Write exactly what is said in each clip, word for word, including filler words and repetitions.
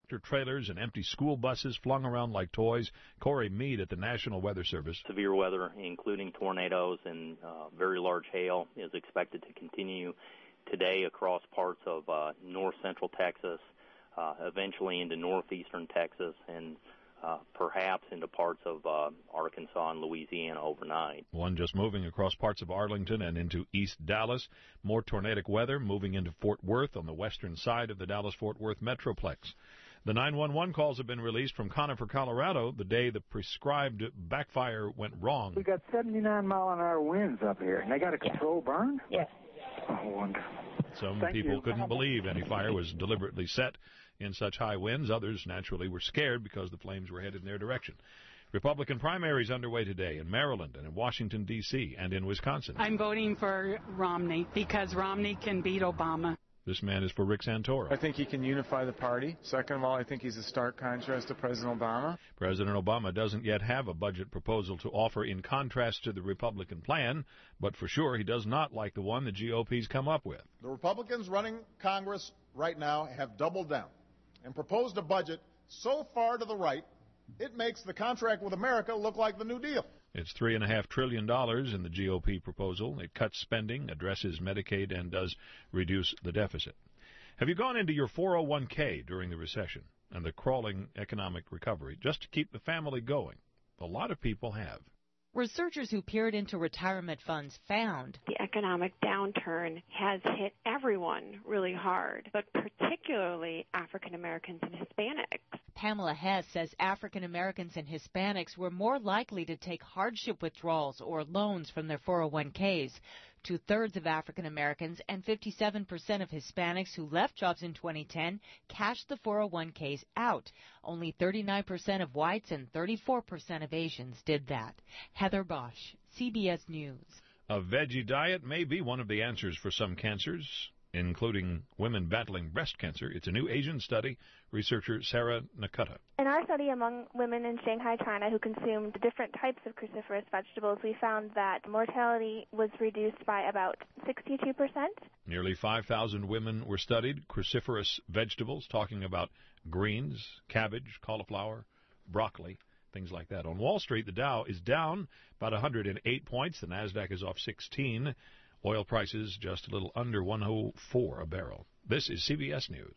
trailers and empty school buses flung around like toys. Corey Mead at the National Weather Service. Severe weather, including tornadoes and uh, very large hail, is expected to continue today across parts of uh, north central Texas, uh, eventually into northeastern Texas, and uh, perhaps into parts of uh, Arkansas and Louisiana overnight. One just moving across parts of Arlington and into East Dallas. More tornadic weather moving into Fort Worth on the western side of the Dallas-Fort Worth Metroplex. The nine one one calls have been released from Conifer, Colorado, the day the prescribed backfire went wrong. We got seventy-nine mile an hour winds up here, and they got a control burn? Yes. Oh, wonderful. Some Thank people you. couldn't believe any fire was deliberately set in such high winds. Others, naturally, were scared because the flames were headed in their direction. Republican primaries underway today in Maryland and in Washington, D C, and in Wisconsin. I'm voting for Romney because Romney can beat Obama. This man is for Rick Santoro. I think he can unify the party. Second of all, I think he's a stark contrast to President Obama. President Obama doesn't yet have a budget proposal to offer in contrast to the Republican plan, but for sure he does not like the one the G O P's come up with. The Republicans running Congress right now have doubled down and proposed a budget so far to the right, it makes the contract with America look like the New Deal. It's three and a half trillion dollars in the G O P proposal. It cuts spending, addresses Medicaid, and does reduce the deficit. Have you gone into your four oh one k during the recession and the crawling economic recovery just to keep the family going? A lot of people have. Researchers who peered into retirement funds found the economic downturn has hit everyone really hard, but particularly African Americans and Hispanics. Pamela Hess says African Americans and Hispanics were more likely to take hardship withdrawals or loans from their four oh one k's. Two-thirds of African Americans and fifty-seven percent of Hispanics who left jobs in twenty ten cashed the four oh one k's out. Only thirty-nine percent of whites and thirty-four percent of Asians did that. Heather Bosch, C B S News. A veggie diet may be one of the answers for some cancers, including women battling breast cancer. It's a new Asian study. Researcher Sarah Nakutta. In our study among women in Shanghai, China, who consumed different types of cruciferous vegetables, we found that mortality was reduced by about sixty-two percent. Nearly five thousand women were studied, cruciferous vegetables, talking about greens, cabbage, cauliflower, broccoli, things like that. On Wall Street, the Dow is down about one hundred eight points. The NASDAQ is off sixteen. Oil prices just a little under one oh four a barrel. This is C B S News.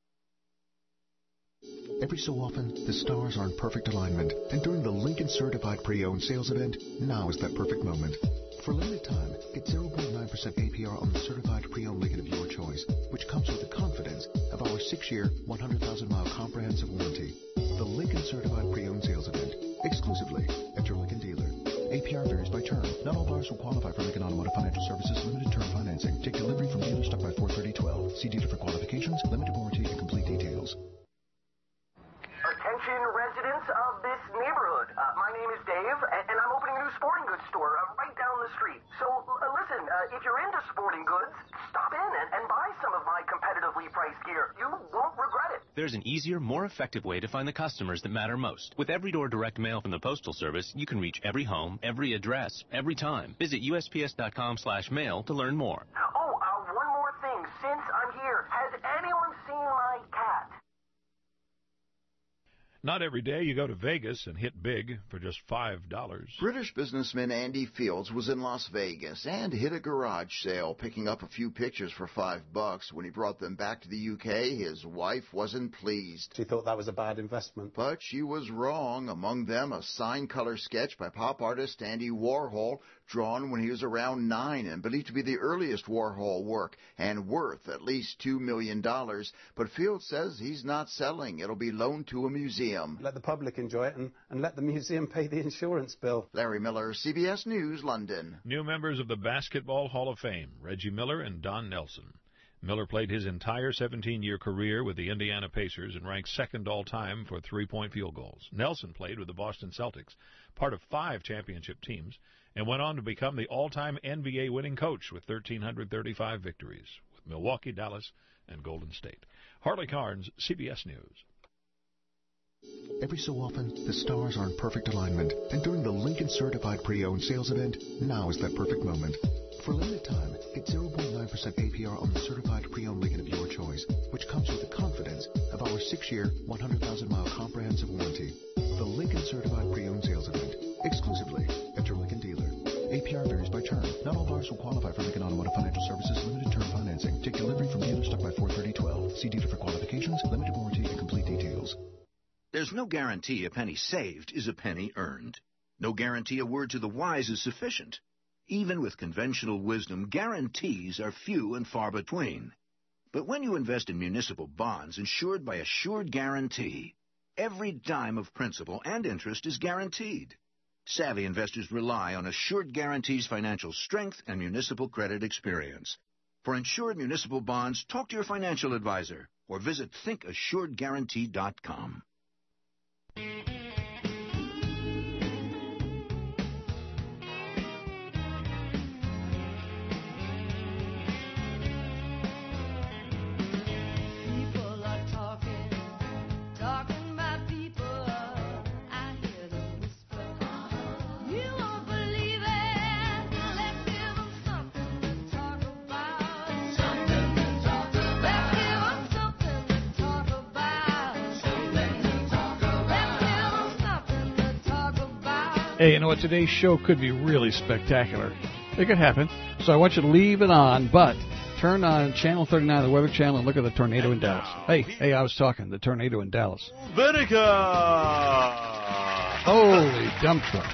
Every so often, the stars are in perfect alignment, and during the Lincoln Certified Pre-Owned Sales Event, now is that perfect moment. For a limited time, get zero point nine percent A P R on the Certified Pre-Owned Lincoln of your choice, which comes with the confidence of our six-year, one hundred thousand mile comprehensive warranty. The Lincoln Certified Pre-Owned Sales Event, exclusively at your Lincoln dealer. A P R varies by term. Not all buyers will qualify for Lincoln Automotive Financial Services limited term financing. Take delivery from dealer stock by four thirty twelve. See dealer for qualifications, limited warranty, and complete details. Attention residents of this neighborhood. Uh, my name is Dave, and, and I'm opening a new sporting goods store uh, right down the street. So uh, listen, uh, if you're into sporting goods, stop in and, and buy some of my competitively priced gear. You won't regret it. There's an easier, more effective way to find the customers that matter most. With Every Door direct mail from the Postal Service, you can reach every home, every address, every time. Visit U S P S dot com slash mail to learn more. Oh, uh, one more thing. Since I'm here, has anyone seen my cat? Not every day you go to Vegas and hit big for just five dollars. British businessman Andy Fields was in Las Vegas and hit a garage sale, picking up a few pictures for five bucks. When he brought them back to the U K, his wife wasn't pleased. She thought that was a bad investment. But she was wrong. Among them, a signed color sketch by pop artist Andy Warhol, drawn when he was around nine and believed to be the earliest Warhol work and worth at least two million dollars. But Fields says he's not selling. It'll be loaned to a museum. Let the public enjoy it and, and let the museum pay the insurance bill. Larry Miller, C B S News, London. New members of the Basketball Hall of Fame, Reggie Miller and Don Nelson. Miller played his entire seventeen-year career with the Indiana Pacers and ranked second all-time for three-point field goals. Nelson played with the Boston Celtics, part of five championship teams, and went on to become the all-time N B A winning coach with one thousand three hundred thirty-five victories with Milwaukee, Dallas, and Golden State. Harley Carnes, C B S News. Every so often, the stars are in perfect alignment, and during the Lincoln Certified Pre-Owned Sales Event, now is that perfect moment. For a limited time, get zero point nine percent A P R on the certified pre-owned Lincoln of your choice, which comes with the confidence of our six-year, one hundred thousand mile comprehensive warranty. The Lincoln Certified Pre-Owned Sales Event, exclusively at your Lincoln dealer. A P R varies by term. Not all buyers will qualify for Lincoln Automotive Financial Services limited term financing. Take delivery from dealer stock by four thirty twelve. See dealer for qualifications, limited warranty, and complete details. There's no guarantee a penny saved is a penny earned. No guarantee a word to the wise is sufficient. Even with conventional wisdom, guarantees are few and far between. But when you invest in municipal bonds insured by Assured Guarantee, every dime of principal and interest is guaranteed. Savvy investors rely on Assured Guarantee's financial strength and municipal credit experience. For insured municipal bonds, talk to your financial advisor or visit think assured guarantee dot com. Hey, you know what? Today's show could be really spectacular. It could happen. So I want you to leave it on, but turn on Channel thirty-nine, the Weather Channel, and look at the tornado in Dallas. Hey, hey, I was talking. The tornado in Dallas. Vinica! Holy dump truck.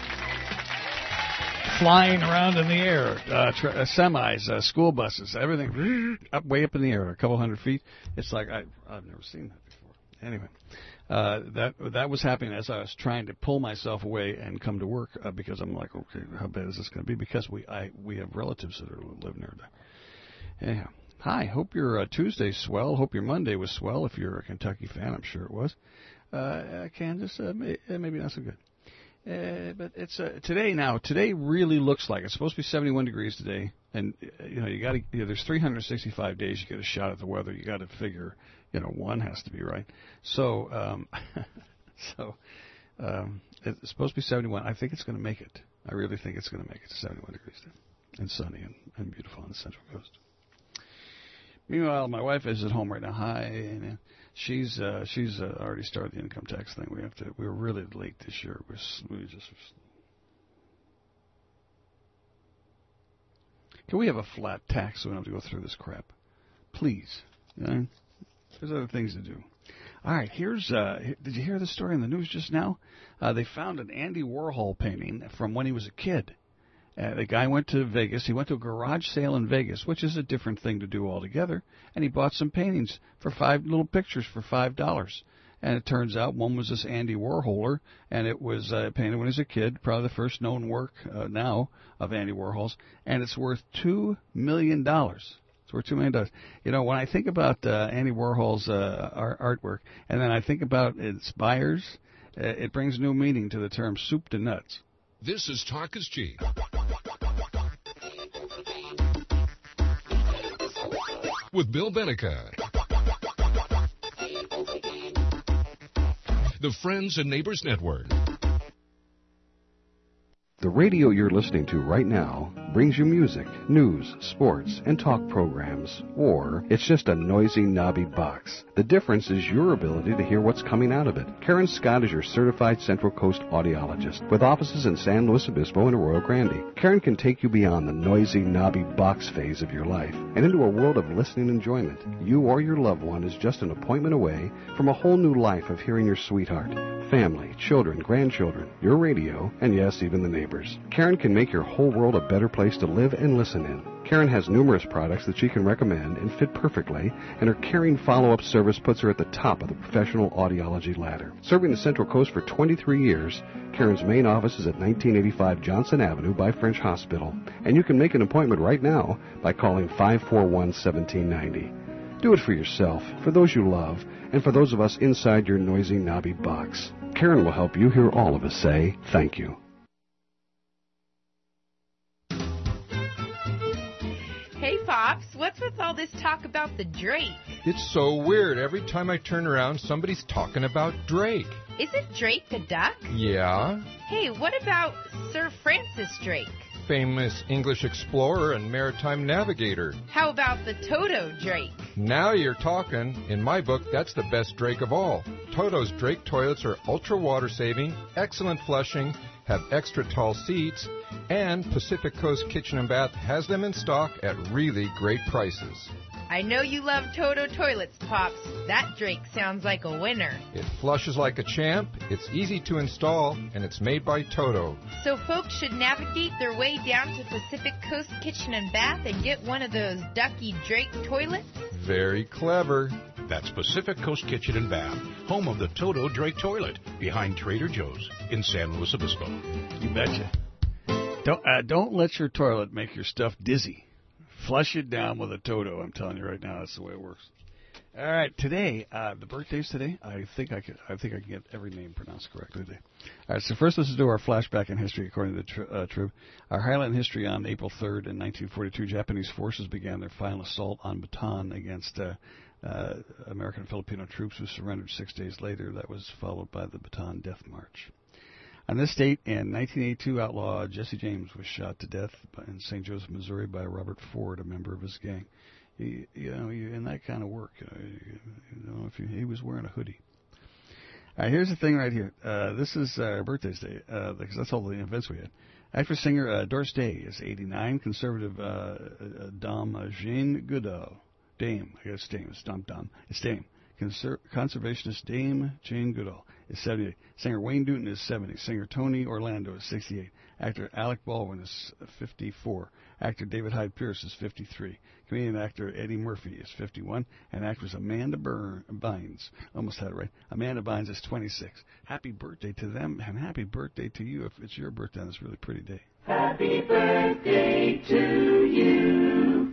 Flying around in the air. Uh, tra- uh, semis, uh, school buses, everything up way up in the air, a couple hundred feet. It's like I, I've never seen that before. Anyway. Uh, that that was happening as I was trying to pull myself away and come to work uh, because I'm like, okay, how bad is this going to be? Because we I we have relatives that are live near there. Anyhow, hi. Hope your uh, Tuesday's swell. Hope your Monday was swell. If you're a Kentucky fan, I'm sure it was. Uh, Kansas, uh, may, maybe not so good. Uh, but it's uh, today now. Today really looks like it's supposed to be seventy-one degrees today, and uh, you know you got to. You know, there's three hundred sixty-five days. You get a shot at the weather. You got to figure. You know, one has to be right. So, um, so um, it's supposed to be seventy-one. I think it's going to make it. I really think it's going to make it to seventy-one degrees today, and sunny and, and beautiful on the Central Coast. Meanwhile, my wife is at home right now. Hi, and she's uh, she's uh, already started the income tax thing. We have to. We were really late this year. We're, we just. Can we have a flat tax so we don't have to go through this crap, please? You know? There's other things to do. All right, here's, uh, did you hear the story in the news just now? Uh, they found an Andy Warhol painting from when he was a kid. Uh, the guy went to Vegas. He went to a garage sale in Vegas, which is a different thing to do altogether. And he bought some paintings for five little pictures for five dollars. And it turns out one was this Andy Warholer, and it was uh, painted when he was a kid, probably the first known work uh, now of Andy Warhol's. And it's worth two million dollars. It's worth two million dollars. You know, when I think about uh, Andy Warhol's uh, art- artwork, and then I think about its buyers, uh, it brings new meaning to the term soup to nuts. This is Talk is Cheap. With Bill Benica. The Friends and Neighbors Network. The radio you're listening to right now brings you music, news, sports, and talk programs, or it's just a noisy, knobby box. The difference is your ability to hear what's coming out of it. Karen Scott is your certified Central Coast audiologist with offices in San Luis Obispo and Arroyo Grande. Karen can take you beyond the noisy, knobby box phase of your life and into a world of listening enjoyment. You or your loved one is just an appointment away from a whole new life of hearing your sweetheart, family, children, grandchildren, your radio, and yes, even the neighbors. Karen can make your whole world a better place to live and listen in. Karen has numerous products that she can recommend and fit perfectly, and her caring follow-up service puts her at the top of the professional audiology ladder. Serving the Central Coast for twenty-three years, Karen's main office is at nineteen eighty-five Johnson Avenue by French Hospital, and you can make an appointment right now by calling five four one, one seven nine zero. Do it for yourself, for those you love, and for those of us inside your noisy, knobby box. Karen will help you hear all of us say thank you. Hey, Pops, what's with all this talk about the Drake? It's so weird. Every time I turn around, somebody's talking about Drake. Isn't Drake the duck? Yeah. Hey, what about Sir Francis Drake? Famous English explorer and maritime navigator. How about the Toto Drake? Now you're talking. In my book, that's the best Drake of all. Toto's Drake toilets are ultra water saving, excellent flushing, have extra tall seats, and Pacific Coast Kitchen and Bath has them in stock at really great prices. I know you love Toto toilets, Pops. That Drake sounds like a winner. It flushes like a champ, it's easy to install, and it's made by Toto. So folks should navigate their way down to Pacific Coast Kitchen and Bath and get one of those Ducky Drake toilets? Very clever. That's Pacific Coast Kitchen and Bath, home of the Toto Drake toilet, behind Trader Joe's in San Luis Obispo. You betcha. Don't, uh, don't let your toilet make your stuff dizzy. Flush it down with a Toto. I'm telling you right now, that's the way it works. All right, today, uh, the birthdays today. I think I can. I think I can get every name pronounced correctly today. All right, so first let's do our flashback in history, according to the tri- uh, Trib. Our highlight in history: on April third, in nineteen forty-two, Japanese forces began their final assault on Bataan against uh, uh, American and Filipino troops, who surrendered six days later. That was followed by the Bataan Death March. On this date, in nineteen eighty-two, outlaw Jesse James was shot to death in Saint Joseph, Missouri, by Robert Ford, a member of his gang. He, you know, he, in that kind of work, you know, you, you know if you, he was wearing a hoodie. All right, here's the thing right here. Uh, this is our birthday's day, uh, because that's all the events we had. Actress singer uh, Doris Day is eighty-nine. Conservative uh, uh, Dame uh, Jane Goodall, Dame, I guess Dame, it's not Dame, it's Dame. Conser- conservationist Dame Jane Goodall is seventy-eight. Singer Wayne Newton is seventy. Singer Tony Orlando is sixty-eight. Actor Alec Baldwin is fifty-four. Actor David Hyde Pierce is fifty-three. Comedian actor Eddie Murphy is fifty-one. And actress Amanda Byrne, Bynes, almost had it right, Amanda Bynes is twenty-six. Happy birthday to them, and happy birthday to you if it's your birthday on this really pretty day. Happy birthday to you.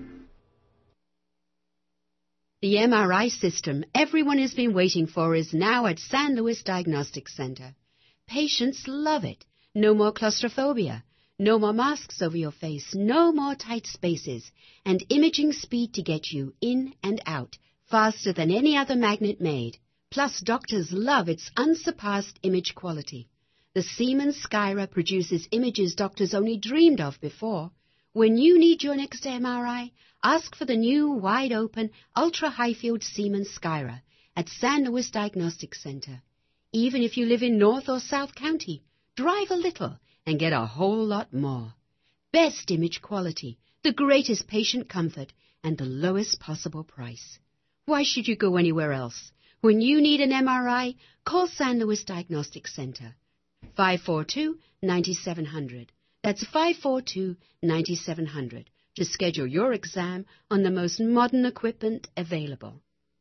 The M R I system everyone has been waiting for is now at San Luis Diagnostic Center. Patients love it. No more claustrophobia. No more masks over your face. No more tight spaces. And imaging speed to get you in and out faster than any other magnet made. Plus, doctors love its unsurpassed image quality. The Siemens Skyra produces images doctors only dreamed of before. When you need your next M R I, ask for the new, wide-open, ultra-high-field Siemens Skyra at San Luis Diagnostic Center. Even if you live in North or South County, drive a little and get a whole lot more. Best image quality, the greatest patient comfort, and the lowest possible price. Why should you go anywhere else? When you need an M R I, call San Luis Diagnostic Center. five four two, nine seven zero zero. That's five four two, nine seven zero zero to schedule your exam on the most modern equipment available.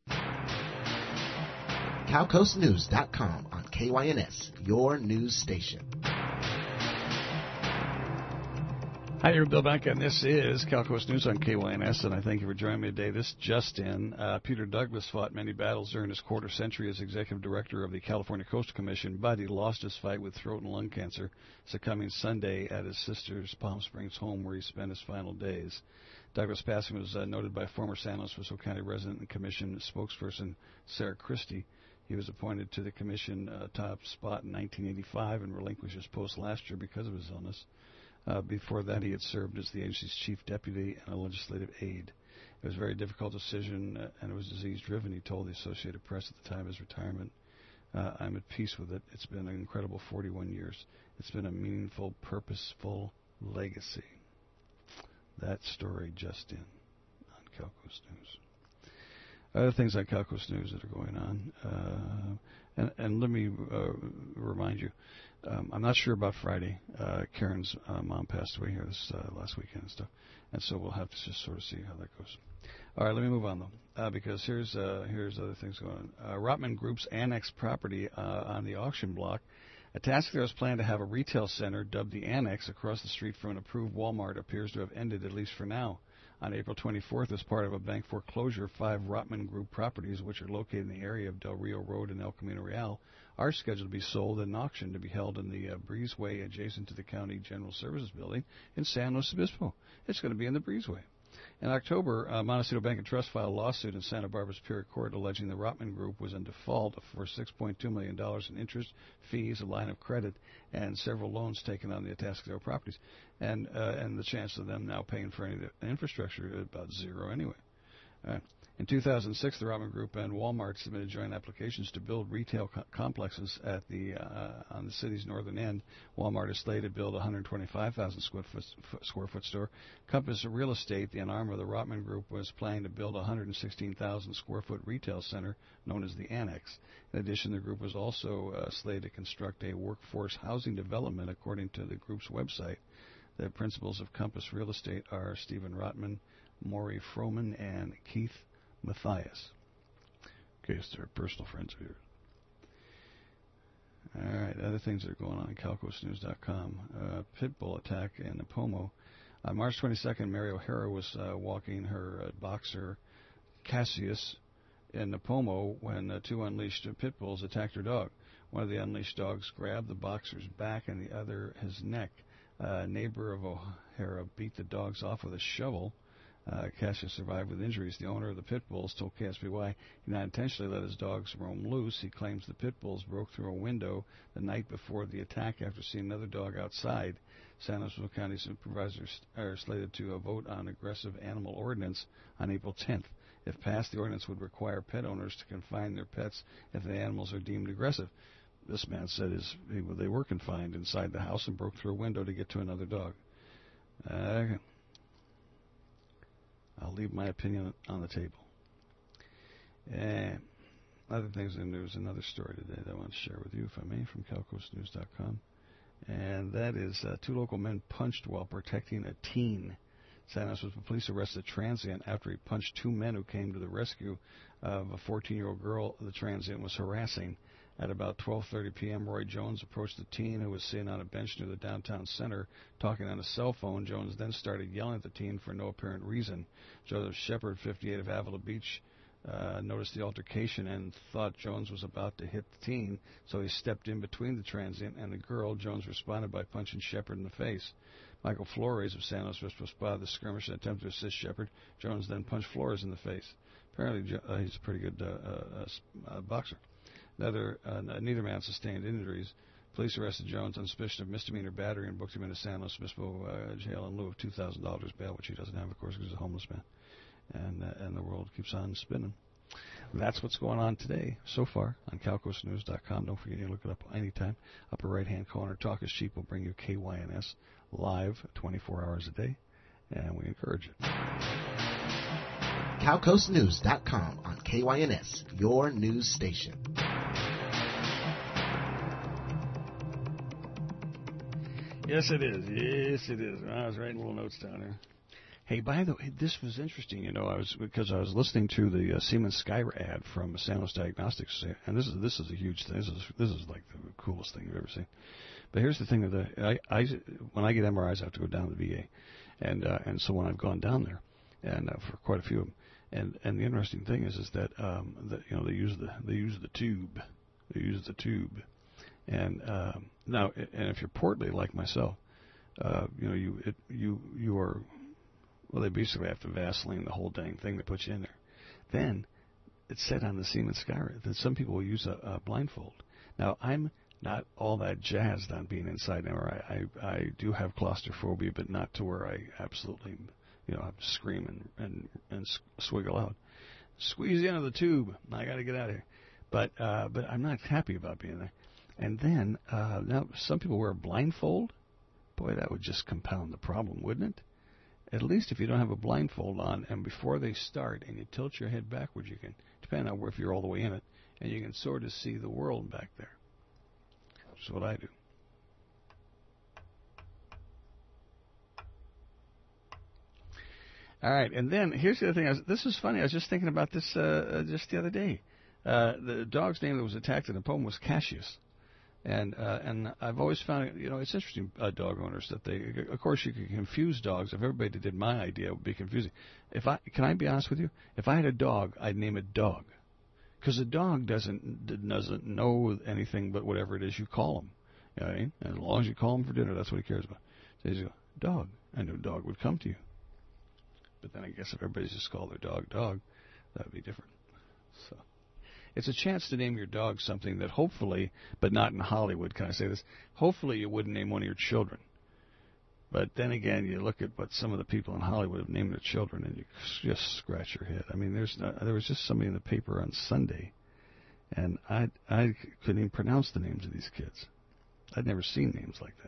Cal Coast News dot com on K Y N S, your news station. Hi, you're Bill Bank, and this is Cal Coast News on K Y N S, and I thank you for joining me today. This just in, uh, Peter Douglas fought many battles during his quarter century as executive director of the California Coastal Commission, but he lost his fight with throat and lung cancer, succumbing Sunday at his sister's Palm Springs home where he spent his final days. Douglas' passing was uh, noted by former San Luis Obispo County resident and commission spokesperson Sarah Christie. He was appointed to the commission uh, top spot in nineteen eighty-five and relinquished his post last year because of his illness. Uh, before that, he had served as the agency's chief deputy and a legislative aide. It was a very difficult decision, uh, and it was disease-driven, he told the Associated Press at the time of his retirement. Uh, I'm at peace with it. It's been an incredible forty-one years. It's been a meaningful, purposeful legacy. That story just in on Cal Coast News. Other things on Cal Coast News that are going on. Uh, and, and let me uh, remind you, Um, I'm not sure about Friday. Uh, Karen's uh, mom passed away here this uh, last weekend and stuff, and so we'll have to just sort of see how that goes. All right, let me move on though, uh, because here's uh, here's other things going on. Uh, Rotman Group's Annex property uh, on the auction block. A task force plan to have a retail center dubbed the Annex across the street from an approved Walmart appears to have ended, at least for now. On April twenty-fourth, as part of a bank foreclosure, five Rotman Group properties, which are located in the area of Del Rio Road and El Camino Real, are scheduled to be sold at an auction to be held in the uh, Breezeway adjacent to the County General Services Building in San Luis Obispo. It's going to be in the Breezeway. In October, uh, Montecito Bank and Trust filed a lawsuit in Santa Barbara Superior Court alleging the Rotman Group was in default for six point two million dollars in interest, fees, a line of credit, and several loans taken on the Atascadero properties. And uh, and the chance of them now paying for any of the infrastructure is about zero anyway. Uh, in two thousand six, the Rotman Group and Walmart submitted joint applications to build retail co- complexes at the uh, on the city's northern end. Walmart is slated to build a one hundred twenty-five thousand square foot, square foot store. Compass Real Estate, the arm of the Rotman Group, was planning to build a one hundred sixteen thousand square foot retail center known as the Annex. In addition, the group was also uh, slated to construct a workforce housing development, according to the group's website. The principals of Compass Real Estate are Stephen Rotman, Maury Froman, and Keith Matthias. In case they're personal friends of yours. All right, other things that are going on in Calcos News dot com. Uh, pit bull attack in Napomo. On March twenty-second, Mary O'Hara was uh, walking her uh, boxer Cassius in Napomo when uh, two unleashed pit bulls attacked her dog. One of the unleashed dogs grabbed the boxer's back and the other his neck. Uh, a neighbor of O'Hara beat the dogs off with a shovel. Uh, Cassius survived with injuries. The owner of the pit bulls told K S B Y he not intentionally let his dogs roam loose. He claims the pit bulls broke through a window the night before the attack after seeing another dog outside. San Luis County supervisors are slated to uh, vote on aggressive animal ordinance on April tenth. If passed, the ordinance would require pet owners to confine their pets if the animals are deemed aggressive. This man said his, they were confined inside the house and broke through a window to get to another dog. Uh, I'll leave my opinion on the table. And other things in the news, another story today that I want to share with you, if I may, from Calcos News dot com. And that is uh, two local men punched while protecting a teen. San Luis police arrested a transient after he punched two men who came to the rescue of a fourteen-year-old girl the transient was harassing. At about twelve thirty p.m., Roy Jones approached the teen who was sitting on a bench near the downtown center talking on a cell phone. Jones then started yelling at the teen for no apparent reason. Joseph Shepard, fifty-eight, of Avila Beach, uh, noticed the altercation and thought Jones was about to hit the teen, so he stepped in between the transient and the girl. Jones responded by punching Shepard in the face. Michael Flores of San Luis Obispo spotted the skirmish and attempted to assist Shepard. Jones then punched Flores in the face. Apparently, uh, he's a pretty good uh, uh, uh, boxer. Neither, uh, neither man sustained injuries. Police arrested Jones on suspicion of misdemeanor battery and booked him into San Luis Obispo uh, jail in lieu of two thousand dollars bail, which he doesn't have, of course, because he's a homeless man. And uh, and the world keeps on spinning. That's what's going on today so far on Calcos News dot com. Don't forget to look it up anytime. Upper right-hand corner, Talk is Cheap will bring you K Y N S live twenty-four hours a day, and we encourage it. Calcos News dot com on K Y N S, your news station. Yes, it is. Yes, it is. I was writing little notes down there. Hey, by the way, this was interesting. You know, I was because I was listening to the uh, Siemens Skyra ad from San Luis Diagnostics, and this is this is a huge thing. This is this is like the coolest thing you've ever seen. But here's the thing: that the, I, I when I get M R Is, I have to go down to the V A, and uh, and so when I've gone down there, and uh, for quite a few of them, and and the interesting thing is is that um, that you know they use the they use the tube, they use the tube. And um, now, and if you're portly like myself, uh, you know, you it, you you are, well, they basically have to Vaseline the whole dang thing to put you in there. Then it's said on the Siemens Skyra that some people will use a, a blindfold. Now, I'm not all that jazzed on being inside an M R I. I I do have claustrophobia, but not to where I absolutely, you know, have to scream and and, and swiggle out. Squeeze the end of the tube. I got to get out of here. But uh, but I'm not happy about being there. And then, uh, now, some people wear a blindfold. Boy, that would just compound the problem, wouldn't it? At least if you don't have a blindfold on, and before they start, and you tilt your head backwards, you can, depending on if you're all the way in it, and you can sort of see the world back there. Which is what I do. All right, and then, here's the other thing. I was, this is funny. I was just thinking about this uh, just the other day. Uh, the dog's name that was attacked in the poem was Cassius. And uh, and I've always found, you know, it's interesting, uh, dog owners, that they, of course, you can confuse dogs. If everybody did my idea, it would be confusing. If I can I be honest with you? If I had a dog, I'd name it Dog, because a dog doesn't doesn't know anything but whatever it is you call him. You know what I mean? And as long as you call him for dinner, that's what he cares about. So you go, Dog. I knew a dog would come to you. But then I guess if everybody just called their dog dog, that would be different. So it's a chance to name your dog something that hopefully, but not in Hollywood, can I say this, hopefully you wouldn't name one of your children. But then again, you look at what some of the people in Hollywood have named their children, and you just scratch your head. I mean, there's no, there was just somebody in the paper on Sunday, and I I couldn't even pronounce the names of these kids. I'd never seen names like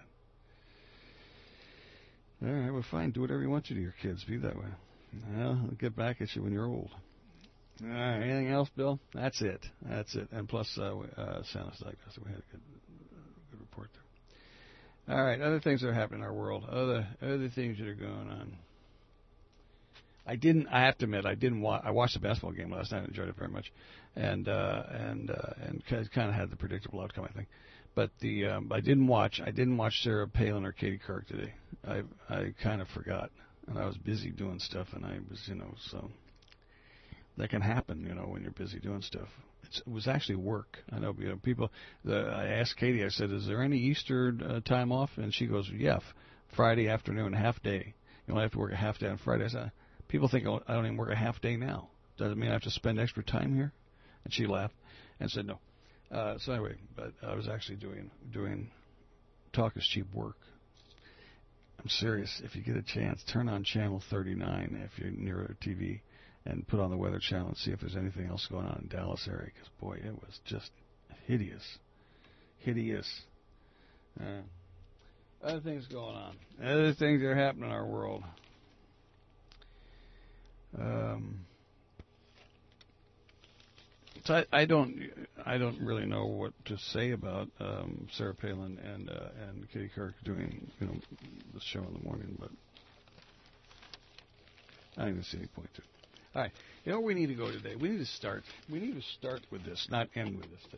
that. All right, well, fine. Do whatever you want to to your kids. Be that way. Well, I'll get back at you when you're old. All right, anything else, Bill? That's it. That's it. And plus, uh, uh, Sound Diagnostic, we had a good, good report there. All right, other things that are happening in our world, other other things that are going on. I didn't. I have to admit, I didn't. Wa- I watched the basketball game last night. I enjoyed it very much, and uh, and uh, and kind of had the predictable outcome, I think. But the um, I didn't watch. I didn't watch Sarah Palin or Katie Couric today. I I kind of forgot, and I was busy doing stuff, and I was, you know, so that can happen, you know, when you're busy doing stuff. It's, it was actually work. I know, you know, people. The, I asked Katie. I said, "Is there any Easter uh, time off?" And she goes, "Yeah, Friday afternoon, half day. You only have to work a half day on Friday." I said, "People think I don't even work a half day now. Does it mean I have to spend extra time here?" And she laughed and said, "No." Uh, so anyway, but I was actually doing doing Talk is Cheap work. I'm serious. If you get a chance, turn on Channel thirty-nine if you're near a T V. And put on the Weather Channel and see if there's anything else going on in Dallas area. Because, boy, it was just hideous. Hideous. Uh, other things going on. Other things that are happening in our world. Um, so I, I don't I don't really know what to say about um, Sarah Palin and uh, and Katie Couric doing, you know, the show in the morning, but I don't even see any point to it. All right, you know where we need to go today? We need to start. We need to start with this, not end with this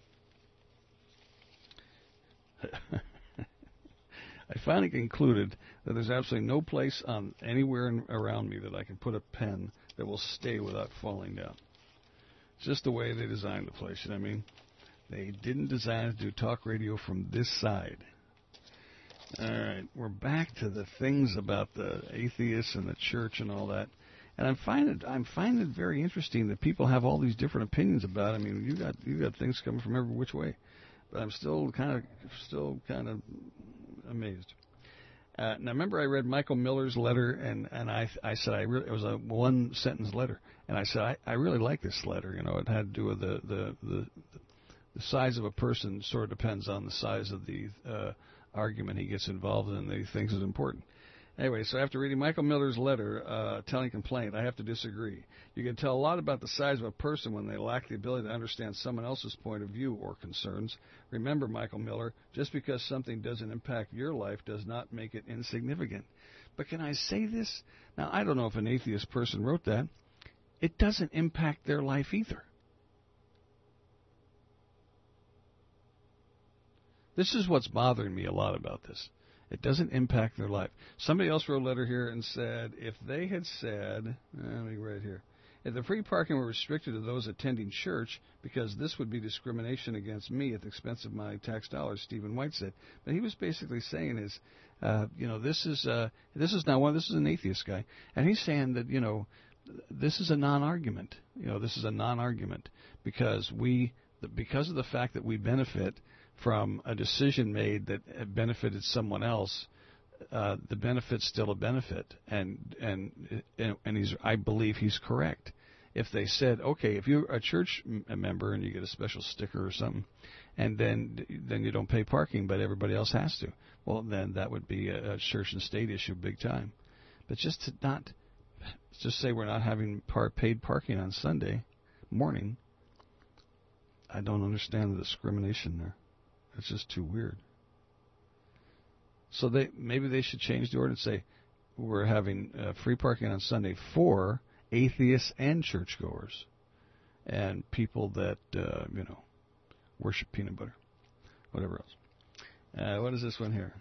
today. I finally concluded that there's absolutely no place on anywhere in, around me that I can put a pen that will stay without falling down. It's just the way they designed the place. You know what I mean? They didn't design it to do talk radio from this side. All right, we're back to the things about the atheists and the church and all that. And I'm finding I'm finding it very interesting that people have all these different opinions about it. I mean, you got you got things coming from every which way, but I'm still kind of still kind of amazed. Uh, now, remember, I read Michael Miller's letter, and, and I I said I really, it was a one sentence letter, and I said I, I really like this letter. You know, it had to do with the the, the the size of a person sort of depends on the size of the uh, argument he gets involved in that he thinks is important. Anyway, so after reading Michael Miller's letter uh, telling complaint, I have to disagree. You can tell a lot about the size of a person when they lack the ability to understand someone else's point of view or concerns. Remember, Michael Miller, just because something doesn't impact your life does not make it insignificant. But can I say this? Now, I don't know if an atheist person wrote that. It doesn't impact their life either. This is what's bothering me a lot about this. It doesn't impact their life. Somebody else wrote a letter here and said, if they had said, let me write here, if the free parking were restricted to those attending church, because this would be discrimination against me at the expense of my tax dollars, Stephen White said. But he was basically saying is, uh, you know, this is uh, this is not one. This is an atheist guy, and he's saying that, you know, this is a non-argument. You know, this is a non-argument because we, because of the fact that we benefit from a decision made that benefited someone else, uh, the benefit's still a benefit, and and and he's I believe he's correct. If they said, okay, if you're a church member and you get a special sticker or something, and then then you don't pay parking, but everybody else has to, well, then that would be a, a church and state issue big time. But just to not just say we're not having par- paid parking on Sunday morning, I don't understand the discrimination there. It's just too weird. So they maybe they should change the ordinance and say we're having uh, free parking on Sunday for atheists and churchgoers and people that uh, you know worship peanut butter, whatever else. Uh, what is this one here?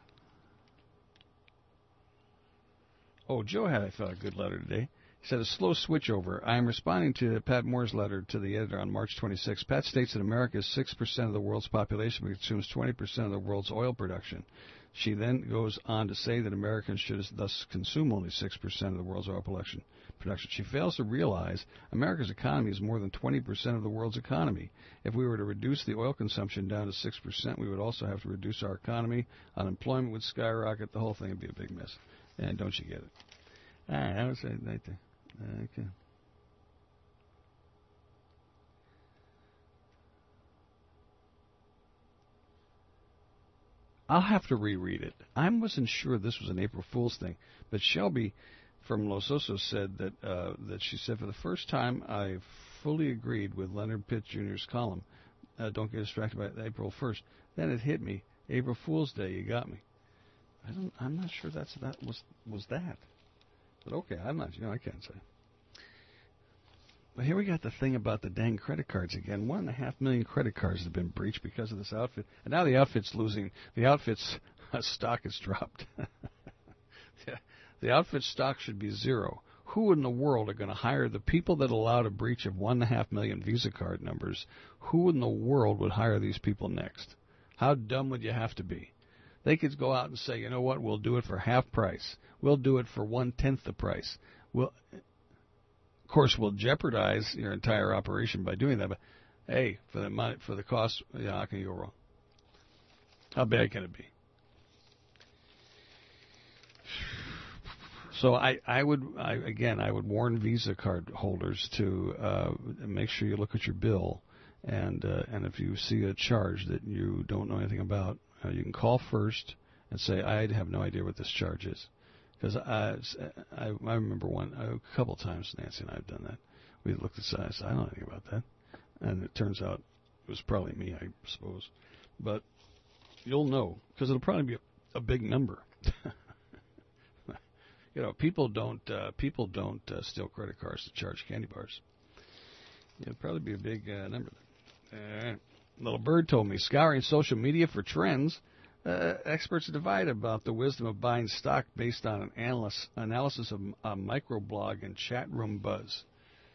Oh, Joe had, I thought, a good letter today. He said, a slow switchover. I am responding to Pat Moore's letter to the editor on March twenty-sixth. Pat states that America is six percent of the world's population but consumes twenty percent of the world's oil production. She then goes on to say that Americans should thus consume only six percent of the world's oil production. production. She fails to realize America's economy is more than twenty percent of the world's economy. If we were to reduce the oil consumption down to six percent, we would also have to reduce our economy. Unemployment would skyrocket. The whole thing would be a big mess. And don't you get it? All right, I would say right there. Okay. I'll have to reread it. I wasn't sure this was an April Fool's thing, but Shelby from Los Osos said that uh, that she said, for the first time, I fully agreed with Leonard Pitt Junior's column. Uh, don't get distracted by April first. Then it hit me. April Fool's Day, you got me. I don't. I'm not sure that's that was was that. But okay, I'm not. You know, I can't say. But here we got the thing about the dang credit cards again. One and a half million credit cards have been breached because of this outfit. And now the outfit's losing. The outfit's stock has dropped. The outfit's stock should be zero. Who in the world are going to hire the people that allowed a breach of one and a half million Visa card numbers? Who in the world would hire these people next? How dumb would you have to be? They could go out and say, you know what, we'll do it for half price. We'll do it for one-tenth the price. We'll... Of course, we'll jeopardize your entire operation by doing that. But hey, for the money, for the cost, yeah, how can you go wrong? How bad can it be? So I, I would, I, again, I would warn Visa card holders to uh, make sure you look at your bill, and uh, and if you see a charge that you don't know anything about, uh, you can call first and say, I have no idea what this charge is. Because I, I, I remember one, a couple times Nancy and I have done that. We looked at size. I don't know anything about that. And it turns out it was probably me, I suppose. But you'll know, because it'll probably be a, a big number. You know, people don't uh, people don't uh, steal credit cards to charge candy bars. It'll probably be a big uh, number. Uh, little Bird told me, scouring social media for trends. Uh, experts divide about the wisdom of buying stock based on an analysis, analysis of a microblog and chat room buzz.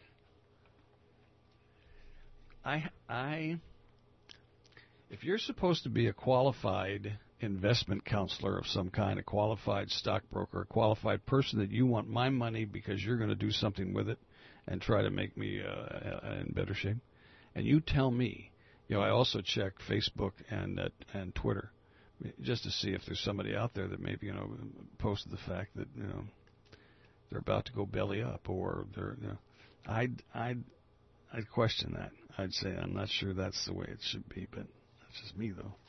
I, I, if you're supposed to be a qualified investment counselor of some kind, a qualified stockbroker, a qualified person that you want my money because you're going to do something with it and try to make me uh, in better shape, and you tell me, you know, I also check Facebook and uh, and Twitter, just to see if there's somebody out there that maybe, you know, posted the fact that, you know, they're about to go belly up, or they're, you know, I'd, I'd, I'd question that. I'd say I'm not sure that's the way it should be, but that's just me, though.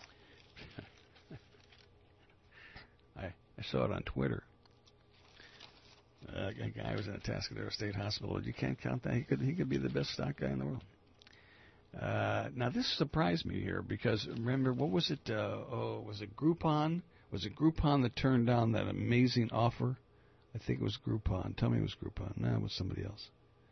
I, I saw it on Twitter. Uh, a guy was in a Atascadero State Hospital. You can't count that. He could, he could be the best stock guy in the world. Uh, now, this surprised me here because, remember, what was it? Uh, oh, was it Groupon? Was it Groupon that turned down that amazing offer? I think it was Groupon. Tell me it was Groupon. No, it was somebody else.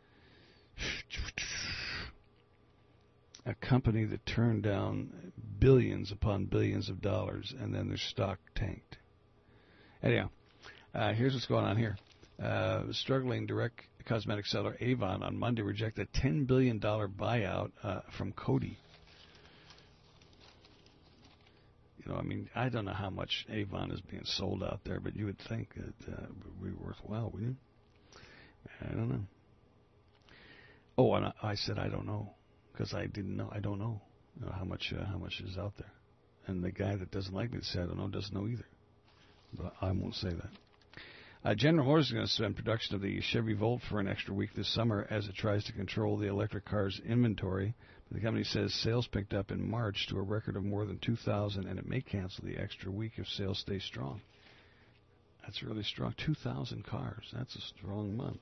A company that turned down billions upon billions of dollars, and then their stock tanked. Anyhow, uh, here's what's going on here. Uh, struggling direct cosmetic seller Avon on Monday rejected a ten billion dollars buyout uh, from Coty. You know, I mean, I don't know how much Avon is being sold out there, but you would think that uh, would be worthwhile, wouldn't you? I don't know. Oh, and I, I said I don't know because I didn't know. I don't know, you know how much uh, how much is out there. And the guy that doesn't like me to say I don't know doesn't know either. But I won't say that. Uh, General Motors is going to suspend production of the Chevy Volt for an extra week this summer as it tries to control the electric car's inventory. The company says sales picked up in March to a record of more than two thousand, and it may cancel the extra week if sales stay strong. That's really strong. two thousand cars. That's a strong month.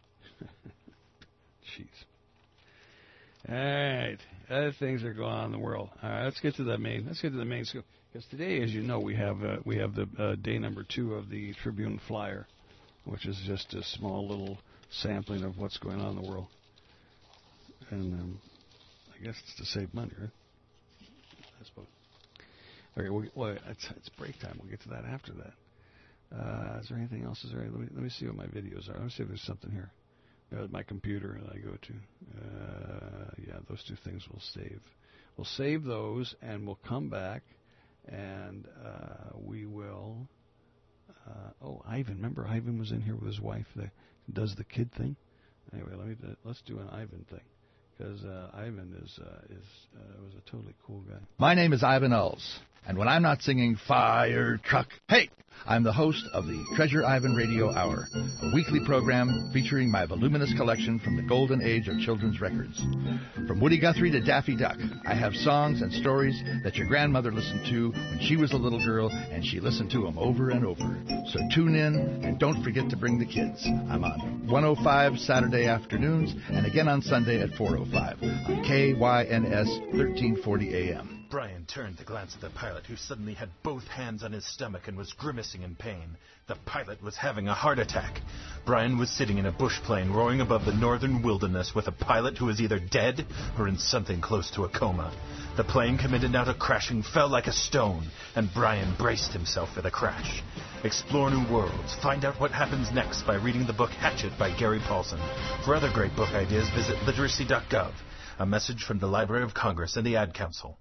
Jeez. All right. Other things are going on in the world. All right, let's get to the main. Let's get to the main scoop. Because today, as you know, we have uh, we have the uh, day number two of the Tribune Flyer, which is just a small little sampling of what's going on in the world. And um, I guess it's to save money, right? I suppose. Okay, well, well it's, it's break time. We'll get to that after that. Uh, is there anything else? Is there? Let me let me see what my videos are. Let me see if there's something here. Uh, my computer that I go to. Uh, yeah, those two things we'll save. We'll save those, and we'll come back. and uh, we will. Uh, oh, Ivan! Remember, Ivan was in here with his wife. That does the kid thing. Anyway, let me do, let's do an Ivan thing, because uh, Ivan is uh, is uh, was a totally cool guy. My name is Ivan Ulls, and when I'm not singing Fire Truck, hey, I'm the host of the Treasure Ivan Radio Hour, a weekly program featuring my voluminous collection from the golden age of children's records. From Woody Guthrie to Daffy Duck, I have songs and stories that your grandmother listened to when she was a little girl, and she listened to them over and over. So tune in, and don't forget to bring the kids. I'm on one oh five Saturday afternoons, and again on Sunday at four oh five on K Y N S thirteen forty A M. Brian turned to glance at the pilot, who suddenly had both hands on his stomach and was grimacing in pain. The pilot was having a heart attack. Brian was sitting in a bush plane roaring above the northern wilderness with a pilot who was either dead or in something close to a coma. The plane committed now to crashing, fell like a stone, and Brian braced himself for the crash. Explore new worlds. Find out what happens next by reading the book Hatchet by Gary Paulson. For other great book ideas, visit literacy dot gov. A message from the Library of Congress and the Ad Council.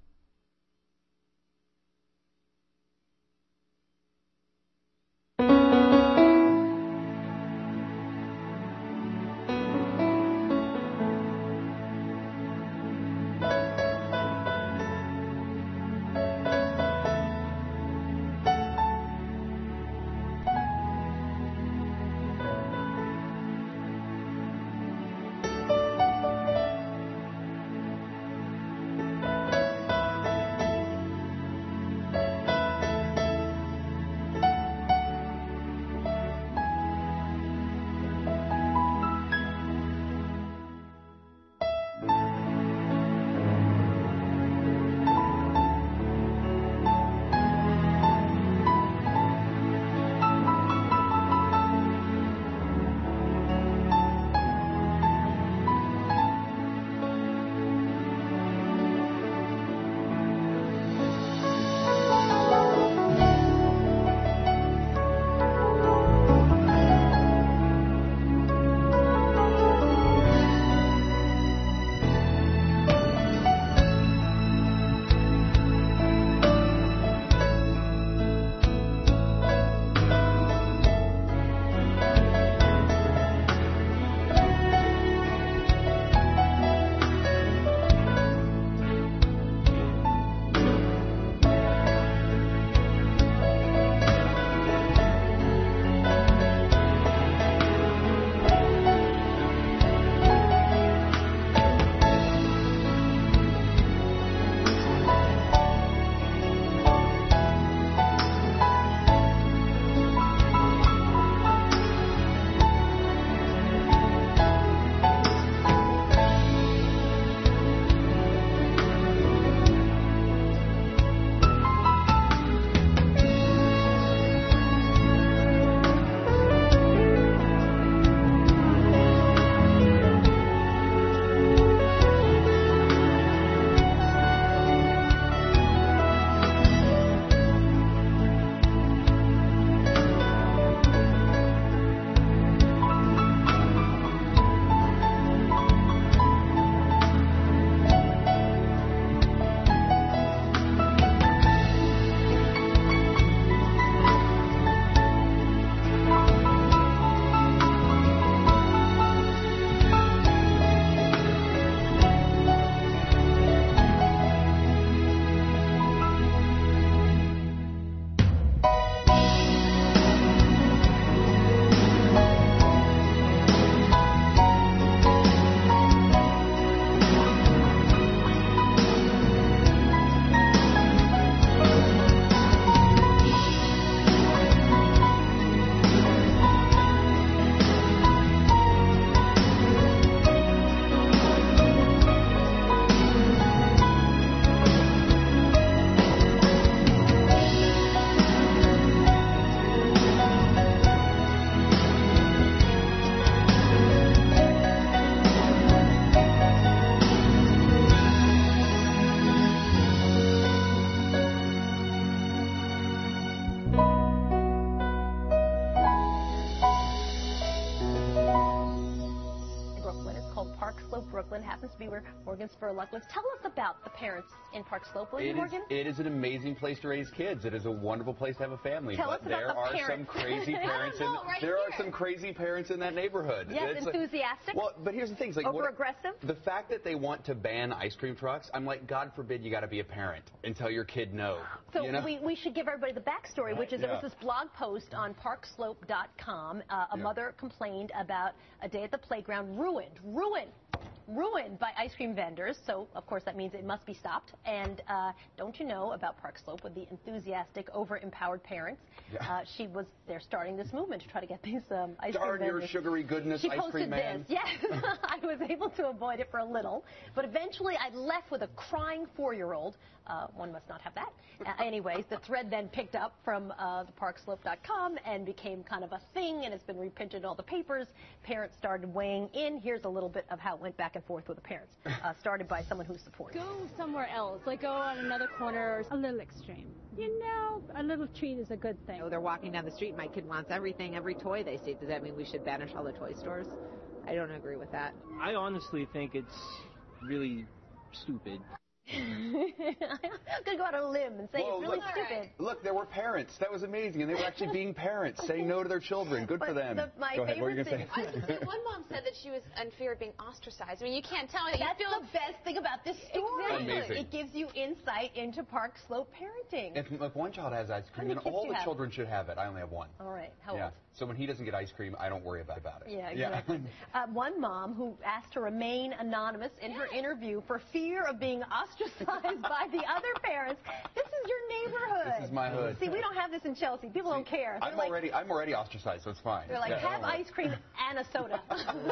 be where Morgan Spurlock lives. Tell us about the parents in Park Slope, will you, It is, Morgan? it is an amazing place to raise kids. It is a wonderful place to have a family. Tell but us about there the are parents. some crazy parents in No, right there here. are some crazy parents in that neighborhood. Yes, It's like- enthusiastic. well, but here's the thing: it's like over what- aggressive. the fact that they want to ban ice cream trucks, I'm like, God forbid you got to be a parent and tell your kid no. So you know? we, we should give everybody the backstory, which is there was Yeah. this blog post on park slope dot com. Uh, a Yeah. mother complained about a day at the playground ruined, ruined, ruined by ice cream vendors. So, of course, that means it must be stopped. And uh, don't you know about Park Slope with the enthusiastic, over-empowered parents? Yeah. Uh, she was, they're starting this movement to try to get these um, ice Darn cream your vendors. sugary goodness, She ice posted cream man. this. Yes, I was able to avoid it for a little. But eventually I left with a crying four-year-old. Uh, one must not have that. Uh, anyways, the thread then picked up from uh, the park slope dot com and became kind of a thing, and it's been reprinted in all the papers. Parents started weighing in. Here's a little bit of how it went back and forth with the parents, uh, started by someone who supports. Go somewhere else, like go on another corner, a little extreme. You know, a little treat is a good thing. You know, they're walking down the street, my kid wants everything, every toy they see. Does that mean we should banish all the toy stores? I don't agree with that. I honestly think it's really stupid. I'm going to go out on a limb and say Whoa, it's really look, stupid. Look, there were parents. That was amazing. And they were actually being parents, saying no to their children. Good But for them. the- my Go ahead. What were you favorite going to say? I was gonna say, one mom said that she was in fear of being ostracized. I mean, you can't tell. You That's feel the best thing about this story. Exactly. Amazing. It gives you insight into Park Slope parenting. If, if one child has ice cream, many then kids all do you the have? children should have it. I only have one. All right. How yeah. old? So when he doesn't get ice cream, I don't worry about, about it. Yeah, exactly. uh, one mom who asked to remain anonymous in her interview for fear of being ostracized by the other parents. This is your neighborhood. This is my hood. See, we don't have this in Chelsea. People don't care. They're I'm like, already I'm already ostracized, so it's fine. they're like, Yeah, have don't worry. ice cream and a soda.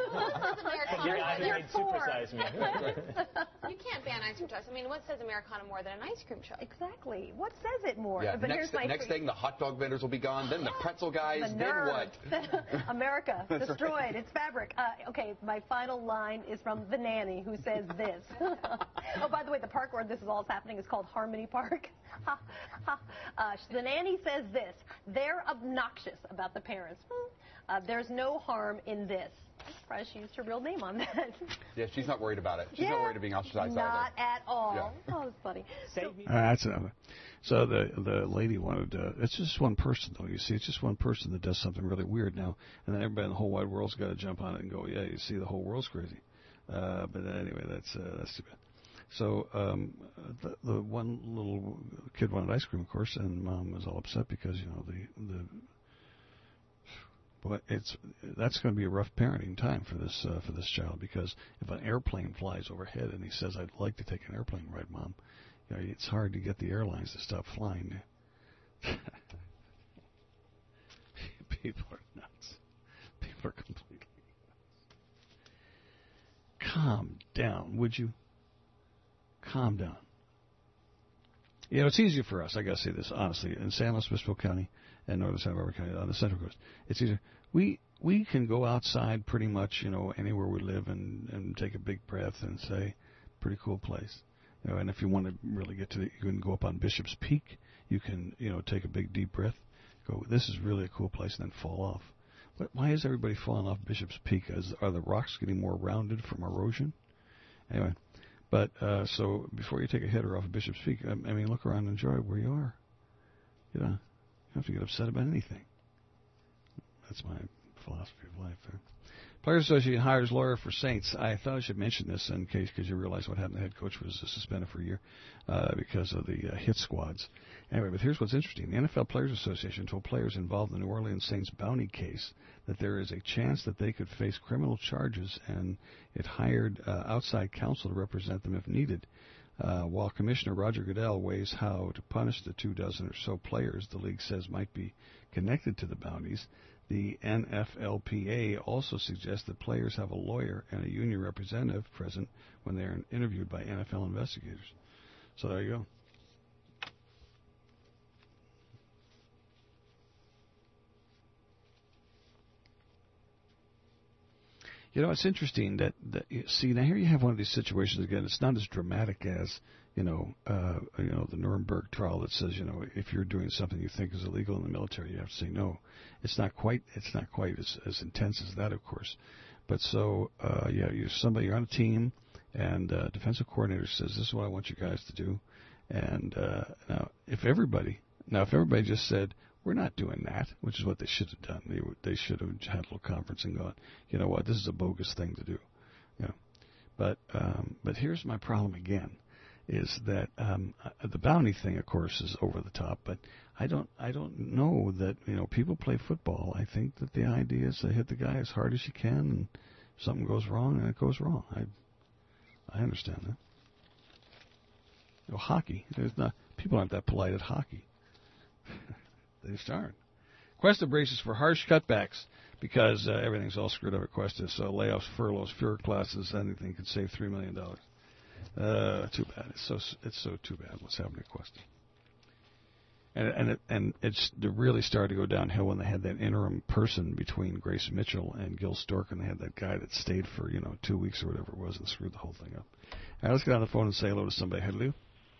You're not You're gonna four. supersize me. You can't ban ice cream trucks. I mean, what says Americana more than an ice cream truck? Exactly. What says it more? Yeah. But Next, here's my next free- thing, the hot dog vendors will be gone. Then the pretzel guys. The then nerve. what? America That's destroyed. right. It's fabric. Uh, okay, my final line is from the nanny who says this. Oh, by the way, the park where this is all happening is called Harmony Park. uh, the nanny says this. They're obnoxious about the parents. Hmm. Uh, there's no harm in this. I'm surprised she used her real name on that. Yeah, she's not worried about it. She's Yeah. not worried about being ostracized Not either. at all. Yeah. Oh, it's funny. So, Uh, that's another. So the the lady wanted. Uh, it's just one person, though. You see, it's just one person that does something really weird now, and then everybody in the whole wide world's got to jump on it and go, yeah, you see, the whole world's crazy. Uh, but anyway, that's uh, that's too bad. So um, the, the one little kid wanted ice cream, of course, and mom was all upset because you know the the. But it's that's going to be a rough parenting time for this uh, for this child, because if an airplane flies overhead and he says, "I'd like to take an airplane ride, Mom," you know, it's hard to get the airlines to stop flying. People are nuts. People are completely nuts. Calm down, would you? Calm down. You know, it's easier for us, I got to say this honestly, in San Luis Obispo County and northern Santa Barbara County on the Central Coast. It's easier. We we can go outside pretty much, you know, anywhere we live and, and take a big breath and say, pretty cool place. You know, and if you want to really get to it, you can go up on Bishop's Peak. You can, you know, take a big deep breath. Go, this is really a cool place, and then fall off. But why is everybody falling off Bishop's Peak? Is, are the rocks getting more rounded from erosion? Anyway, but uh, so before you take a header off of Bishop's Peak, I, I mean, look around and enjoy where you are. You know, you don't have to get upset about anything. That's my philosophy of life there. Players Association hires lawyer for Saints. I thought I should mention this in case, because you realize what happened. The head coach was suspended for a year uh, because of the uh, hit squads. Anyway, but here's what's interesting. The N F L Players Association told players involved in the New Orleans Saints bounty case that there is a chance that they could face criminal charges, and it hired uh, outside counsel to represent them if needed. Uh, while Commissioner Roger Goodell weighs how to punish the two dozen or so players the league says might be connected to the bounties, the N F L P A also suggests that players have a lawyer and a union representative present when they are interviewed by N F L investigators. So there you go. You know, it's interesting that, that see, now here you have one of these situations again. It's not as dramatic as, you know, uh, you know, the Nuremberg trial that says, you know, if you're doing something you think is illegal in the military, you have to say no. It's not quite, it's not quite as, as intense as that, of course. But so, uh, yeah, you're somebody, you're on a team, And uh, defensive coordinator says, this is what I want you guys to do. And uh, now, if everybody, now if everybody just said, we're not doing that, which is what they should have done. They, they should have had a little conference and gone, you know what, this is a bogus thing to do. You know. But um, but here's my problem again, is that um, the bounty thing, of course, is over the top. But I don't I don't know that, you know, people play football. I think that the idea is to hit the guy as hard as you can, and if something goes wrong, and it goes wrong. I I understand that. You know, hockey, there's not people aren't that polite at hockey. They just aren't. Cuesta braces for harsh cutbacks because uh, everything's all screwed up at Cuesta. So layoffs, furloughs, fewer classes, anything could save three million dollars. Uh, too bad. It's so it's so too bad what's happening at Cuesta. And and it, and it's really started to go downhill when they had that interim person between Grace Mitchell and Gil Stork, and they had that guy that stayed for you know two weeks or whatever it was and screwed the whole thing up. All right, let's get on the phone and say hello to somebody. Hello.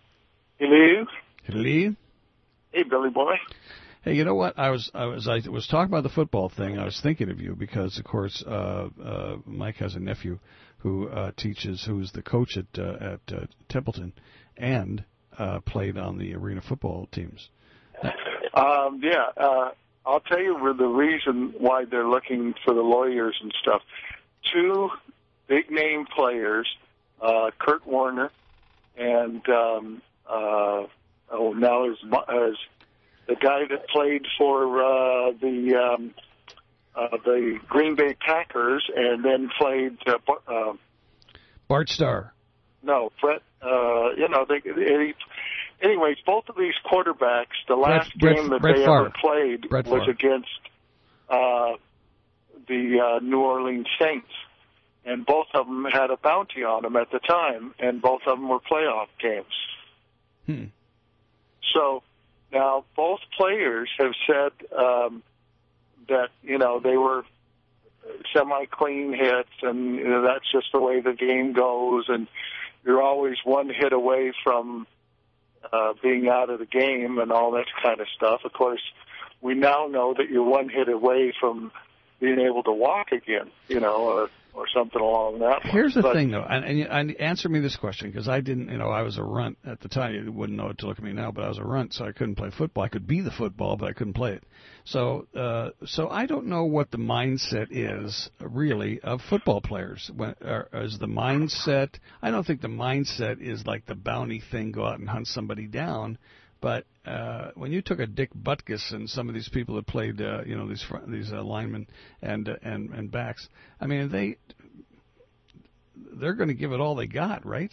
Hello. Hello. Hey, Billy boy. Hey, you know what? I was I was I was talking about the football thing. I was thinking of you because, of course, uh, uh, Mike has a nephew who uh, teaches, who's the coach at uh, at uh, Templeton, and uh, played on the arena football teams. Um, yeah, uh, I'll tell you the reason why they're looking for the lawyers and stuff. Two big name players, uh, Kurt Warner, and um, uh, oh now there's, there's the guy that played for uh, the um, uh, the Green Bay Packers and then played uh, uh, Bart Starr. No, Brett. Uh, you know, they, they, anyways, both of these quarterbacks, the last Brett, game that Brett they Favre. ever played Brett was Favre. against uh, the uh, New Orleans Saints, and both of them had a bounty on them at the time, and both of them were playoff games. Hmm. So. Now, both players have said um, that, you know, they were semi-clean hits, and you know, that's just the way the game goes, and you're always one hit away from uh, being out of the game and all that kind of stuff. Of course, we now know that you're one hit away from being able to walk again, you know, or, or something along that line. Here's the but, thing, though, and, and, and answer me this question, because I didn't, you know, I was a runt at the time. You wouldn't know it to look at me now, but I was a runt, so I couldn't play football. I could be the football, but I couldn't play it. So, uh, so I don't know what the mindset is, really, of football players. When, or, is the mindset, I don't think the mindset is like the bounty thing, go out and hunt somebody down. But uh, when you took a Dick Butkus and some of these people that played, uh, you know, these fr- these uh, linemen and uh, and and backs, I mean, they they're going to give it all they got, right?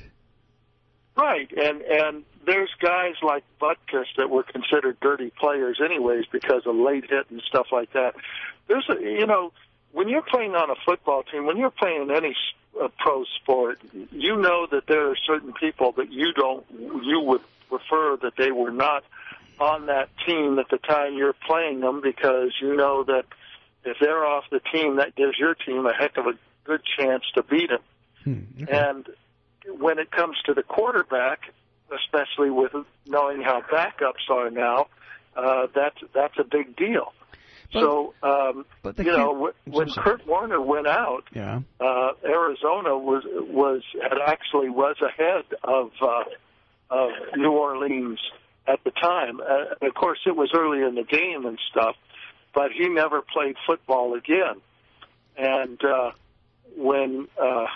Right, and and there's guys like Butkus that were considered dirty players, anyways, because of late hit and stuff like that. There's a, you know, when you're playing on a football team, when you're playing in any uh, pro sport, you know that there are certain people that you don't, you would prefer that they were not on that team at the time you're playing them, because you know that if they're off the team, that gives your team a heck of a good chance to beat them. Hmm, okay. And when it comes to the quarterback, especially with knowing how backups are now, uh, that's that's a big deal. But, so, um, but you know, w- when Kurt Warner went out, yeah. uh, Arizona was was had actually was ahead of uh, of New Orleans at the time. Uh, of course, it was early in the game and stuff, but he never played football again. And uh, when uh,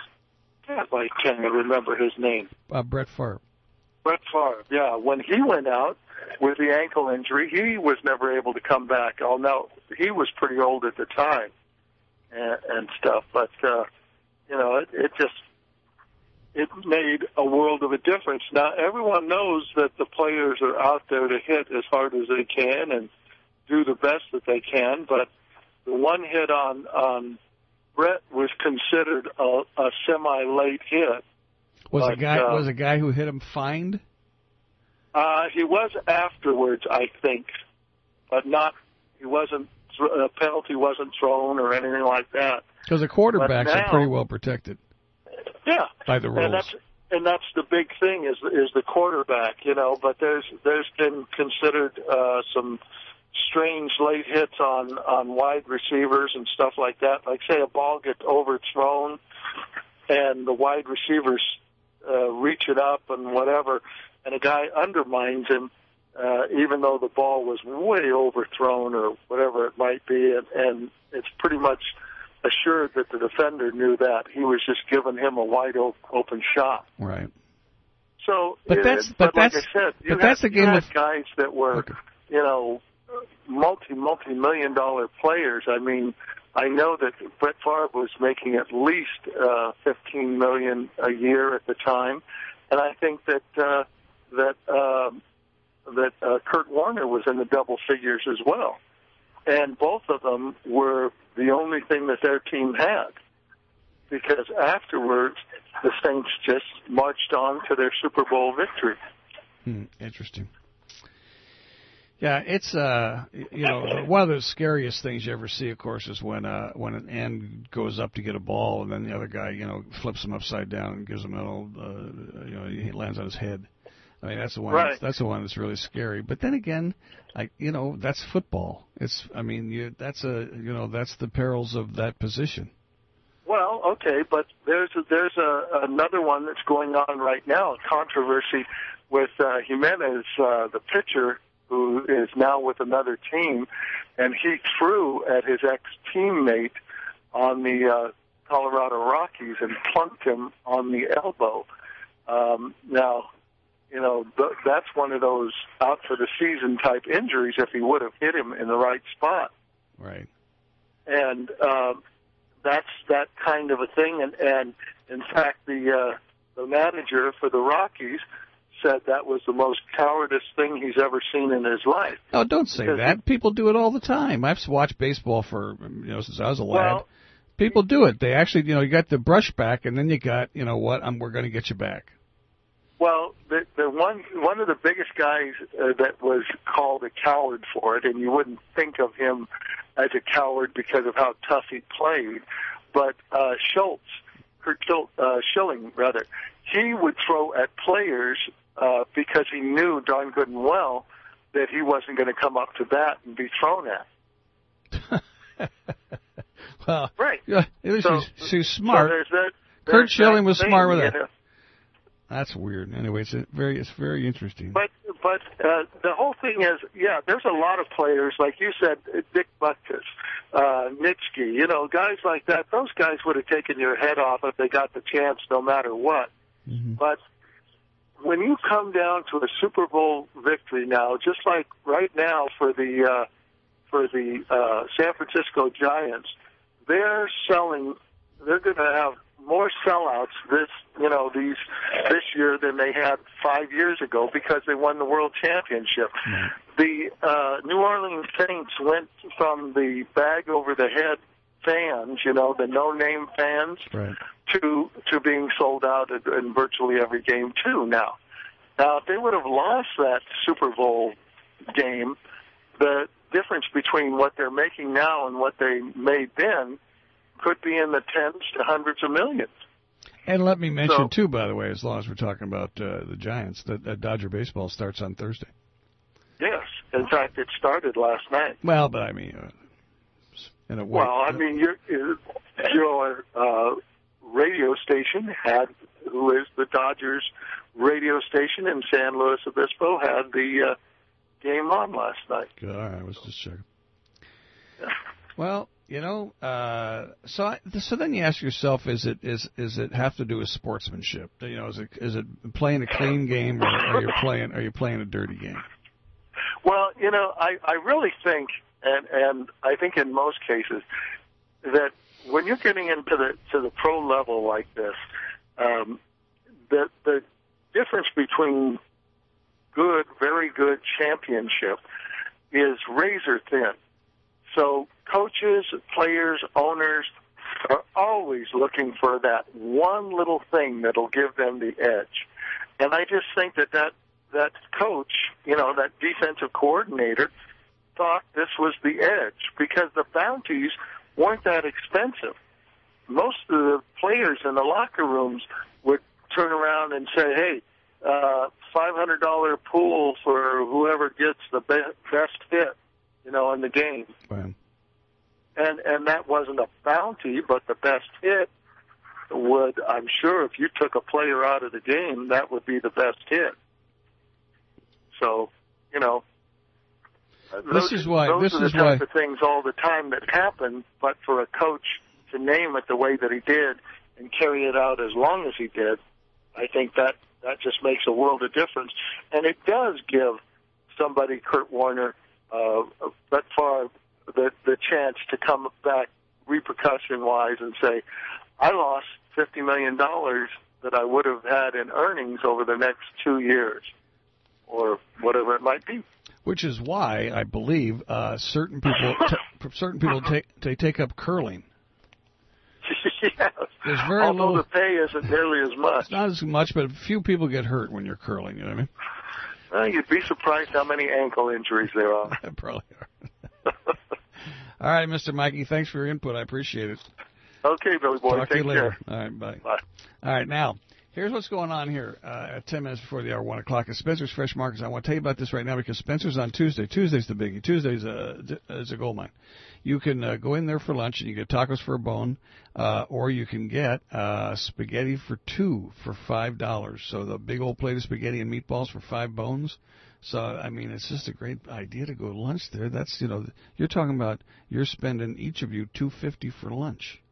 I can't remember his name. Uh, Brett Favre. Brett Favre, yeah. When he went out with the ankle injury, he was never able to come back. Oh, no, he was pretty old at the time and, and stuff. But, uh, you know, it, it just it made a world of a difference. Now, everyone knows that the players are out there to hit as hard as they can and do the best that they can. But the one hit on, on Brett was considered a, a semi-late hit. Was but, a guy uh, was a guy who hit him fined? Uh, he was afterwards, I think, but not. He wasn't. A penalty wasn't thrown or anything like that. Because the quarterbacks now, are pretty well protected. Yeah, by the rules. And that's and that's the big thing is is the quarterback, you know. But there's there's been considered uh, some strange late hits on on wide receivers and stuff like that. Like say a ball gets overthrown, and the wide receivers uh, reach it up and whatever, and a guy undermines him, uh, even though the ball was way overthrown or whatever it might be, and, and it's pretty much assured that the defender knew that. He was just giving him a wide open shot. Right. So, but that's uh, but, but like that's I said, you but had, that's a you game had of guys that were, okay. you know, multi multi million dollar players. I mean, I know that Brett Favre was making at least uh, fifteen million a year at the time, and I think that uh, that uh, that uh, Kurt Warner was in the double figures as well. And both of them were the only thing that their team had, because afterwards the Saints just marched on to their Super Bowl victory. Hmm, interesting. Yeah, it's uh, you know, one of the scariest things you ever see, of course, is when uh, when an end goes up to get a ball, and then the other guy, you know, flips him upside down and gives him a little, uh, you know, he lands on his head. I mean, that's the one. Right. That's, that's the one that's really scary. But then again, I, you know, that's football. It's, I mean, you, that's a, you know, that's the perils of that position. Well, okay, but there's a, there's a, another one that's going on right now, a controversy with uh, Jimenez, uh, the pitcher, who is now with another team, and he threw at his ex-teammate on the uh, Colorado Rockies and plunked him on the elbow. Um, now, you know, th- that's one of those out for the season type injuries if he would have hit him in the right spot. Right. And uh, that's that kind of a thing. And, and in fact, the uh, the manager for the Rockies said that was the most cowardice thing he's ever seen in his life. Oh, don't say because that. People do it all the time. I've watched baseball for, you know, since I was a lad. Well, People do it. They actually, you know, you got the brush back, and then you got, you know what, I'm, we're going to get you back. Well, the, the one one of the biggest guys uh, that was called a coward for it, and you wouldn't think of him as a coward because of how tough he played, but uh, Schultz, Kurt uh, Schilling, rather, he would throw at players uh, because he knew darn good and well that he wasn't going to come up to bat and be thrown at. Well, right. Yeah, at least so, he's, he's smart. So there's that, Kurt there's Schilling was thing, smart with that. You know? That's weird. Anyway, it's a very, it's very interesting. But but uh, the whole thing is, yeah, there's a lot of players, like you said, Dick Butkus, uh, Nitschke, you know, guys like that. Those guys would have taken your head off if they got the chance, no matter what. Mm-hmm. But when you come down to a Super Bowl victory now, just like right now for the uh, for the uh, San Francisco Giants, they're selling. They're going to have more sellouts this, you know, these this year than they had five years ago because they won the World Championship. Right. The uh, New Orleans Saints went from the bag over the head fans, you know, the no-name fans, right. to to being sold out in, in virtually every game too. Now, now if they would have lost that Super Bowl game, the difference between what they're making now and what they made then could be in the tens to hundreds of millions. And let me mention, so, too, by the way, as long as we're talking about uh, the Giants, that uh, Dodger baseball starts on Thursday. Yes. In fact, it started last night. Well, but I mean, uh, in a way. Well, I mean, your, your uh, radio station had, who is the Dodgers radio station in San Luis Obispo, had the uh, game on last night. Good. All right, I was just checking. Yeah. Well, you know, uh, so I, so then you ask yourself: Is it is is it have to do with sportsmanship? You know, is it is it playing a clean game, or are you playing are you playing a dirty game? Well, you know, I I really think, and and I think in most cases, that when you're getting into the to the pro level like this, um, the the difference between good, very good championship is razor thin. So coaches, players, owners are always looking for that one little thing that'll give them the edge. And I just think that that, that coach, you know, that defensive coordinator, thought this was the edge because the bounties weren't that expensive. Most of the players in the locker rooms would turn around and say, hey, uh, five hundred dollars pool for whoever gets the be- best hit, you know, in the game. Wow. And and that wasn't a bounty, but the best hit. would, I'm sure, if you took a player out of the game, that would be the best hit. So, you know, this those, is why. those This are the is type why. of things all the time that happen. But for a coach to name it the way that he did and carry it out as long as he did, I think that that just makes a world of difference. And it does give somebody, Kurt Warner, uh, Brett Favre, the the chance to come back repercussion-wise and say, I lost fifty million dollars that I would have had in earnings over the next two years, or whatever it might be. Which is why I believe uh, certain people t- certain people take they take up curling. Yes. There's very Although little, the pay isn't nearly as much. It's not as much, but few people get hurt when you're curling. You know what I mean? Well, you'd be surprised how many ankle injuries there are. Probably are. All right, Mister Mikey, thanks for your input. I appreciate it. Okay, Billy Boy. Talk Take to you later. care. All right, bye. Bye. All right, now, here's what's going on here uh, at ten minutes before the hour, one o'clock at Spencer's Fresh Markets. I want to tell you about this right now because Spencer's on Tuesday. Tuesday's the biggie. Tuesday's a, is a gold mine. You can uh, go in there for lunch and you get tacos for a bone, uh, or you can get uh, spaghetti for two for five dollars. So the big old plate of spaghetti and meatballs for five bones. So, I mean, it's just a great idea to go to lunch there. That's, you know, you're talking about you're spending, each of you, two fifty for lunch.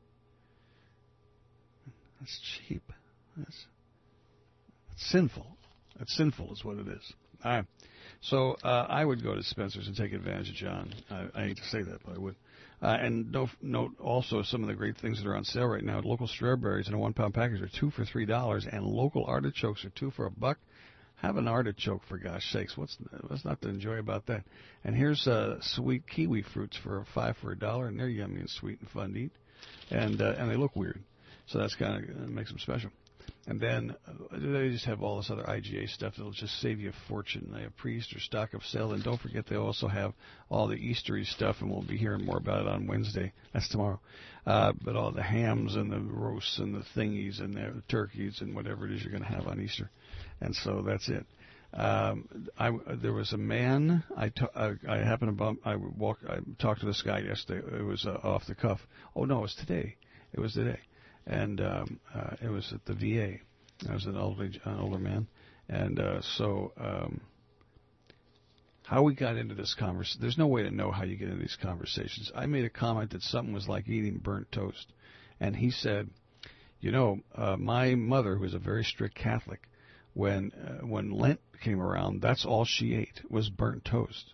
That's cheap. That's, that's sinful. That's sinful is what it is. All right. So uh, I would go to Spencer's and take advantage of John. I, I hate to say that, but I would. Uh, and note, note also some of the great things that are on sale right now. Local strawberries in a one-pound package are two for three dollars, and local artichokes are two for a buck. Have an artichoke, for gosh sakes. What's what's not to enjoy about that? And here's uh, sweet kiwi fruits for five for a dollar, and they're yummy and sweet and fun to eat, and uh, and they look weird, so that's kind of uh, makes them special. And then uh, they just have all this other I G A stuff that'll just save you a fortune. They have pre-Easter stock of sale, and don't forget they also have all the Eastery stuff, and we'll be hearing more about it on Wednesday. That's tomorrow. Uh, but all the hams and the roasts and the thingies and the turkeys and whatever it is you're going to have on Easter. And so that's it. Um, I, there was a man. I, t- I, I happened to bump. I walk. I talked to this guy yesterday. It was uh, off the cuff. Oh no, it was today. It was today, and um, uh, it was at the V A. I was an older, an older man, and uh, so um, how we got into this conversation. There's no way to know how you get into these conversations. I made a comment that something was like eating burnt toast, and he said, "You know, uh, my mother, who was a very strict Catholic." When uh, when Lent came around, that's all she ate was burnt toast.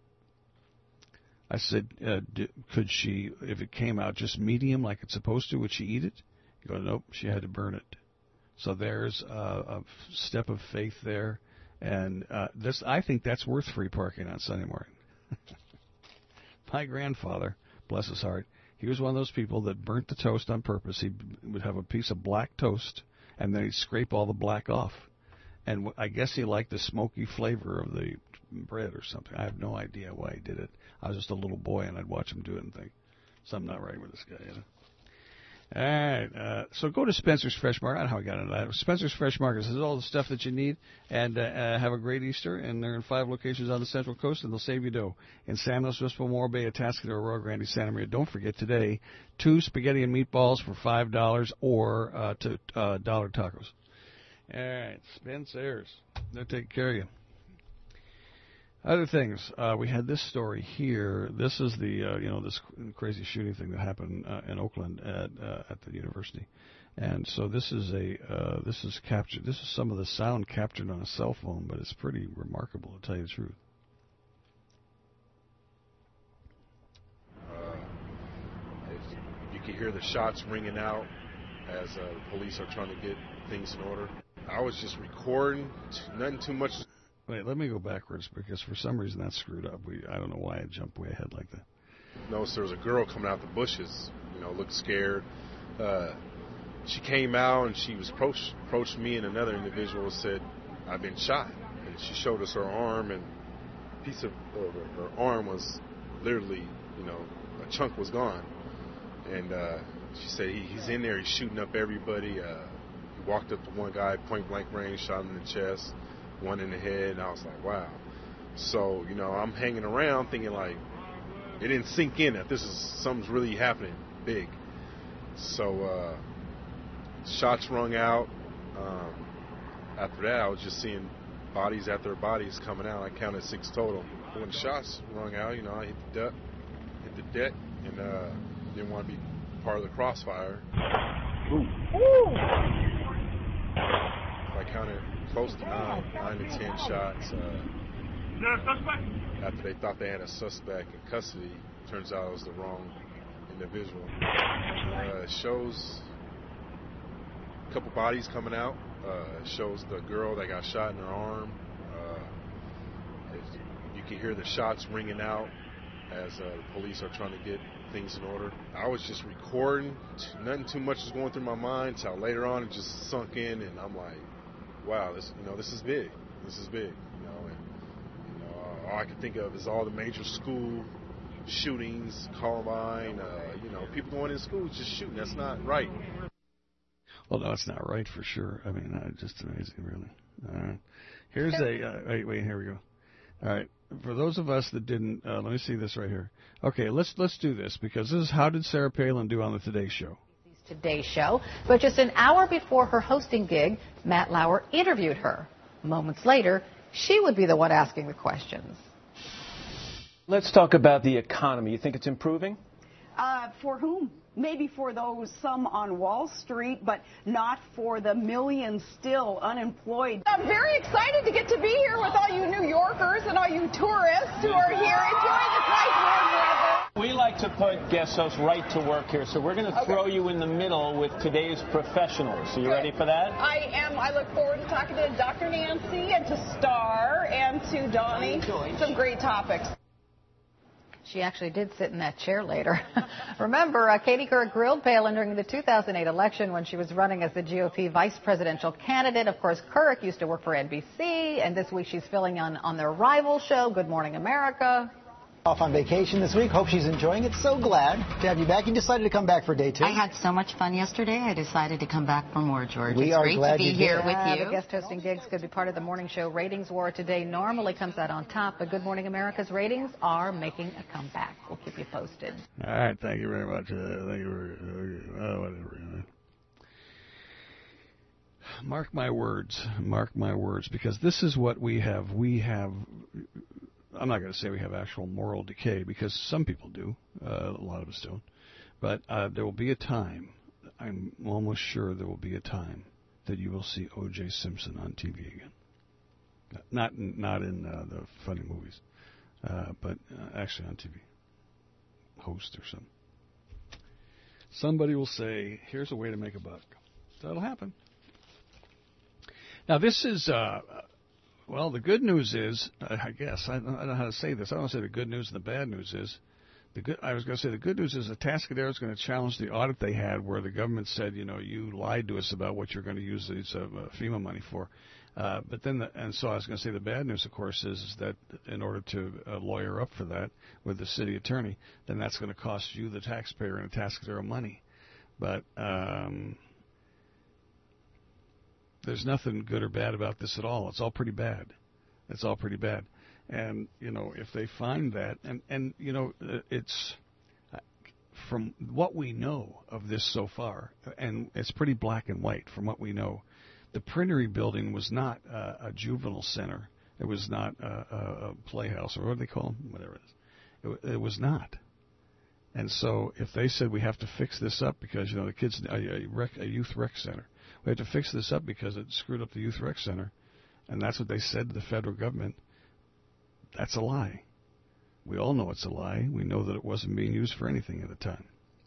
I said, uh, d- could she, if it came out just medium like it's supposed to, would she eat it? You go, nope, she had to burn it. So there's uh, a step of faith there, and uh, this I think that's worth free parking on Sunday morning. My grandfather, bless his heart, he was one of those people that burnt the toast on purpose. He would have a piece of black toast, and then he'd scrape all the black off. And I guess he liked the smoky flavor of the bread or something. I have no idea why he did it. I was just a little boy, and I'd watch him do it and think, something not right with this guy, you know. All right, uh, so go to Spencer's Fresh Market. I don't know how I got into that. Spencer's Fresh Market has all the stuff that you need, and uh, uh, have a great Easter. And they're in five locations on the Central Coast, and they'll save you dough. In San Luis Obispo, Morro Bay, Atascadero, Arroyo Grande, Santa Maria. Don't forget today, two spaghetti and meatballs for five dollars, or uh, to uh, dollar tacos. All right, Spencer's. They'll take care of you. Other things, uh, we had this story here. This is the, uh, you know, this crazy shooting thing that happened uh, in Oakland at uh, at the university, and so this is a uh, this is captured. This is some of the sound captured on a cell phone, but it's pretty remarkable to tell you the truth. Uh, you can hear the shots ringing out as uh, the police are trying to get things in order. I was just recording, nothing too much. Wait, let me go backwards because for some reason that's screwed up. We I don't know why I jumped way ahead like that. Noticed there was a girl coming out the bushes, you know, looked scared. Uh, she came out and she was approached, approached me and another individual, said, "I've been shot." And she showed us her arm, and a piece of uh, her arm was literally, you know, a chunk was gone. And uh, she said, he, he's in there, he's shooting up everybody. Uh, he walked up to one guy, point blank range, shot him in the chest, one in the head, and I was like, wow. So, you know, I'm hanging around thinking like, it didn't sink in that this is, something's really happening big. So, uh, shots rung out. Um, after that, I was just seeing bodies after bodies coming out. I counted six total. When the shots rung out, you know, I hit the deck, hit the deck, and uh, didn't want to be part of the crossfire. Ooh. I counted close to nine, nine to ten shots. Uh, after they thought they had a suspect in custody, turns out it was the wrong individual. Uh, it shows a couple bodies coming out. Uh, it shows the girl that got shot in her arm. Uh, it, you can hear the shots ringing out as uh, the police are trying to get things in order. I was just recording. Nothing too much was going through my mind until later on it just sunk in, and I'm like, wow, this, you know, this is big. This is big. You know, and you know, all I can think of is all the major school shootings, Columbine. Uh, you know, people going in school just shooting. That's not right. Well, no, it's not right for sure. I mean, uh, just amazing, really. All right. Here's a, uh, wait, wait, here we go. All right. For those of us that didn't, uh, let me see this right here. Okay, let's let's do this, because this is how did Sarah Palin do on the Today Show? Today Show, but just an hour before her hosting gig, Matt Lauer interviewed her. Moments later, she would be the one asking the questions. Let's talk about the economy. You think it's improving? Uh, for whom? Maybe for those some on Wall Street, but not for the millions still unemployed. I'm very excited to get to be here with all you New Yorkers and all you tourists who are here enjoying this nice warm weather. We like to put guest hosts right to work here, so we're going to Okay. throw you in the middle with today's professionals. Are you ready for that? I am. I look forward to talking to Doctor Nancy and to Star and to Donnie. Some great topics. She actually did sit in that chair later. Remember, uh, Katie Couric grilled Palin during the two thousand eight election when she was running as the G O P vice presidential candidate. Of course, Couric used to work for N B C, and this week she's filling on, on their rival show, Good Morning America. Off on vacation this week. Hope she's enjoying it. So glad to have you back. You decided to come back for day two. I had so much fun yesterday, I decided to come back for more, George. We it's are great glad to be you did. here with Uh, you. the guest hosting gigs could be part of the morning show ratings war today. Normally comes out on top, but Good Morning America's ratings are making a comeback. We'll keep you posted. All right, thank you very much. Uh, thank you very uh, whatever. Mark my words. Mark my words, because this is what we have. We have. I'm not going to say we have actual moral decay, because some people do. Uh, a lot of us don't. But uh, there will be a time, I'm almost sure there will be a time, that you will see O J Simpson on T V again. Not in, not in uh, the funny movies, uh, but uh, actually on T V. Host or something. Somebody will say, here's a way to make a buck. That'll happen. Now, this is... Uh, Well, the good news is, uh, I guess, I don't, I don't know how to say this. I don't say the good news and the bad news is. The good, I was going to say the good news is Atascadero is going to challenge the audit they had where the government said, you know, you lied to us about what you're going to use these uh, FEMA money for. Uh, but then, the, and so I was going to say the bad news, of course, is, is that in order to uh, lawyer up for that with the city attorney, then that's going to cost you, the taxpayer, in Atascadero money. But um, there's nothing good or bad about this at all. It's all pretty bad. It's all pretty bad. And, you know, if they find that, and, and you know, it's, from what we know of this so far, and it's pretty black and white from what we know, the Printery building was not uh, a juvenile center. It was not a, a, a playhouse, or what do they call them? Whatever it is. It, it was not. And so if they said we have to fix this up because, you know, the kids, a, a, rec, a youth rec center, we have to fix this up because it screwed up the youth rec center, and that's what they said to the federal government, that's a lie. We all know it's a lie. We know that it wasn't being used for anything at the time.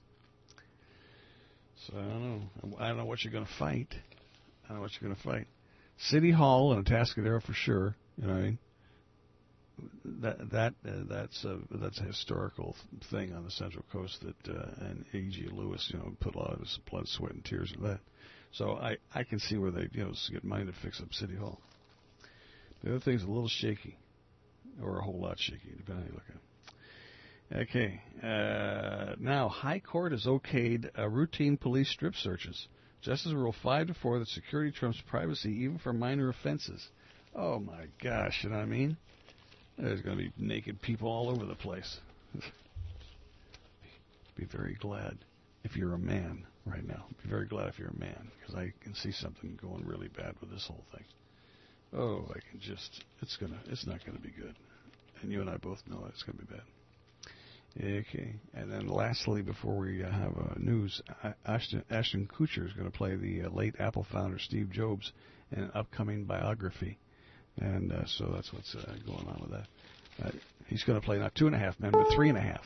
So I don't know. I don't know what you're going to fight. I don't know what you're going to fight. City Hall and Atascadero for sure. You know what I mean? That that uh, that's a that's a historical thing on the Central Coast that uh, and A G Lewis, you know, put a lot of his blood, sweat, and tears into that. So I, I can see where they, you know, get money to fix up City Hall. The other thing's a little shaky, or a whole lot shaky, depending on how you look at it. Okay. Uh, now, High Court has okayed uh, routine police strip searches. Justice ruled five to four that security trumps privacy even for minor offenses. Oh my gosh, you know what I mean? There's going to be naked people all over the place. Be very glad if you're a man right now. Be very glad if you're a man, because I can see something going really bad with this whole thing. Oh, I can just, it's gonna, it's not gonna be good. And you and I both know it's gonna be bad. Okay, and then lastly, before we uh, have uh, news, Ashton, Ashton Kutcher is going to play the uh, late Apple founder Steve Jobs in an upcoming biography, and uh, so that's what's uh, going on with that. Uh, he's going to play not two and a half men, but three and a half.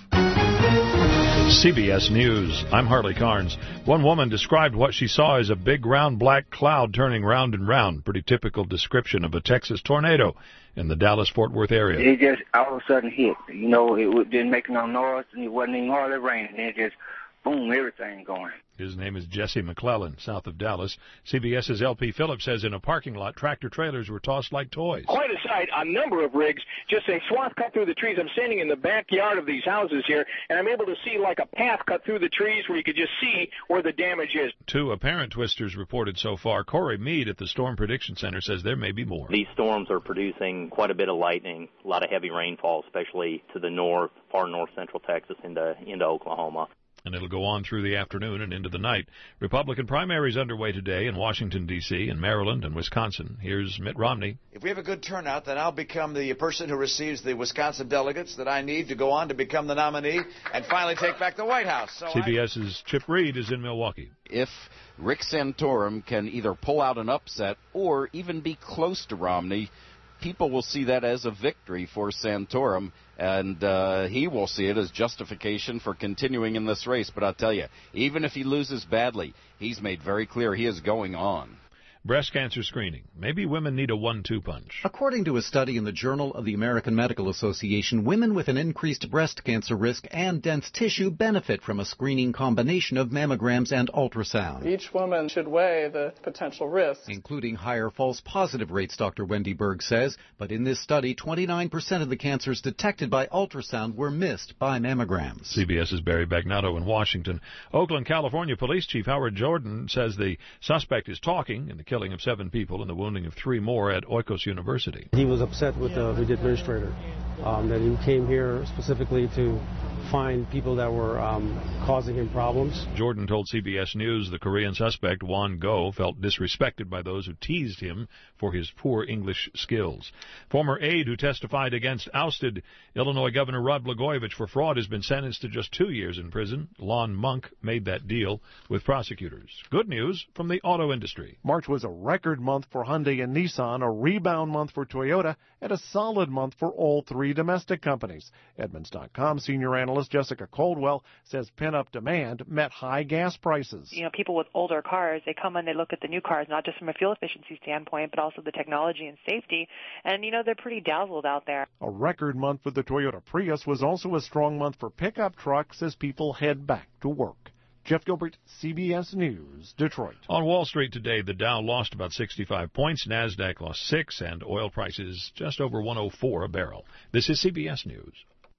C B S News. I'm Harley Carnes. One woman described what she saw as a big round black cloud turning round and round. Pretty typical description of a Texas tornado in the Dallas-Fort Worth area. It just all of a sudden hit. You know, it didn't make no noise, and it wasn't even hardly raining. It just, boom, everything going. His name is Jesse McClellan, south of Dallas. CBS's L P Phillips says in a parking lot, tractor-trailers were tossed like toys. Quite a sight. A number of rigs, just a swath cut through the trees. I'm standing in the backyard of these houses here, and I'm able to see like a path cut through the trees where you could just see where the damage is. Two apparent twisters reported so far. Corey Mead at the Storm Prediction Center says there may be more. These storms are producing quite a bit of lightning, a lot of heavy rainfall, especially to the north, far north central Texas into, into Oklahoma. And it'll go on through the afternoon and into the night. Republican primaries underway today in Washington, D C, and Maryland and Wisconsin. Here's Mitt Romney. If we have a good turnout, then I'll become the person who receives the Wisconsin delegates that I need to go on to become the nominee and finally take back the White House. So CBS's I... Chip Reed is in Milwaukee. If Rick Santorum can either pull out an upset or even be close to Romney, people will see that as a victory for Santorum, and uh, he will see it as justification for continuing in this race. But I'll tell you, even if he loses badly, he's made very clear he is going on. Breast cancer screening. Maybe women need a one two punch. According to a study in the Journal of the American Medical Association, women with an increased breast cancer risk and dense tissue benefit from a screening combination of mammograms and ultrasound. Each woman should weigh the potential risks, including higher false positive rates, Doctor Wendy Berg says. But in this study, twenty-nine percent of the cancers detected by ultrasound were missed by mammograms. CBS's Barry Bagnato in Washington. Oakland, California Police Chief Howard Jordan says the suspect is talking in the killing of seven people and the wounding of three more at Oikos University. He was upset with, uh, with the administrator, um, that he came here specifically to find people that were um, causing him problems. Jordan told C B S News the Korean suspect, Won Go, felt disrespected by those who teased him for his poor English skills. Former aide who testified against ousted Illinois Governor Rod Blagojevich for fraud has been sentenced to just two years in prison. Lon Monk made that deal with prosecutors. Good news from the auto industry. March was a record month for Hyundai and Nissan, a rebound month for Toyota, and a solid month for all three domestic companies. Edmunds dot com senior analyst Jessica Coldwell says pent-up demand met high gas prices. You know, people with older cars, they come and they look at the new cars, not just from a fuel efficiency standpoint, but also the technology and safety, and, you know, they're pretty dazzled out there. A record month for the Toyota Prius was also a strong month for pickup trucks as people head back to work. Jeff Gilbert, C B S News, Detroit. On Wall Street today, the Dow lost about sixty-five points, NASDAQ lost six, and oil prices just over one oh four a barrel. This is C B S News.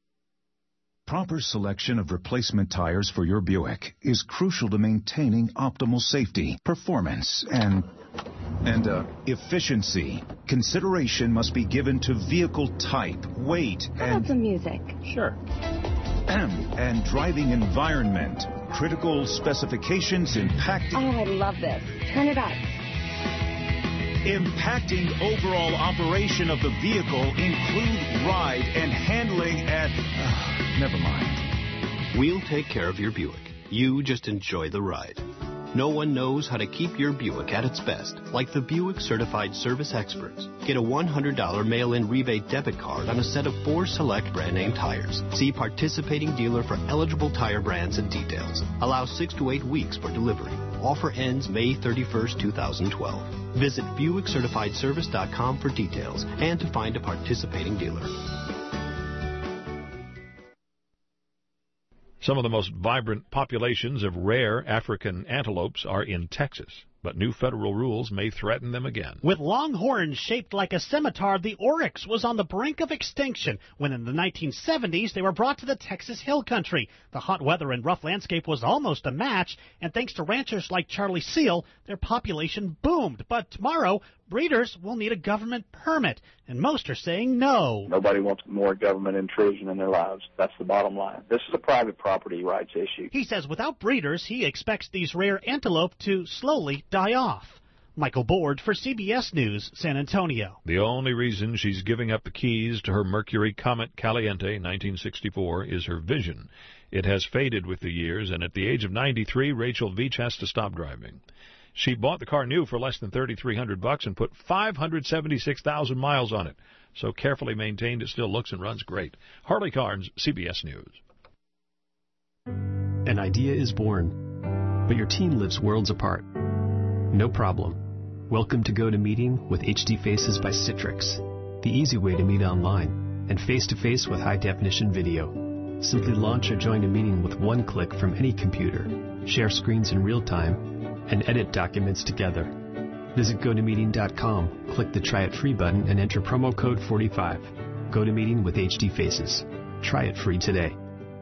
Proper selection of replacement tires for your Buick is crucial to maintaining optimal safety, performance, and and uh, efficiency. Consideration must be given to vehicle type, weight, How and about some music? Sure. and driving environment. Critical specifications impacting. Oh, I love this. Turn it up. Impacting overall operation of the vehicle include ride and handling at. Uh, never mind. We'll take care of your Buick. You just enjoy the ride. No one knows how to keep your Buick at its best, like the Buick Certified Service Experts. Get a one hundred dollars mail-in rebate debit card on a set of four select brand-name tires. See participating dealer for eligible tire brands and details. Allow six to eight weeks for delivery. Offer ends May thirty-first, two thousand twelve. Visit Buick Certified Service dot com for details and to find a participating dealer. Some of the most vibrant populations of rare African antelopes are in Texas. but new federal rules may threaten them again. With long horns shaped like a scimitar, the oryx was on the brink of extinction when in the nineteen seventies they were brought to the Texas Hill Country. The hot weather and rough landscape was almost a match, and thanks to ranchers like Charlie Seal, their population boomed. But tomorrow, breeders will need a government permit, and most are saying no. Nobody wants more government intrusion in their lives. That's the bottom line. This is a private property rights issue. He says without breeders, he expects these rare antelope to slowly die off. Michael Board for C B S News, San Antonio. The only reason she's giving up the keys to her Mercury Comet Caliente nineteen sixty-four is her vision. It has faded with the years, and at the age of ninety-three, Rachel Veach has to stop driving. She bought the car new for less than thirty-three hundred bucks and put five hundred seventy-six thousand miles on it. So carefully maintained, it still looks and runs great. Harley Carnes, C B S News. An idea is born, but your team lives worlds apart. No problem. Welcome to GoToMeeting with H D Faces by Citrix, the easy way to meet online and face-to-face with high-definition video. Simply launch or join a meeting with one click from any computer, share screens in real time, and edit documents together. Visit go to meeting dot com, click the Try It Free button, and enter promo code forty-five. GoToMeeting with H D Faces. Try it free today.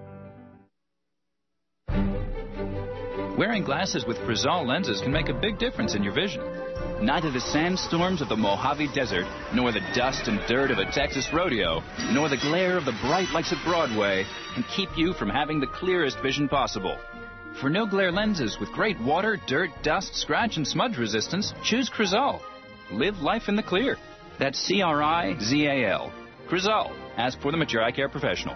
Wearing glasses with Crizal lenses can make a big difference in your vision. Neither the sandstorms of the Mojave Desert, nor the dust and dirt of a Texas rodeo, nor the glare of the bright lights of Broadway can keep you from having the clearest vision possible. For no-glare lenses with great water, dirt, dust, scratch, and smudge resistance, choose Crizal. Live life in the clear. That's C R I Z A L. Crizal. Ask for them at your eye care professional.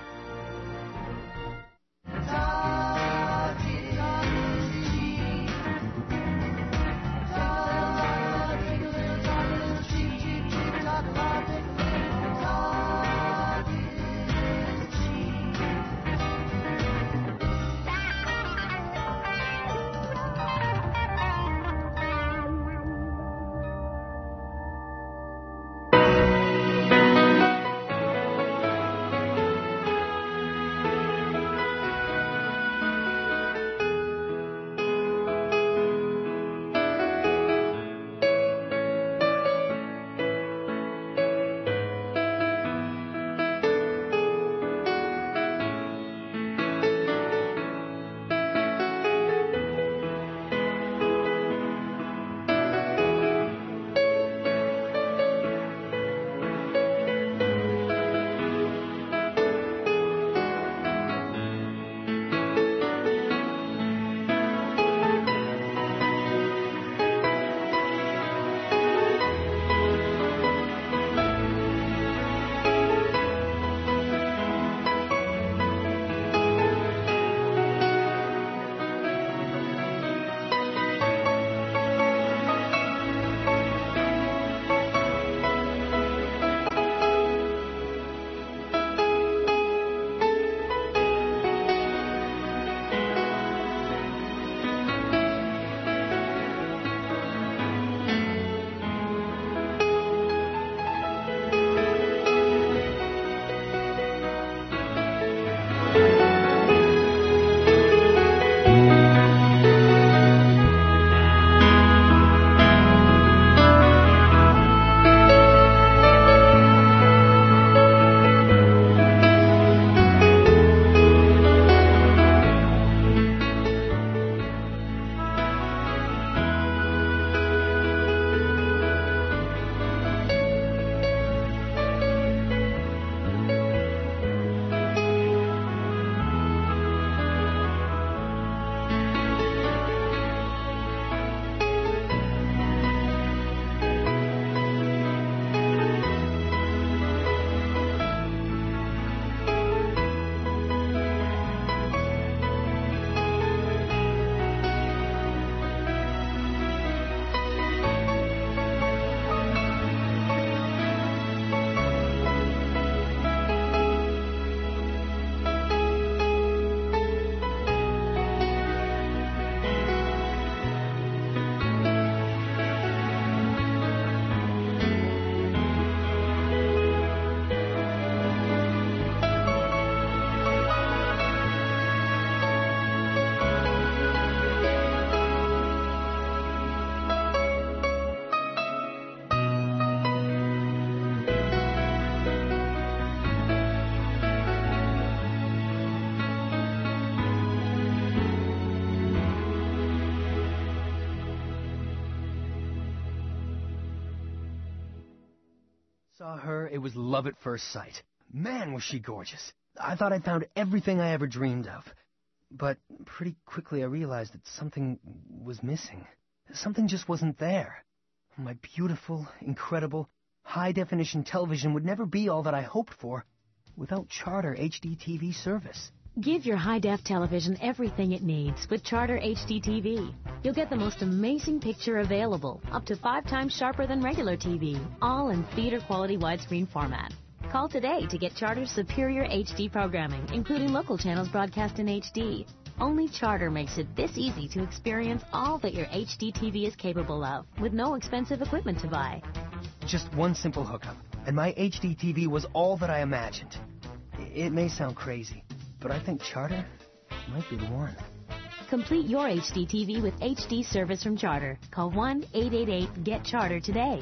saw her, it was love at first sight. Man, was she gorgeous. I thought I'd found everything I ever dreamed of. But pretty quickly I realized that something was missing. Something just wasn't there. My beautiful, incredible, high-definition television would never be all that I hoped for without Charter H D T V service. Give your high-def television everything it needs with Charter H D T V. You'll get the most amazing picture available, up to five times sharper than regular T V, all in theater-quality widescreen format. Call today to get Charter's superior H D programming, including local channels broadcast in H D. Only Charter makes it this easy to experience all that your H D T V is capable of, with no expensive equipment to buy. Just one simple hookup, and my H D T V was all that I imagined. It may sound crazy, but I think Charter might be the one. Complete your H D T V with H D service from Charter. Call one eight eight eight get charter today.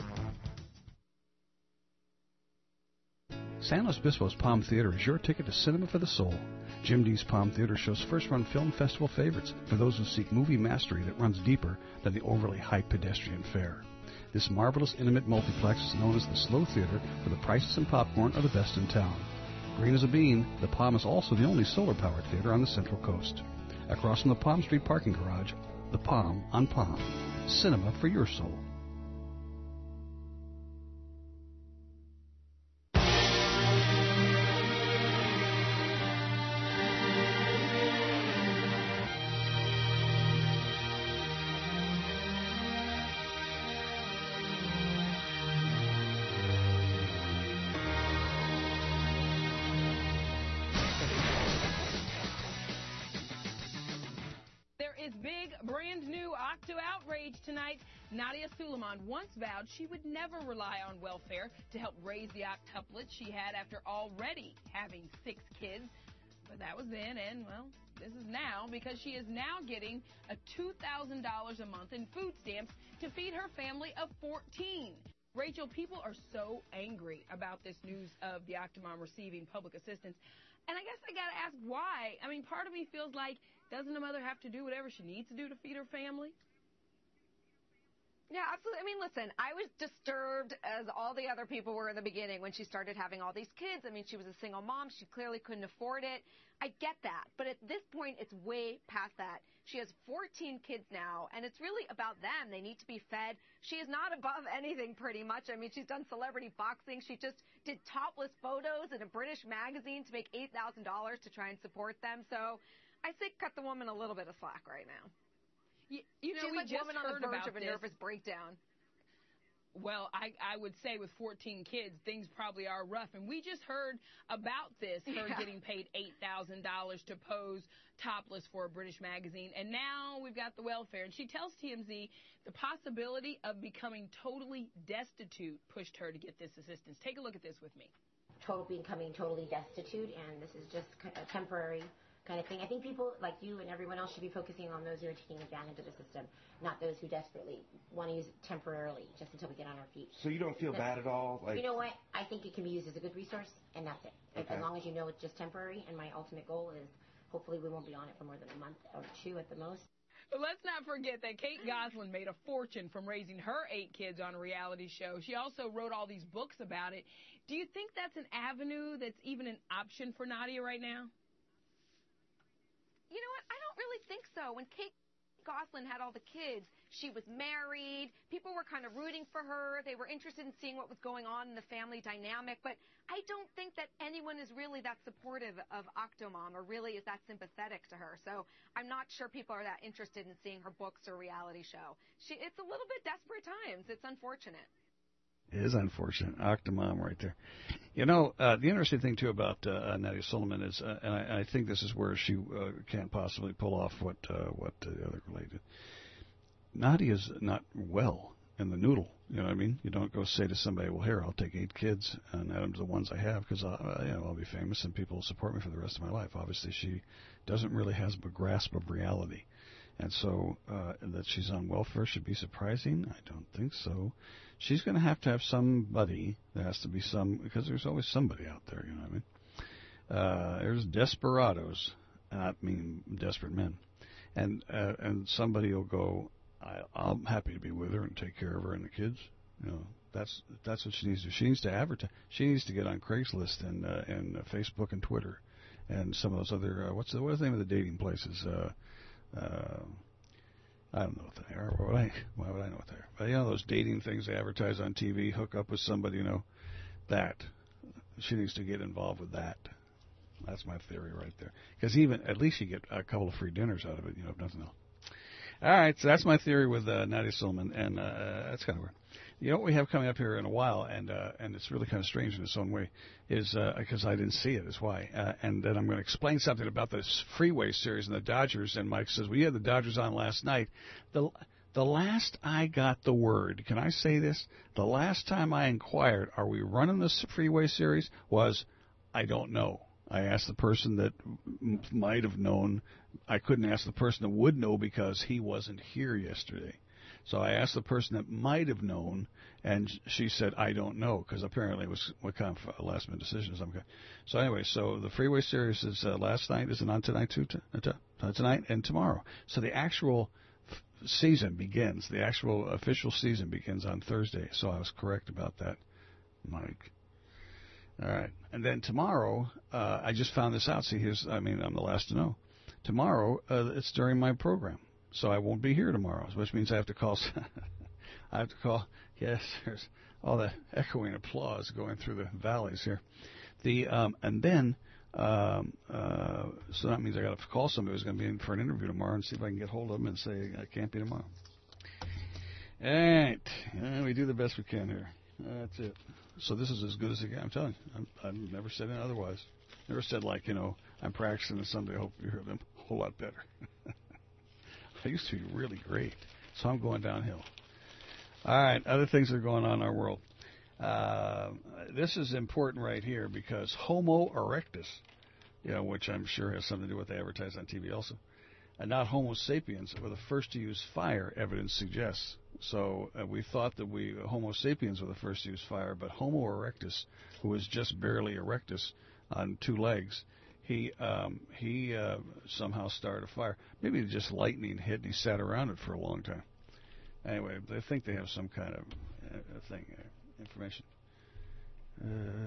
San Luis Obispo's Palm Theater is your ticket to cinema for the soul. Jim D's Palm Theater shows first-run film festival favorites for those who seek movie mastery that runs deeper than the overly hyped pedestrian fare. This marvelous, intimate multiplex is known as the Slow Theater, where the prices and popcorn are the best in town. Green as a bean, the Palm is also the only solar-powered theater on the Central Coast. Across from the Palm Street parking garage, the Palm on Palm. Cinema for your soul. Tonight, Nadia Suleiman once vowed she would never rely on welfare to help raise the octuplets she had after already having six kids. But that was then, and, well, this is now, because she is now getting a two thousand dollars a month in food stamps to feed her family of fourteen. Rachel, people are so angry about this news of the Octomom receiving public assistance. And I guess I got to ask why. I mean, part of me feels like, doesn't a mother have to do whatever she needs to do to feed her family? Yeah, absolutely. I mean, listen, I was disturbed as all the other people were in the beginning when she started having all these kids. I mean, she was a single mom. She clearly couldn't afford it. I get that. But at this point, it's way past that. She has fourteen kids now, and it's really about them. They need to be fed. She is not above anything, pretty much. I mean, she's done celebrity boxing. She just did topless photos in a British magazine to make eight thousand dollars to try and support them. So I say cut the woman a little bit of slack right now. You, you know, She's we like just woman on heard the verge about of a this. nervous breakdown. Well, I, I would say with fourteen kids, things probably are rough. And we just heard about this, her Yeah. getting paid eight thousand dollars to pose topless for a British magazine. And now we've got the welfare. And she tells T M Z the possibility of becoming totally destitute pushed her to get this assistance. Take a look at this with me. Total becoming totally destitute, and this is just a temporary kind of thing. I think people like you and everyone else should be focusing on those who are taking advantage of the system, not those who desperately want to use it temporarily, just until we get on our feet. So you don't feel No. bad at all? Like, You know what? I think it can be used as a good resource, and that's it. Okay. As long as you know it's just temporary, and my ultimate goal is hopefully we won't be on it for more than a month or two at the most. But let's not forget that Kate Gosselin made a fortune from raising her eight kids on a reality show. She also wrote all these books about it. Do you think that's an avenue that's even an option for Nadia right now? You know what? I don't really think so. When Kate Gosselin had all the kids, she was married. People were kind of rooting for her. They were interested in seeing what was going on in the family dynamic. But I don't think that anyone is really that supportive of Octomom or really is that sympathetic to her. So I'm not sure people are that interested in seeing her books or reality show. She, it's a little bit desperate times. It's unfortunate. It is unfortunate. Octomom right there. You know, uh, the interesting thing, too, about uh, Nadia Suleiman is, uh, and I, I think this is where she uh, can't possibly pull off what uh, what uh, the other lady did. Nadia's not well in the noodle. You know what I mean? You don't go say to somebody, well, here, I'll take eight kids and add them to the ones I have because uh, you know, I'll be famous and people will support me for the rest of my life. Obviously, she doesn't really have a grasp of reality. And so uh, that she's on welfare should be surprising? I don't think so. She's going to have to have somebody. There has to be some, because there's always somebody out there, you know what I mean? Uh, there's desperados, I mean desperate men. And uh, and somebody will go, I, I'm happy to be with her and take care of her and the kids. You know, that's that's what she needs to do. She needs to advertise. She needs to get on Craigslist and uh, and uh, Facebook and Twitter, and some of those other. Uh, what's the what's the name of the dating places? Uh, uh, I don't know what they are. Why would I? Why would I know what they are? But you know those dating things they advertise on T V. Hook up with somebody. You know, that she needs to get involved with that. That's my theory right there. Because even at least you get a couple of free dinners out of it. You know, if nothing else. All right, so that's my theory with uh, Nadia Suleman, and uh, that's kind of weird. You know what we have coming up here in a while, and uh, and it's really kind of strange in its own way, is because uh, I didn't see it, is why. Uh, and then I'm going to explain something about this Freeway series and the Dodgers. And Mike says, well, you had the Dodgers on last night. The the last I got the word, can I say this? The last time I inquired, are we running this Freeway series, was, I don't know. I asked the person that m- might have known. I couldn't ask the person that would know because he wasn't here yesterday. So I asked the person that might have known, and she said, I don't know, because apparently it was what kind of a last-minute decision of some kind. So anyway, so the Freeway series is uh, last night. Is it on tonight, too? T- t- tonight and tomorrow. So the actual f- season begins. The actual official season begins on Thursday. So I was correct about that, Mike. All right. And then tomorrow, uh, I just found this out. See, here's, I mean, I'm the last to know. Tomorrow, uh, it's during my program. So I won't be here tomorrow, which means I have to call. I have to call. Yes, there's all the echoing applause going through the valleys here. The um, and then um, uh, so that means I got to call somebody who's going to be in for an interview tomorrow and see if I can get hold of them and say I can't be tomorrow. All right, uh, we do the best we can here. That's it. So this is as good as it gets. I'm telling you, I'm, I've never said it otherwise. Never said like you know I'm practicing and someday I hope you hear them a whole lot better. I used to be really great, so I'm going downhill. All right, other things that are going on in our world. Uh, this is important right here because Homo erectus, you know, which I'm sure has something to do with what they advertise on T V also, and not Homo sapiens were the first to use fire, evidence suggests. So uh, we thought that we Homo sapiens were the first to use fire, but Homo erectus, who was just barely erectus on two legs, He um, he uh, somehow started a fire. Maybe just lightning hit and he sat around it for a long time. Anyway, they think they have some kind of uh, thing, uh, information. Uh,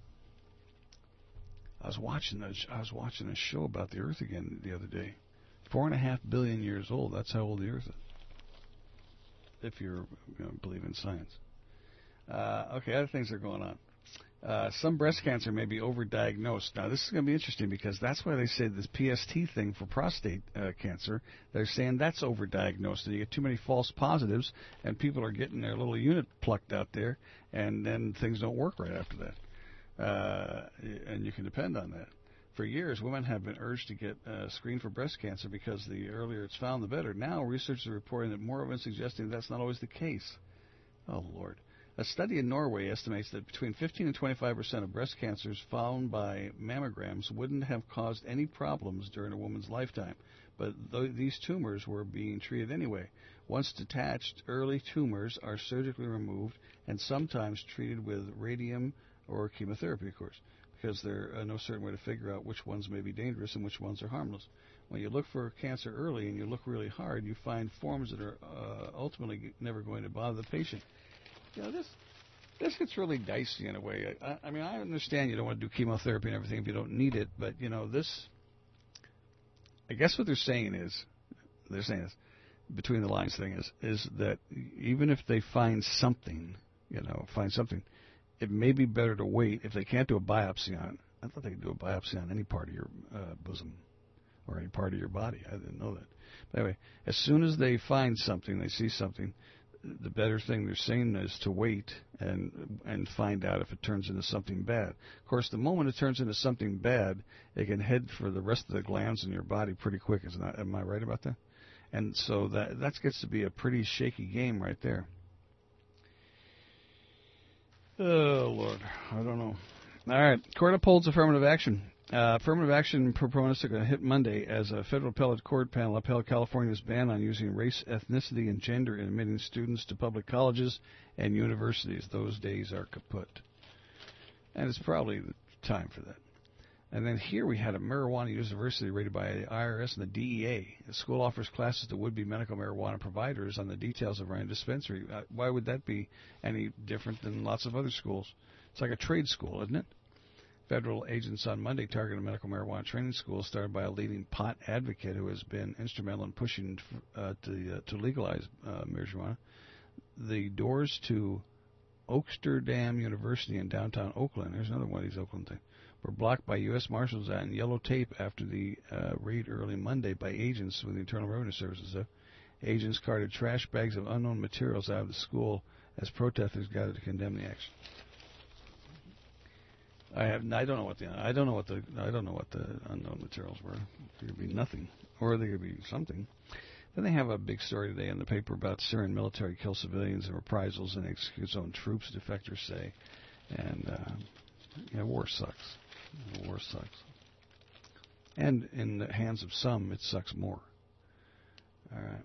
I was watching a, I was watching a show about the Earth again the other day. Four and a half billion years old. That's how old the Earth is. If you're you know, believe in science. Uh, okay, other things are going on. Uh, some breast cancer may be overdiagnosed. Now, this is going to be interesting because that's why they say this P S T thing for prostate uh, cancer, they're saying that's overdiagnosed. And you get too many false positives, and people are getting their little unit plucked out there, and then things don't work right after that. Uh, and you can depend on that. For years, women have been urged to get uh, screened for breast cancer because the earlier it's found, the better. Now, researchers are reporting that more evidence suggesting that's not always the case. Oh, Lord. A study in Norway estimates that between fifteen and twenty-five percent of breast cancers found by mammograms wouldn't have caused any problems during a woman's lifetime, but th- these tumors were being treated anyway. Once detached, early tumors are surgically removed and sometimes treated with radium or chemotherapy, of course, because there's uh, no certain way to figure out which ones may be dangerous and which ones are harmless. When you look for cancer early and you look really hard, you find forms that are uh, ultimately never going to bother the patient. You know, this this gets really dicey in a way. I, I mean, I understand you don't want to do chemotherapy and everything if you don't need it, but, you know, this, I guess what they're saying is, they're saying is, between the lines thing is, is that even if they find something, you know, find something, it may be better to wait. If they can't do a biopsy on, I thought they could do a biopsy on any part of your uh, bosom or any part of your body. I didn't know that. But anyway, as soon as they find something, they see something, the better thing they're saying is to wait and and find out if it turns into something bad. Of course, the moment it turns into something bad, it can head for the rest of the glands in your body pretty quick. Isn't that, am I right about that? And so that that gets to be a pretty shaky game right there. Oh, Lord. I don't know. All right. Court upholds affirmative action. Uh, affirmative action proponents are going to hit Monday as a federal appellate court panel upheld California's ban on using race, ethnicity, and gender in admitting students to public colleges and universities. Those days are kaput. And it's probably time for that. And then here we had a marijuana university rated by the I R S and the D E A. The school offers classes to would-be medical marijuana providers on the details of running a dispensary. Uh, why would that be any different than lots of other schools? It's like a trade school, isn't it? Federal agents on Monday targeted a medical marijuana training school started by a leading pot advocate who has been instrumental in pushing uh, to, uh, to legalize uh, marijuana. The doors to Oaksterdam University in downtown Oakland, there's another one of these Oakland things, were blocked by U S Marshals and yellow tape after the uh, raid early Monday by agents with the Internal Revenue Services. Uh, agents carted trash bags of unknown materials out of the school as protesters gathered to condemn the action. I have I don't know what the I don't know what the I don't know what the unknown materials were. There could be nothing, or there could be something. Then they have a big story today in the paper about Syrian military kill civilians in reprisals and execute its own troops, defectors say. And uh, yeah, war sucks. War sucks. And in the hands of some, it sucks more. All right.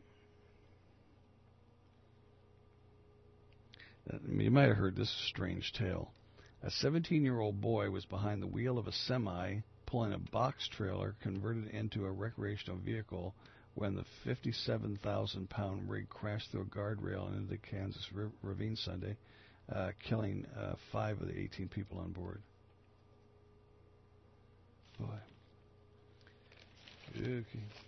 You might have heard this strange tale. A seventeen-year-old boy was behind the wheel of a semi pulling a box trailer converted into a recreational vehicle when the fifty-seven thousand pound rig crashed through a guardrail and into the Kansas ravine Sunday, uh, killing uh, five of the eighteen people on board. Boy. Okay.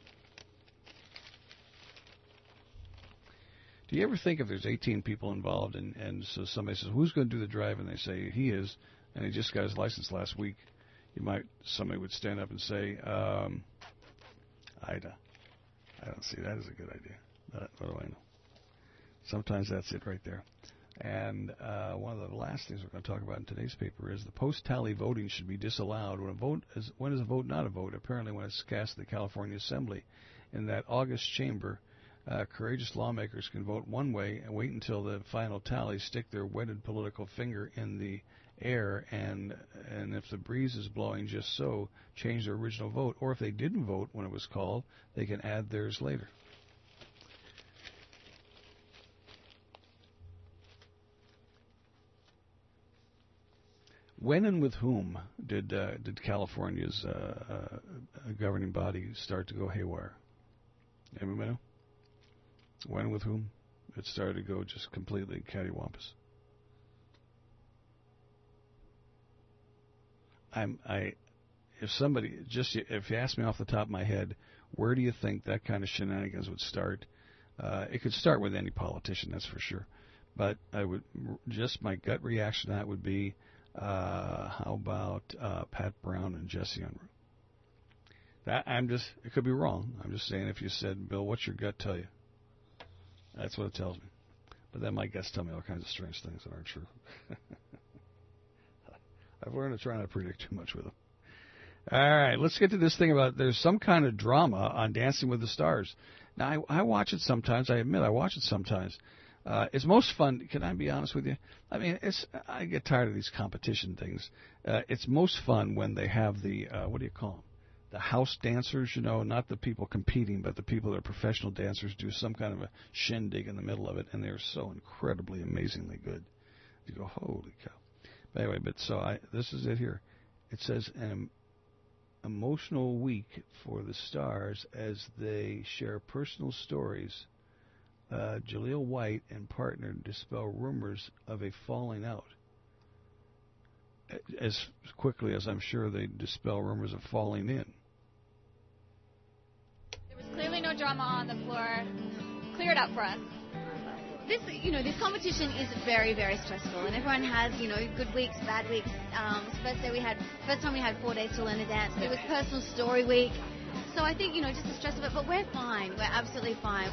Do you ever think if there's eighteen people involved and, and so somebody says, who's going to do the drive? And they say, he is, and he just got his license last week, you might, somebody would stand up and say, um, Ida. I don't see that as a good idea. But what do I know? Sometimes that's it right there. And uh, one of the last things we're going to talk about in today's paper is the post-tally voting should be disallowed. When a vote is, when is a vote not a vote? Apparently when it's cast in the California Assembly. In that August chamber, uh, courageous lawmakers can vote one way and wait until the final tally, stick their wetted political finger in the air, and and if the breeze is blowing just so, change their original vote. Or if they didn't vote when it was called, they can add theirs later. When and with whom did uh, did California's uh, uh, governing body start to go haywire? Anybody know? When and with whom? It started to go just completely cattywampus. I'm I, if somebody just if you ask me off the top of my head, where do you think that kind of shenanigans would start? Uh, it could start with any politician, that's for sure. But I would just my gut reaction to that would be, uh, how about uh, Pat Brown and Jesse Unruh? That I'm just it could be wrong. I'm just saying if you said, Bill, what's your gut tell you? That's what it tells me. But then my guts tell me all kinds of strange things that aren't true. I've learned to try not to predict too much with them. All right, let's get to this thing about there's some kind of drama on Dancing with the Stars. Now, I, I watch it sometimes. I admit I watch it sometimes. Uh, it's most fun. Can I be honest with you? I mean, it's I get tired of these competition things. Uh, it's most fun when they have the, uh, what do you call them? The house dancers, you know, not the people competing, but the people that are professional dancers do some kind of a shindig in the middle of it, and they're so incredibly, amazingly good. You go, holy cow. But anyway, but so I, this is it here. It says an emotional week for the stars as they share personal stories. Uh, Jaleel White and partner dispel rumors of a falling out. As quickly as I'm sure they dispel rumors of falling in. There was clearly no drama on the floor. Clear it up for us. This, you know, this competition is very, very stressful, and everyone has, you know, good weeks, bad weeks. Um, first day we had, first time we had four days to learn to dance. It was personal story week, so I think, you know, just the stress of it. But we're fine. We're absolutely fine.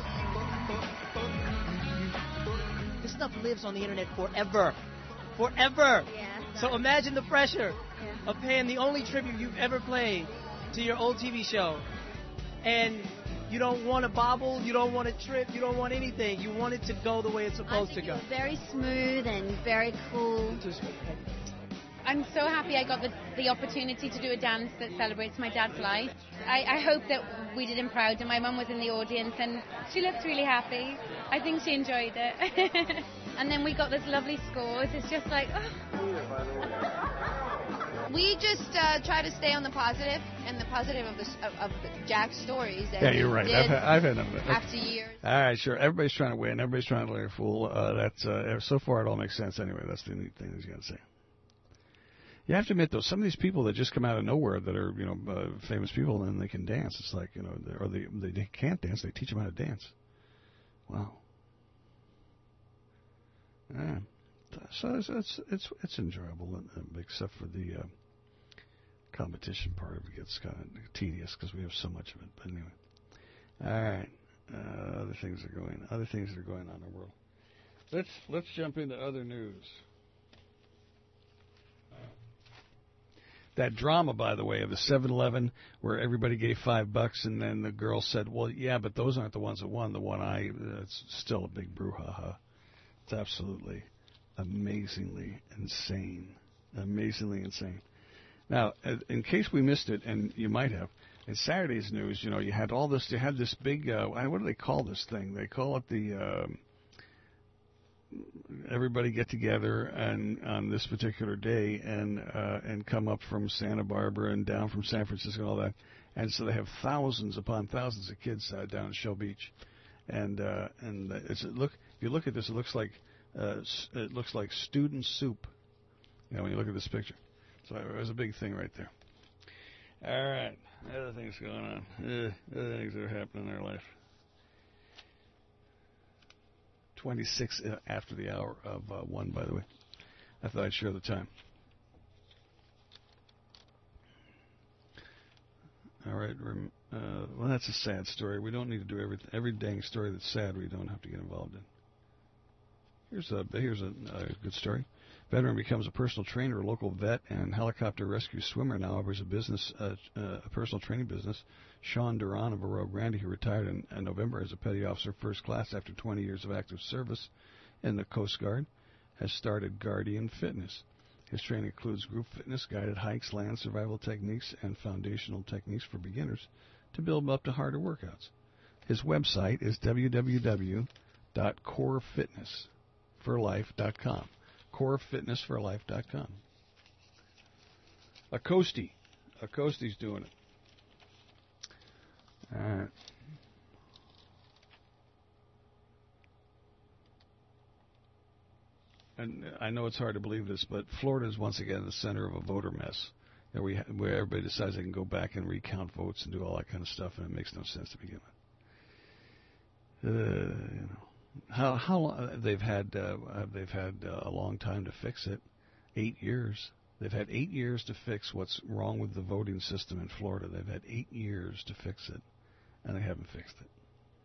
This stuff lives on the internet forever, forever. Yeah. So imagine the pressure yeah. of paying the only tribute you've ever played to your old T V show, and you don't want to bobble, you don't want to trip, you don't want anything. You want it to go the way it's supposed I think to go. It was very smooth and very cool. I'm so happy I got the, the opportunity to do a dance that celebrates my dad's life. I, I hope that we did him proud, and my mum was in the audience, and she looked really happy. I think she enjoyed it. And then we got this lovely scores. It's just like, oh. we just uh, try to stay on the positive and the positive of the of, of the Jack's stories. That Yeah, he you're right. did I've had, I've had enough of it. after years. All right, sure. Everybody's trying to win. Everybody's trying to play a fool. Uh, that's uh, so far it all makes sense anyway. That's the neat thing he's got to say. You have to admit, though, some of these people that just come out of nowhere that are, you know, uh, famous people and they can dance. It's like, you know, or they they can't dance. They teach them how to dance. Wow. Yeah. So it's it's it's, it's enjoyable, except for the uh, competition part of it gets kind of tedious because we have so much of it. But anyway, all right. Uh, other things are going. Other things are going on in the world. Let's let's jump into other news. That drama, by the way, of the seven eleven where everybody gave five bucks and then the girl said, well, yeah, but those aren't the ones that won. The one I, uh, it's still a big brouhaha. It's absolutely, amazingly insane. Amazingly insane. Now, in case we missed it, and you might have, in Saturday's news, you know, you had all this, you had this big, uh, what do they call this thing? They call it the, um, everybody get together and on this particular day and uh, and come up from Santa Barbara and down from San Francisco and all that, and so they have thousands upon thousands of kids uh, down at Shell Beach, and uh, and it's look if you look at this, it looks like uh, it looks like student soup, you know, when you look at this picture. So it was a big thing right there. All right, other things going on, uh, other things that are happening in our life. twenty-six after the hour of uh, one, by the way. I thought I'd share the time. All right. Uh, well, that's a sad story. We don't need to do every every dang story that's sad. We don't have to get involved in. Here's a here's a, a good story. Veteran becomes a personal trainer, a local vet, and helicopter rescue swimmer. Now operates a business, uh, uh, a personal training business. Sean Duran of Rio Grande, who retired in, in November as a petty officer first class after twenty years of active service in the Coast Guard, has started Guardian Fitness. His training includes group fitness, guided hikes, land survival techniques, and foundational techniques for beginners to build up to harder workouts. His website is w w w dot core fitness for life dot com. core fitness for life dot com. Acosti. Acosti's doing it. All right. And I know it's hard to believe this, but Florida is once again the center of a voter mess, where, we, where everybody decides they can go back and recount votes and do all that kind of stuff, and it makes no sense to begin with. Uh, you know, how how long they've had uh, they've had uh, a long time to fix it, eight years. They've had eight years to fix what's wrong with the voting system in Florida. They've had eight years to fix it, and they haven't fixed it.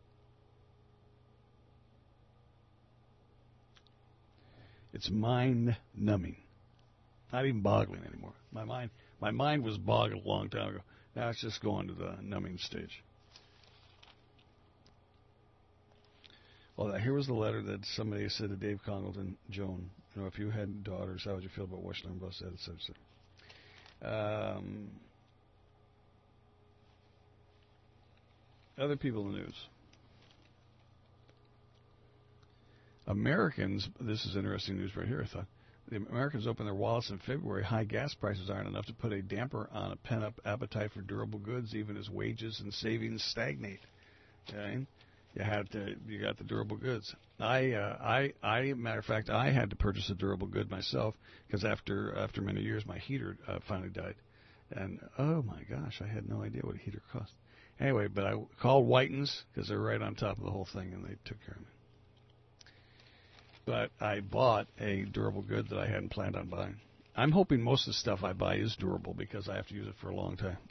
It's mind-numbing, not even boggling anymore. My mind, my mind was boggled a long time ago. Now it's just going to the numbing stage. Well, here was the letter that somebody said to Dave Congleton, Joan. You know, if you had daughters, how would you feel about what Limbaugh said, et cetera, et cetera. Um, other people in the news. Americans, this is interesting news right here, I thought. The Americans opened their wallets in February. High gas prices aren't enough to put a damper on a pent-up appetite for durable goods, even as wages and savings stagnate. Okay? You had to, you got the durable goods. I, uh, I, I, matter of fact, I had to purchase a durable good myself because after after many years, my heater uh, finally died, and oh my gosh, I had no idea what a heater cost. Anyway, but I called Whitens because they're right on top of the whole thing, and they took care of me. But I bought a durable good that I hadn't planned on buying. I'm hoping most of the stuff I buy is durable because I have to use it for a long time.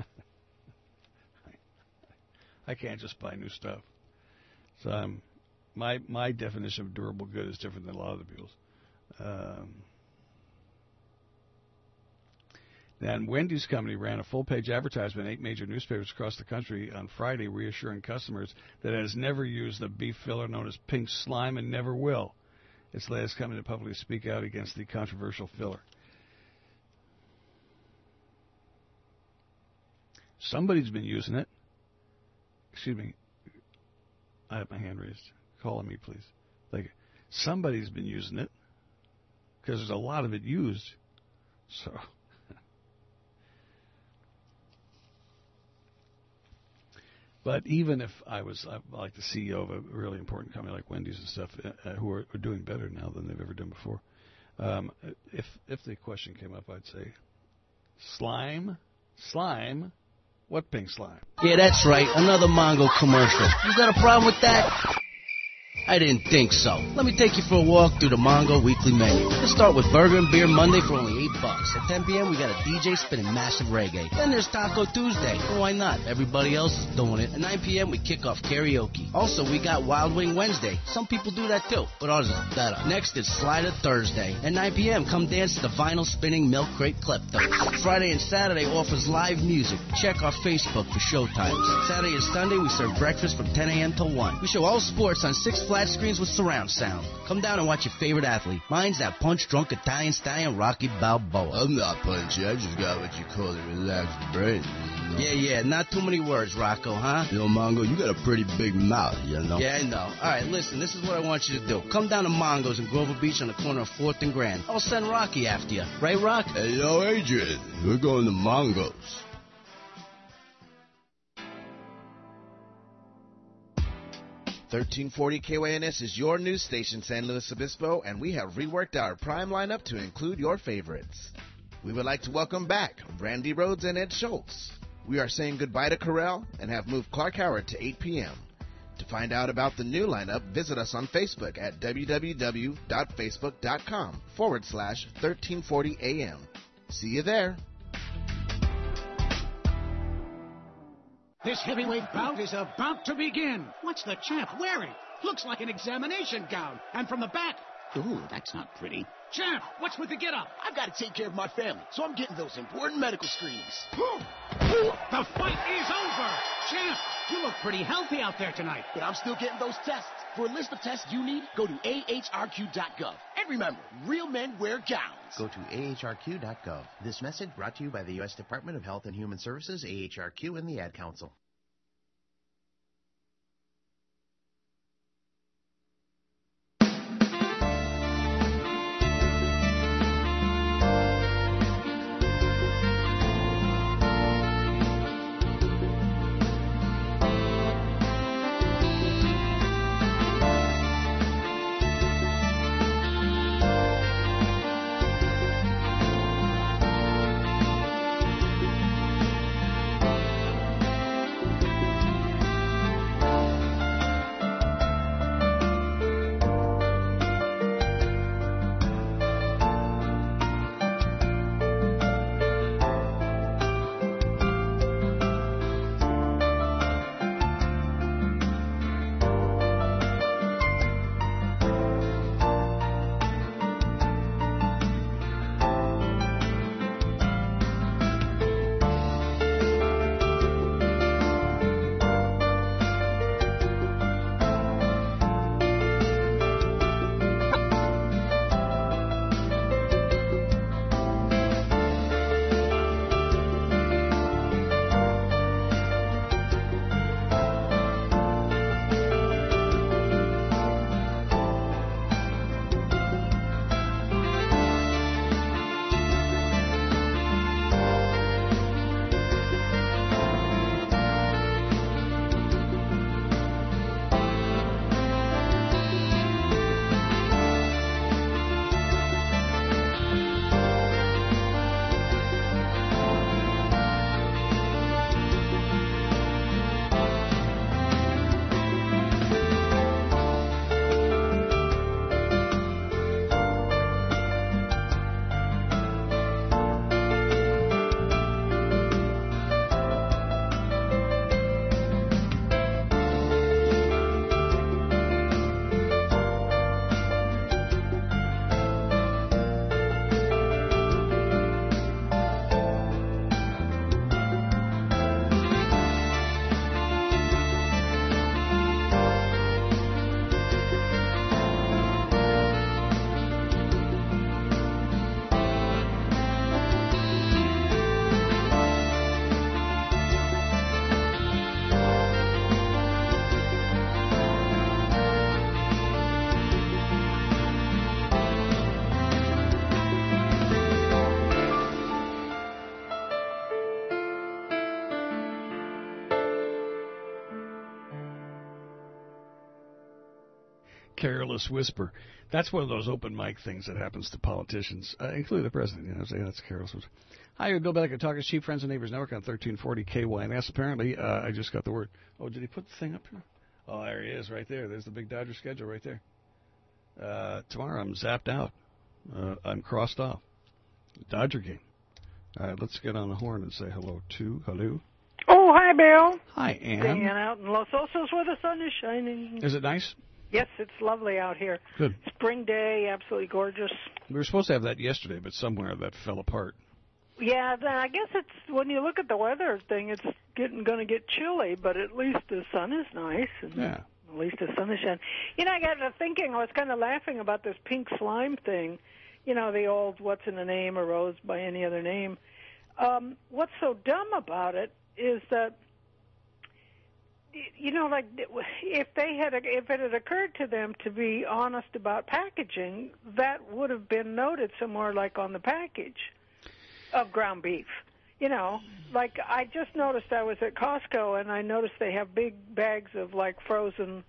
I can't just buy new stuff. So um, my my definition of durable good is different than a lot of the people's. Um, then Wendy's company ran a full-page advertisement in eight major newspapers across the country on Friday, reassuring customers that it has never used the beef filler known as pink slime and never will. It's the latest company to publicly speak out against the controversial filler. Somebody's been using it. Excuse me. I have my hand raised. Call on me, please. Like, somebody's been using it because there's a lot of it used. So, But even if I was uh, like the C E O of a really important company like Wendy's and stuff, uh, who are, are doing better now than they've ever done before, um, if if the question came up, I'd say, slime, slime, what pink slime? Yeah, that's right. Another Mongo commercial. You got a problem with that? I didn't think so. Let me take you for a walk through the Mongo weekly menu. Let's start with Burger and Beer Monday for only eight bucks. At ten p.m. we got a D J spinning massive reggae. Then there's Taco Tuesday. Well, why not? Everybody else is doing it. At nine p.m. we kick off karaoke. Also, we got Wild Wing Wednesday. Some people do that too, but ours is better. Next is Slider Thursday. At nine p.m. come dance to the vinyl spinning Milk Crate Kleptos. Friday and Saturday offers live music. Check our Facebook for show times. Saturday and Sunday we serve breakfast from ten a.m. till one. We show all sports on six flat screens with surround sound. Come down and watch your favorite athlete. Mine's that punch-drunk Italian stallion Rocky Balboa. I'm not punchy. I just got what you call a relaxed brain. You know? Yeah, yeah. Not too many words, Rocco, huh? You know, Mongo, you got a pretty big mouth, you know? Yeah, I know. All right, listen. This is what I want you to do. Come down to Mongo's in Grover Beach on the corner of fourth and Grand. I'll send Rocky after you. Right, Rock? Hello, Adrian. We're going to Mongo's. thirteen forty K Y N S is your news station, San Luis Obispo, and we have reworked our prime lineup to include your favorites. We would like to welcome back Randy Rhodes and Ed Schultz. We are saying goodbye to Carell and have moved Clark Howard to eight p.m. To find out about the new lineup, visit us on Facebook at www.facebook.com forward slash 1340 AM. See you there. This heavyweight bout is about to begin. What's the champ wearing? Looks like an examination gown. And from the back, ooh, that's not pretty. Champ, what's with the get-up? I've got to take care of my family, so I'm getting those important medical screenings. The fight is over. Champ, you look pretty healthy out there tonight. But I'm still getting those tests. For a list of tests you need, go to A H R Q dot gov. And remember, real men wear gowns. Go to A H R Q dot gov. This message brought to you by the U S Department of Health and Human Services, A H R Q, and the Ad Council. careless whisper. That's one of those open mic things that happens to politicians, uh, including the president. You know, say that's careless whisper. Hi, you're Bill Bellick, Talkers Cheap Friends and Neighbors Network on thirteen forty K Y N S. Apparently, uh, I just got the word. Oh, did he put the thing up here? Oh, there he is, right there. There's the big Dodger schedule right there. Uh, tomorrow I'm zapped out. Uh, I'm crossed off. Dodger game. All right, let's get on the horn and say hello to hello. Oh, hi, Bill. Hi, Ann. Staying out in Los Osos where the sun is shining. Is it nice? Yes, it's lovely out here. Good. Spring day, absolutely gorgeous. We were supposed to have that yesterday, but somewhere that fell apart. Yeah, then I guess it's when you look at the weather thing, it's getting going to get chilly, but at least the sun is nice. And yeah. At least the sun is shining. You know, I got to thinking, I was kind of laughing about this pink slime thing. You know, the old what's in a name arose by any other name. Um, what's so dumb about it is that, you know, like if they had, if it had occurred to them to be honest about packaging, that would have been noted somewhere, like on the package of ground beef. You know, like I just noticed I was at Costco and I noticed they have big bags of like frozen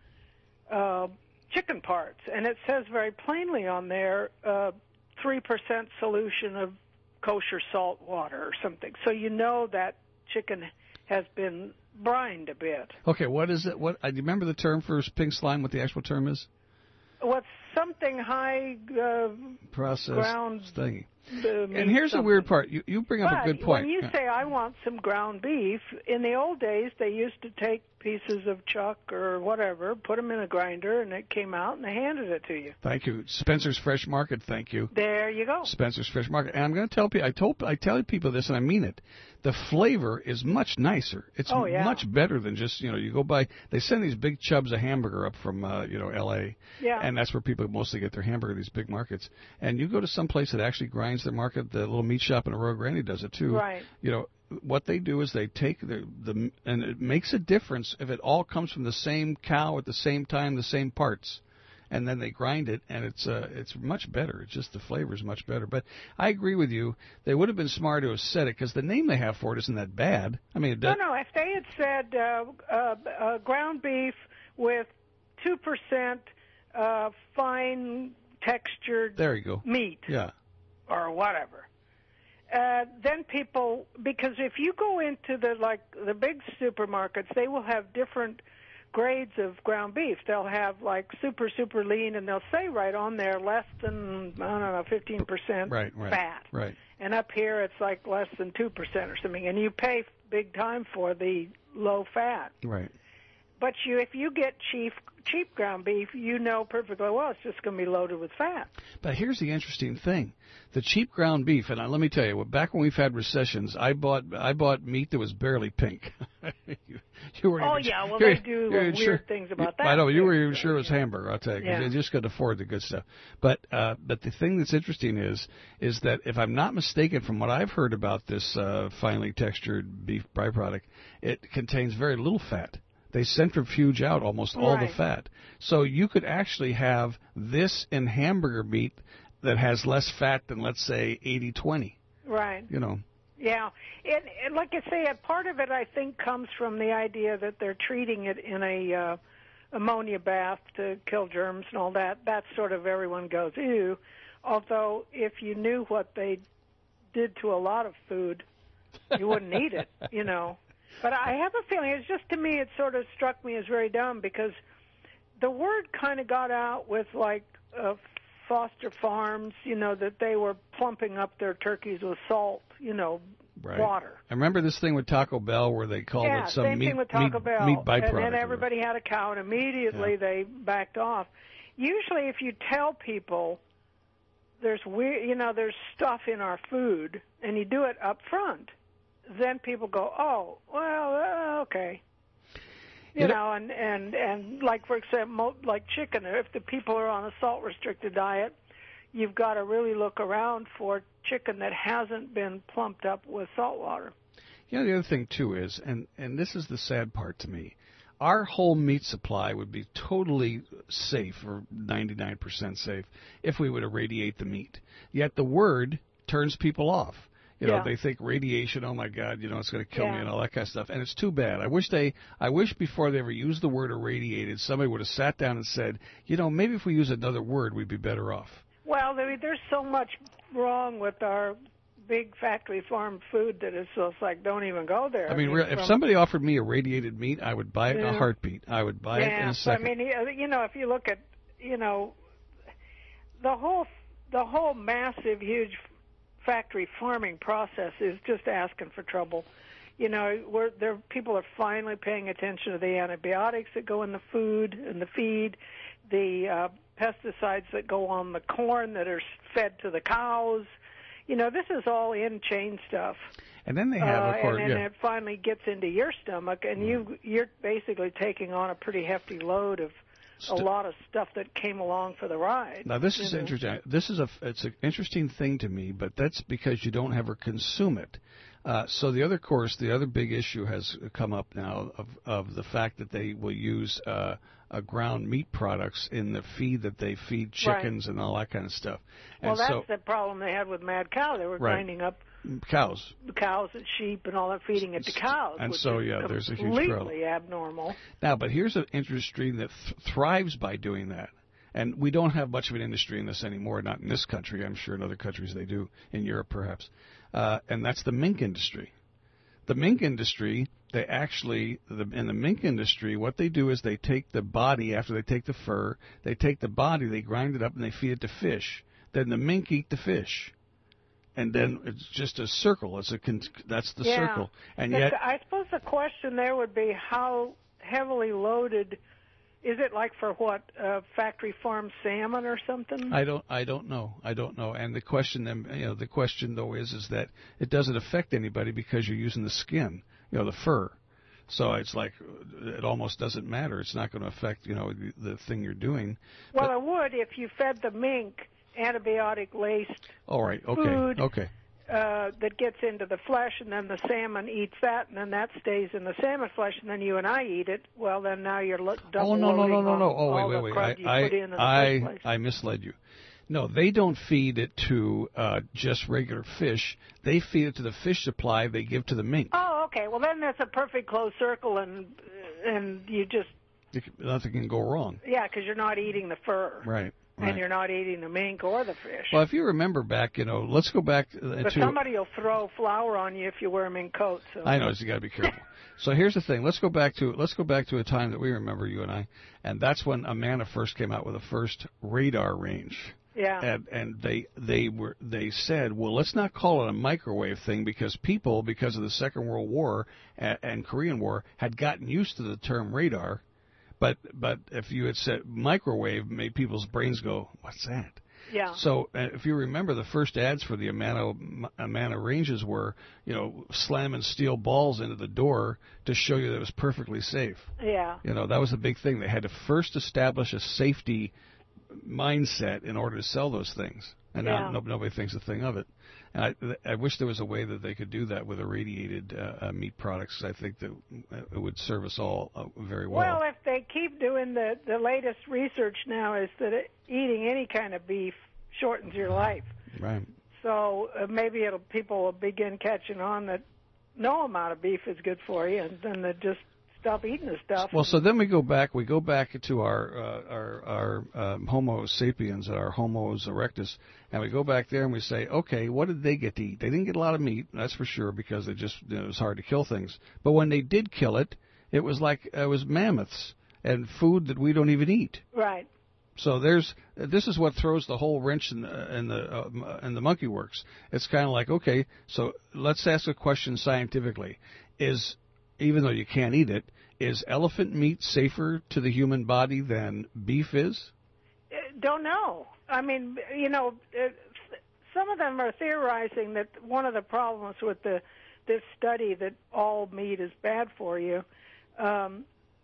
uh, chicken parts, and it says very plainly on there uh, three percent solution of kosher salt water or something. So you know that chicken has been brined a bit. Okay, what is it? What? I do you remember the term for pink slime? What the actual term is? What's something high uh, processed ground thing. Uh, and here's something. the weird part. You you bring up but a good point. When you yeah. say I want some ground beef, in the old days they used to take pieces of chuck or whatever, put them in a grinder, and it came out, and they handed it to you. Thank you, Spencer's Fresh Market. Thank you. There you go. Spencer's Fresh Market. And I'm going to tell people. I told I tell people this, and I mean it. The flavor is much nicer. It's oh, yeah. much better than just, you know, you go by. They send these big chubs of hamburger up from, uh, you know, L A Yeah. And that's where people mostly get their hamburger, these big markets. And you go to some place that actually grinds their market. The little meat shop in Rio Grande does it too. Right. You know, what they do is they take the, the and it makes a difference if it all comes from the same cow at the same time, the same parts. And then they grind it, and it's uh, it's much better. It's just the flavor is much better. But I agree with you. They would have been smart to have said it because the name they have for it isn't that bad. I mean, it no, does, no. If they had said uh, uh, uh, ground beef with two percent uh, fine textured there you go. meat, yeah, or whatever, uh, then people, because if you go into the like the big supermarkets, they will have different grades of ground beef. They'll have like super, super lean, and they'll say right on there less than, I don't know, fifteen percent right, right, fat. Right. And up here it's like less than two percent or something. And you pay big time for the low fat. Right. But you, if you get cheap, cheap ground beef, you know perfectly well it's just going to be loaded with fat. But here's the interesting thing: the cheap ground beef. And let me tell you, back when we've had recessions, I bought I bought meat that was barely pink. you, you weren't oh even, yeah, well you they do weird sure, things about that. I know you too. were even sure it was hamburger. I'll tell you, yeah. you just couldn't afford the good stuff. But uh, but the thing that's interesting is is that if I'm not mistaken, from what I've heard about this uh, finely textured beef byproduct, it contains very little fat. They centrifuge out almost all right. the fat. So you could actually have this in hamburger meat that has less fat than, let's say, eighty twenty. Right. You know. Yeah. And, and like I say, a part of it, I think, comes from the idea that they're treating it in a uh, ammonia bath to kill germs and all that. That's sort of everyone goes, ew. Although if you knew what they did to a lot of food, you wouldn't eat it, you know. But I have a feeling, it's just to me, it sort of struck me as very dumb because the word kind of got out with like uh, Foster Farms, you know, that they were plumping up their turkeys with salt, you know, right. water. I remember this thing with Taco Bell where they called yeah, it some same meat, thing with Taco meat, Bell. meat byproduct. And then everybody had a cow, and immediately yeah. they backed off. Usually if you tell people there's weird, you know, there's stuff in our food, and you do it up front, then people go, oh, well, uh, okay. You, you know, know, and, and, and like, for example, like chicken, if the people are on a salt-restricted diet, you've got to really look around for chicken that hasn't been plumped up with salt water. You know, the other thing, too, is, and, and this is the sad part to me, our whole meat supply would be totally safe, or ninety-nine percent safe, if we would irradiate the meat. Yet the word turns people off. You know, Yeah. they think radiation, oh my God, you know, it's going to kill me Yeah. and all that kind of stuff. And it's too bad. I wish they, I wish before they ever used the word irradiated, somebody would have sat down and said, you know, maybe if we use another word, we'd be better off. Well, there, there's so much wrong with our big factory farm food that it's just like, don't even go there. I mean, re- if from- somebody offered me irradiated meat, I would buy it in a Yeah. heartbeat. I would buy it in yeah, a second. I mean, you know, if you look at, you know, the whole the whole massive, huge factory farming process is just asking for trouble. You know, we're, there people are finally paying attention to the antibiotics that go in the food and the feed, the uh, pesticides that go on the corn that are fed to the cows. You know, this is all in chain stuff. And then they have, uh, of course, and then yeah. it finally gets into your stomach, and you you're basically taking on a pretty hefty load of a lot of stuff that came along for the ride. Now this you is know. interesting. This is a it's an interesting thing to me, but that's because you don't ever consume it. Uh, so the other course, the other big issue has come up now of of the fact that they will use uh, uh, ground meat products in the feed that they feed chickens Right. and all that kind of stuff. Well, And that's so the problem they had with mad cow. They were Right. grinding up cows. cows and sheep and all that, feeding it to cows, And which so, is yeah, there's a huge completely problem. abnormal. Now, but here's an industry that th- thrives by doing that. And we don't have much of an industry in this anymore, not in this country. I'm sure in other countries they do, in Europe perhaps. Uh, and that's the mink industry. The mink industry, they actually, the, in the mink industry, what they do is they take the body, after they take the fur, they take the body, they grind it up, and they feed it to fish. Then the mink eat the fish. And then it's just a circle. It's a con- that's the yeah. circle. And The- yet, I suppose the question there would be how heavily loaded is it, like for what, uh, factory farm salmon or something? I don't. I don't know. I don't know. And the question, then, you know, the question though is, is that it doesn't affect anybody because you're using the skin, you know, the fur. So it's like it almost doesn't matter. It's not going to affect, you know, the, the thing you're doing. Well, it would if you fed the mink antibiotic-laced All right. Okay. food. Okay. Uh, that gets into the flesh, and then the salmon eats that, and then that stays in the salmon flesh, and then you and I eat it. Well, then now you're lo- double Oh no no no loading no no! on Oh all wait the wait crud wait! you I put in in the I first place. I, I misled you. No, they don't feed it to uh, just regular fish. They feed it to the fish supply they give to the mink. Oh, okay. Well, then that's a perfect closed circle, and and you just Nothing can go wrong. yeah, because you're not eating the fur, Right. and Right. you're not eating the mink or the fish. Well, if you remember back, you know, let's go back uh, but to. somebody will throw flour on you if you wear mink coats. So. I know, so you got to be careful. So here's the thing. Let's go back to let's go back to a time that we remember, you and I, and that's when Amana first came out with the first radar range. Yeah. And and they they were they said, well, let's not call it a microwave thing because people, because of the Second World War and, and Korean War, had gotten used to the term radar. But but if you had said microwave, made people's brains go, what's that? Yeah. So uh, if you remember, the first ads for the Amana Amana ranges were, you know, slamming steel balls into the door to show you that it was perfectly safe. Yeah. You know, that was the big thing. They had to first establish a safety mindset in order to sell those things, and Yeah. now no, nobody thinks a thing of it. And I, I wish there was a way that they could do that with irradiated uh, uh, meat products. I think that it would serve us all uh, very well. Well, if they keep doing the the latest research now is that it, eating any kind of beef shortens your life. Right. So uh, maybe it'll people will begin catching on that no amount of beef is good for you, and then they just stop eating the stuff. Well, so then we go back. We go back to our uh, our our um, Homo sapiens, our Homo erectus, and we go back there and we say, okay, what did they get to eat? They didn't get a lot of meat, that's for sure, because they just you know, it was hard to kill things. But when they did kill it, it was like it was mammoths and food that we don't even eat. Right. So there's this is what throws the whole wrench in the in the uh, in the monkey works. It's kind of like, okay, so let's ask a question scientifically: Is, even though you can't eat it, is elephant meat safer to the human body than beef is? Uh, Don't know. I mean, you know, uh, some of them are theorizing that one of the problems with the this study that all meat is bad for you. Um,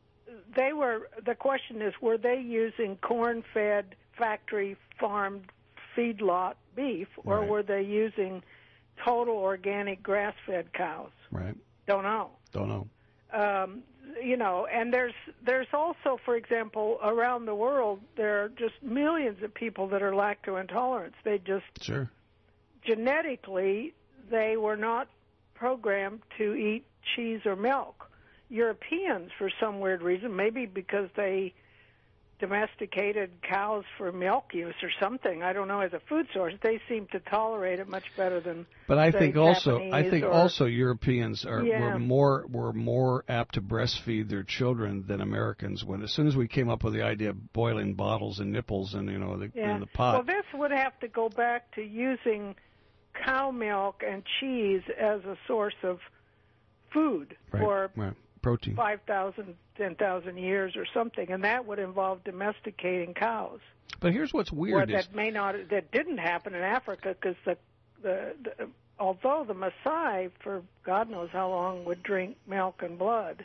they were. The question is, were they using corn-fed, factory-farmed, feedlot beef, or Right. were they using total organic, grass-fed cows? Right. Don't know. Don't know. Um, you know, and there's there's also, for example, around the world, there are just millions of people that are lacto intolerant. They just Sure. genetically they were not programmed to eat cheese or milk. Europeans, for some weird reason, maybe because they domesticated cows for milk use or something, I don't know, as a food source, they seem to tolerate it much better than But I say, think also Japanese I think or, also Europeans are yeah. were more were more apt to breastfeed their children than Americans. When as soon as we came up with the idea of boiling bottles and nipples and you know the, yeah. in the pot. Well, this would have to go back to using cow milk and cheese as a source of food right, for right. protein. five thousand, ten thousand years or something, and that would involve domesticating cows. But here's what's weird: Well, is, that may not, that didn't happen in Africa because the, the, the, although the Maasai, for God knows how long, would drink milk and blood.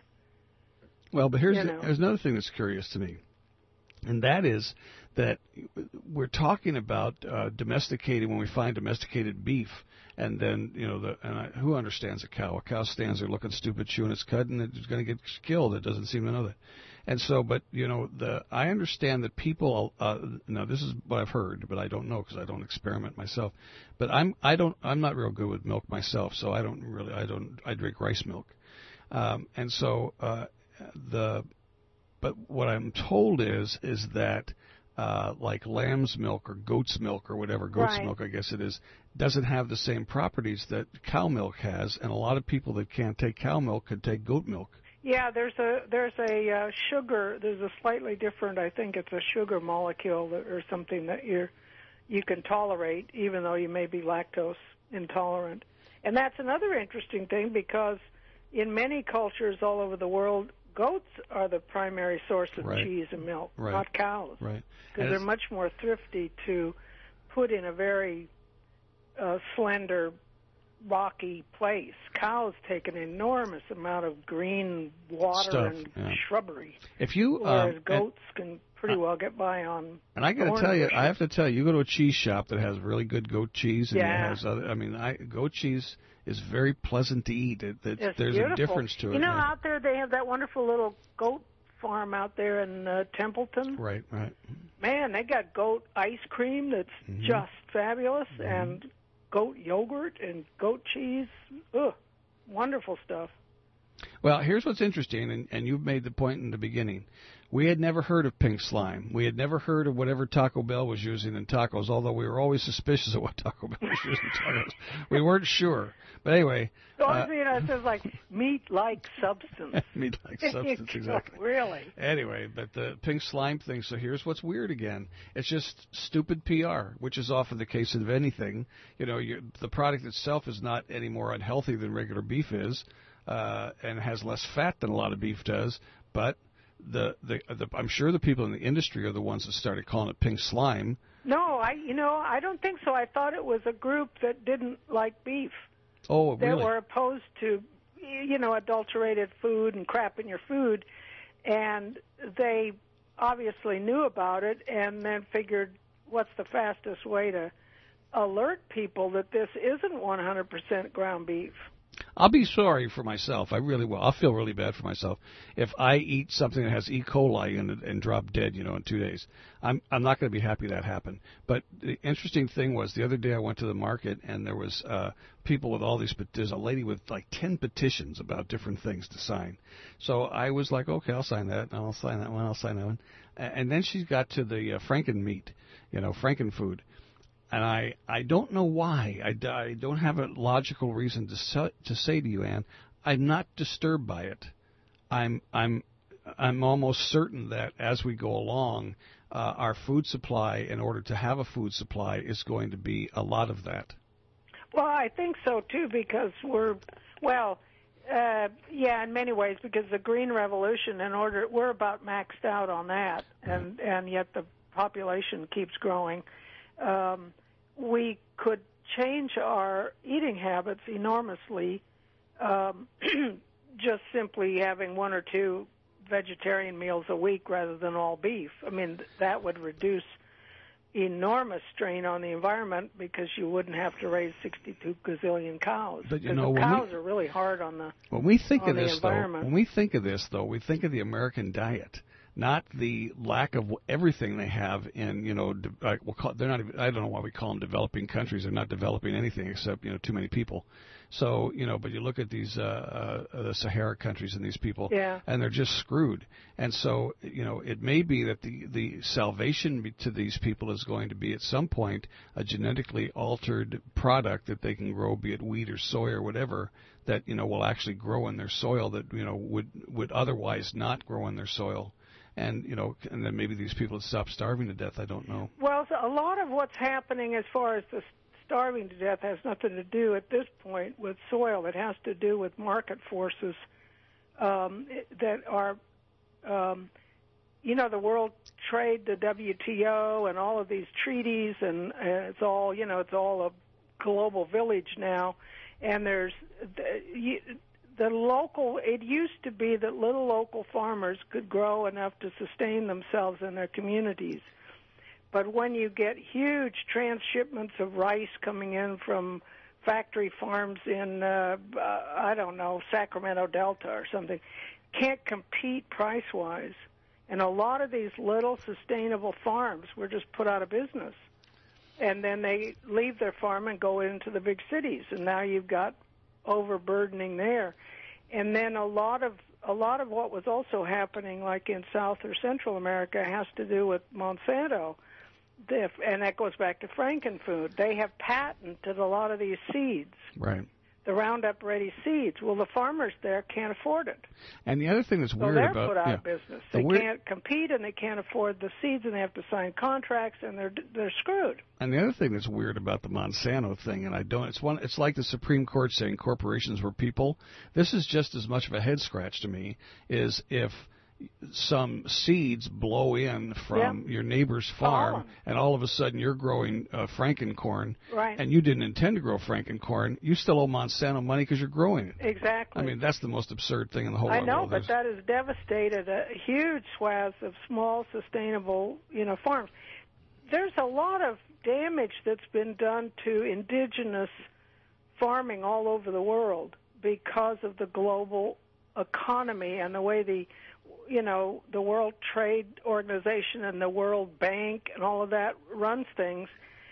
Well, but here's you the, know. there's another thing that's curious to me, and that is that we're talking about uh, domesticating when we find domesticated beef. And then, you know, the and I, who understands a cow? A cow stands there looking stupid, chewing its cud, and it's going to get killed. It doesn't seem to know that. And so, but, you know, the I understand that people, uh, now this is what I've heard, but I don't know because I don't experiment myself. But I'm, I don't, I'm not real good with milk myself, so I don't really, I don't, I drink rice milk. Um, and so, uh, the, but what I'm told is, is that, Uh, like lamb's milk or goat's milk or whatever, goat's right. milk I guess it is, doesn't have the same properties that cow milk has, and a lot of people that can't take cow milk could take goat milk. Yeah, there's a there's a uh, sugar. There's a slightly different. I think it's a sugar molecule that, or something that you you can tolerate, even though you may be lactose intolerant. And that's another interesting thing because in many cultures all over the world, goats are the primary source of right. cheese and milk, right. not cows. Right. Because they're much more thrifty to put in a very uh, slender, rocky place. Cows take an enormous amount of green water Stuff, and yeah. shrubbery. If you, whereas um, goats can pretty well get by on. And I got to tell you, I have to tell you, you go to a cheese shop that has really good goat cheese, and Yeah. it has other. I mean, I, goat cheese is very pleasant to eat. It, it, It's there's beautiful. a difference to it. You know, yeah. out there they have that wonderful little goat farm out there in uh, Templeton. Right, right. Man, they got goat ice cream that's Mm-hmm. just fabulous, Mhm. and goat yogurt and goat cheese. Ugh, wonderful stuff. Well, here's what's interesting, and, and you've made the point in the beginning. We had never heard of pink slime. We had never heard of whatever Taco Bell was using in tacos, although we were always suspicious of what Taco Bell was using in tacos. We weren't sure. But anyway. The only uh, thing that says like meat-like substance. meat-like substance, exactly. Really? Anyway, but the pink slime thing, so here's what's weird again. It's just stupid P R, which is often the case of anything. You know, you, the product itself is not any more unhealthy than regular beef is, uh, and has less fat than a lot of beef does, but the, the, the I'm sure the people in the industry are the ones that started calling it pink slime. No, I you know I don't think so. I thought it was a group that didn't like beef. Oh, They really? were opposed to, you know, adulterated food and crap in your food, and they obviously knew about it and then figured, what's the fastest way to alert people that this isn't one hundred percent ground beef? I'll be sorry for myself. I really will. I'll feel really bad for myself if I eat something that has E. coli in it and drop dead, you know, in two days. I'm I'm not going to be happy that happened. But the interesting thing was the other day I went to the market and there was uh, people with all these. There's a lady with like ten petitions about different things to sign. So I was like, okay, I'll sign that. I'll sign that one. I'll sign that one. And then she got to the uh, Franken meat, you know, Frankenfood. And I, I don't know why. I, I don't have a logical reason to say, to say to you, Ann, I'm not disturbed by it. I'm I'm I'm almost certain that as we go along, uh, our food supply, in order to have a food supply, is going to be a lot of that. Well, I think so too, because we're well, uh, yeah, in many ways, because the Green Revolution, in order, we're about maxed out on that, and and yet the population keeps growing. Um, we could change our eating habits enormously, um, just simply having one or two vegetarian meals a week rather than all beef. I mean, that would reduce enormous strain on the environment because you wouldn't have to raise sixty-two gazillion cows. But you Because know, the when cows we, are really hard on the when we think on of the this, though, environment. when we think of this, though, we think of the American diet. not the lack of everything they have in, you know, de- uh, we'll call, they're not even, I don't know why we call them developing countries. They're not developing anything except, you know, too many people. So, you know, but you look at these, uh, uh, the Sahara countries and these people, yeah. and they're just screwed. And so, you know, it may be that the, the salvation be- to these people is going to be at some point a genetically altered product that they can grow, be it wheat or soy or whatever, that, you know, will actually grow in their soil that, you know, would, would otherwise not grow in their soil. And, you know, and then maybe these people would stop starving to death. I don't know. Well, a lot of what's happening as far as the starving to death has nothing to do at this point with soil. It has to do with market forces um, that are, um, you know, the World Trade, the W T O, and all of these treaties, and uh, it's all, you know, it's all a global village now. And there's the, you, the local, it used to be that little local farmers could grow enough to sustain themselves in their communities. But when you get huge transshipments of rice coming in from factory farms in, uh, uh, I don't know, Sacramento Delta or something, can't compete price-wise. And a lot of these little sustainable farms were just put out of business. And then they leave their farm and go into the big cities. And now you've got overburdening there. And then a lot of a lot of what was also happening, like in South or Central America, has to do with Monsanto. And that goes back to Frankenfood. They have patented a lot of these seeds. Right. The Roundup Ready seeds. Well, the farmers there can't afford it. And the other thing that's so weird they're about put out yeah, of business. the They weird, can't compete, and they can't afford the seeds, and they have to sign contracts, and they're they're screwed. And the other thing that's weird about the Monsanto thing, and I don't, it's one, it's like the Supreme Court saying corporations were people. This is just as much of a head scratch to me. Is if some seeds blow in from yeah. your neighbor's farm, Pollen. and all of a sudden you're growing uh, Frankencorn, right. and you didn't intend to grow Frankencorn, you still owe Monsanto money because you're growing it. Exactly. I mean, that's the most absurd thing in the whole I world. know, but that has devastated a huge swath of small, sustainable, you know, farms. There's a lot of damage that's been done to indigenous farming all over the world because of the global economy and the way the you know, the World Trade Organization and the World Bank and all of that runs things.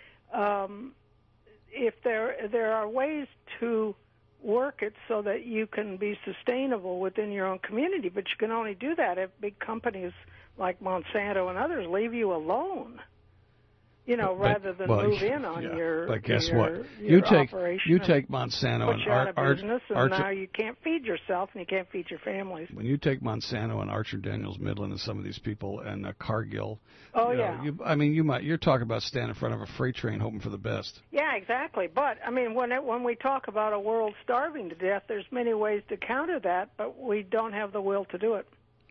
Um, if there there are ways to work it so that you can be sustainable within your own community, but you can only do that if big companies like Monsanto and others leave you alone. You know, but, rather than well, move in on yeah, your. But guess your, what? Your you take operation you take Monsanto put and you out of Ar- business, and Archer, now you can't feed yourself and you can't feed your families. When you take Monsanto and Archer Daniels Midland and some of these people and uh, Cargill, oh you know, yeah, you, I mean, you might you're talking about standing in front of a freight train hoping for the best. Yeah, exactly. But I mean, when it, when we talk about a world starving to death, there's many ways to counter that, but we don't have the will to do it.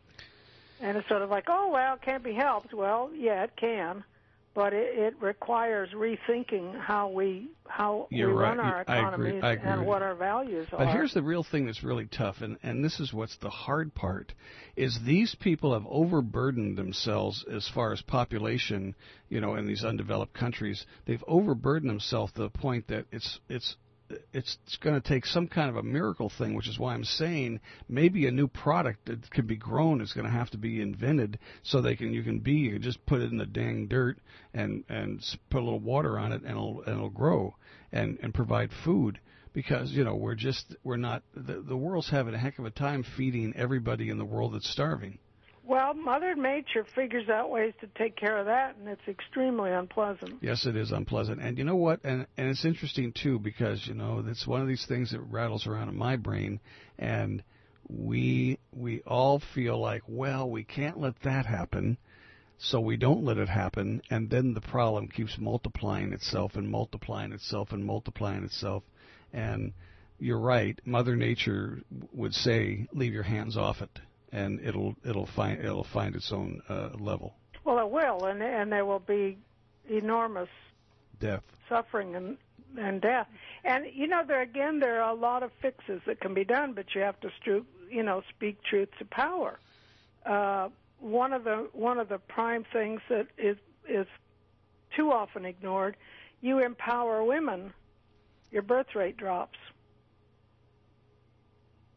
And it's sort of like, oh well, it can't be helped. Well, yeah, it can. But it, it requires rethinking how we how You're we right. run our I agree. economies I agree and with what you. our values But are. here's the real thing that's really tough, and, and this is what's the hard part, is these people have overburdened themselves as far as population, you know, in these undeveloped countries. They've overburdened themselves to the point that it's it's it's, it's going to take some kind of a miracle thing, which is why I'm saying maybe a new product that can be grown is going to have to be invented so they can you can be you can just put it in the dang dirt and and put a little water on it and it'll and it'll grow and and provide food, because you know we're just we're not the, the world's having a heck of a time feeding everybody in the world that's starving. Well, Mother Nature figures out ways to take care of that, and it's extremely unpleasant. Yes, it is unpleasant. And you know what? And and it's interesting, too, because, you know, it's one of these things that rattles around in my brain, and we we all feel like, well, we can't let that happen, so we don't let it happen, and then the problem keeps multiplying itself and multiplying itself and multiplying itself. And you're right. Mother Nature would say, leave your hands off it. And it'll it'll find it'll find its own uh, level. Well, it will, and and there will be enormous death, suffering, and and death. And you know, there again, there are a lot of fixes that can be done, but you have to stru- you know speak truth to power. Uh, one of the one of the prime things that is is too often ignored. You empower women, your birth rate drops.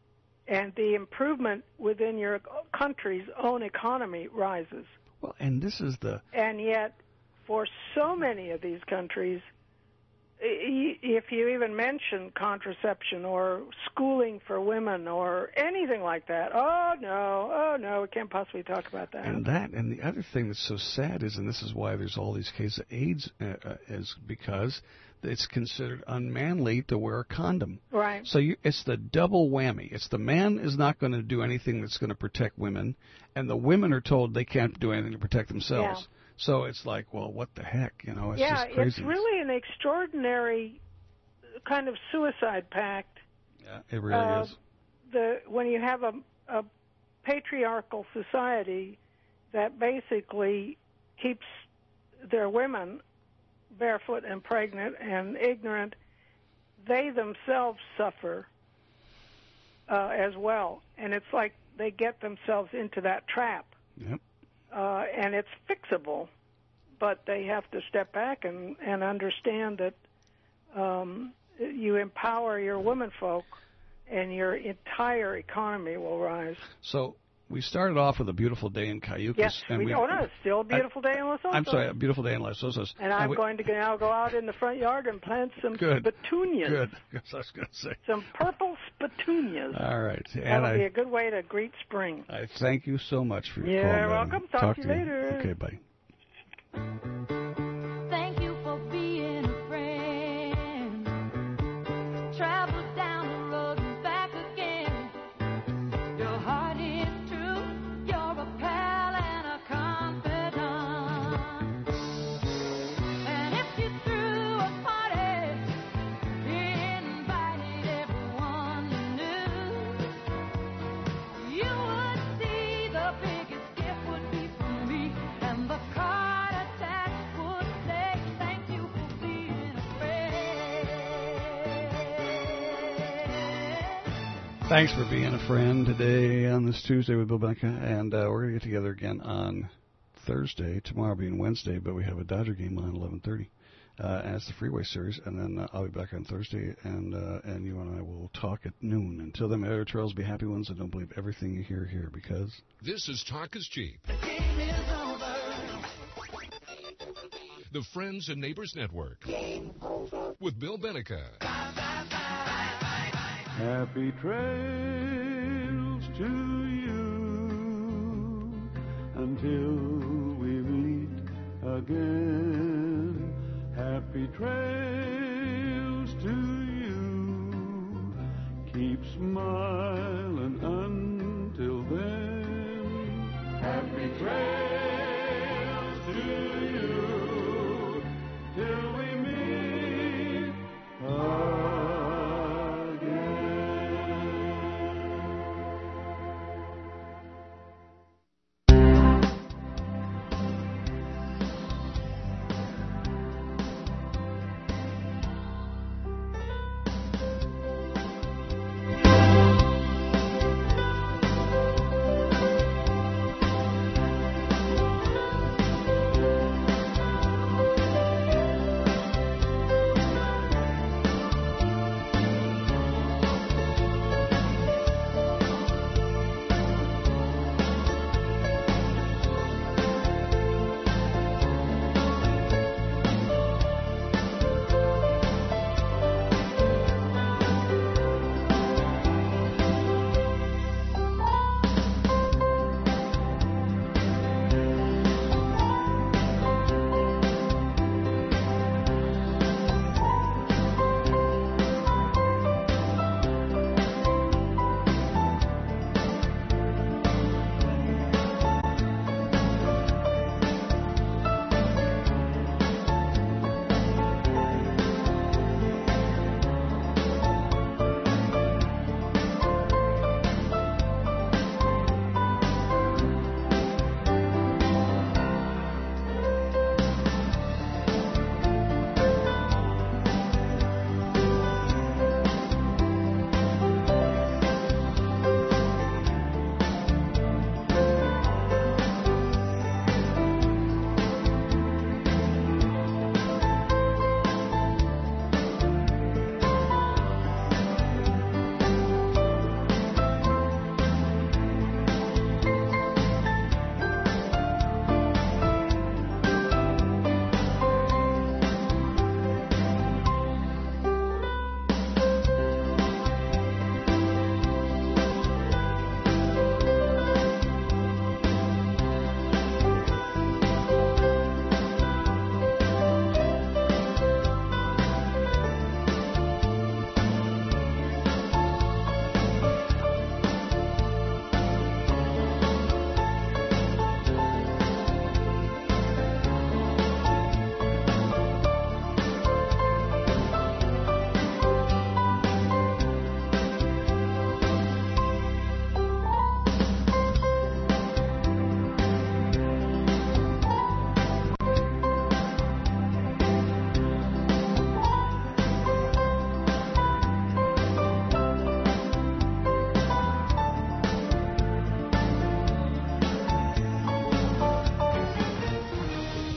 and the improvement within your country's own economy rises. Well, and this is the... And yet, for so many of these countries, if you even mention contraception or schooling for women or anything like that, oh, no, oh, no, we can't possibly talk about that. And that, and the other thing that's so sad is, and this is why there's all these cases of AIDS, uh, uh, is because it's considered unmanly to wear a condom. Right. So you, it's the double whammy. It's the man is not going to do anything that's going to protect women, and the women are told they can't do anything to protect themselves. Yeah. So it's like, well, what the heck, you know? It's yeah, just craziness. It's really an extraordinary kind of suicide pact. Yeah, it really uh, is. The when you have a, a patriarchal society that basically keeps their women barefoot and pregnant and ignorant, they themselves suffer uh, as well. And it's like they get themselves into that trap. Yep. Uh, and it's fixable, but they have to step back and, and understand that um, you empower your womenfolk and your entire economy will rise. So we started off with a beautiful day in Cayucas. Yes, and we, we oh no, it's still a beautiful I, day in Los Osos. I'm sorry, a beautiful day in Los Osos. And I'm and we, going to now go out in the front yard and plant some good, petunias. Good, good. I was going to say. Some purple petunias. All right. And That'll I, be a good way to greet spring. I thank you so much for your You're call. You're welcome. Talk, Talk to to you you later. Okay, bye. Thank you for being a friend. Travel down the road and back again. Your heart is true. You're a pal and a confidant. And if you threw a party, invited everyone you knew, you would see the biggest gift would be from me, and the card attached would say, thank you for being a friend. Thanks for being a friend today on this Tuesday with Bill Benica, and uh, we're going to get together again on Thursday, tomorrow being Wednesday, but we have a Dodger game on at eleven thirty, uh, and it's the Freeway Series, and then uh, I'll be back on Thursday, and uh, and you and I will talk at noon. Until then, my other trails, be happy ones, and don't believe everything you hear here, because... This is Talk is Cheap. The Friends and Neighbors Network. With Bill Benica. Happy trails to you until we meet again. Happy trails to you. Keep smiling until then. Happy trails to you till we meet again.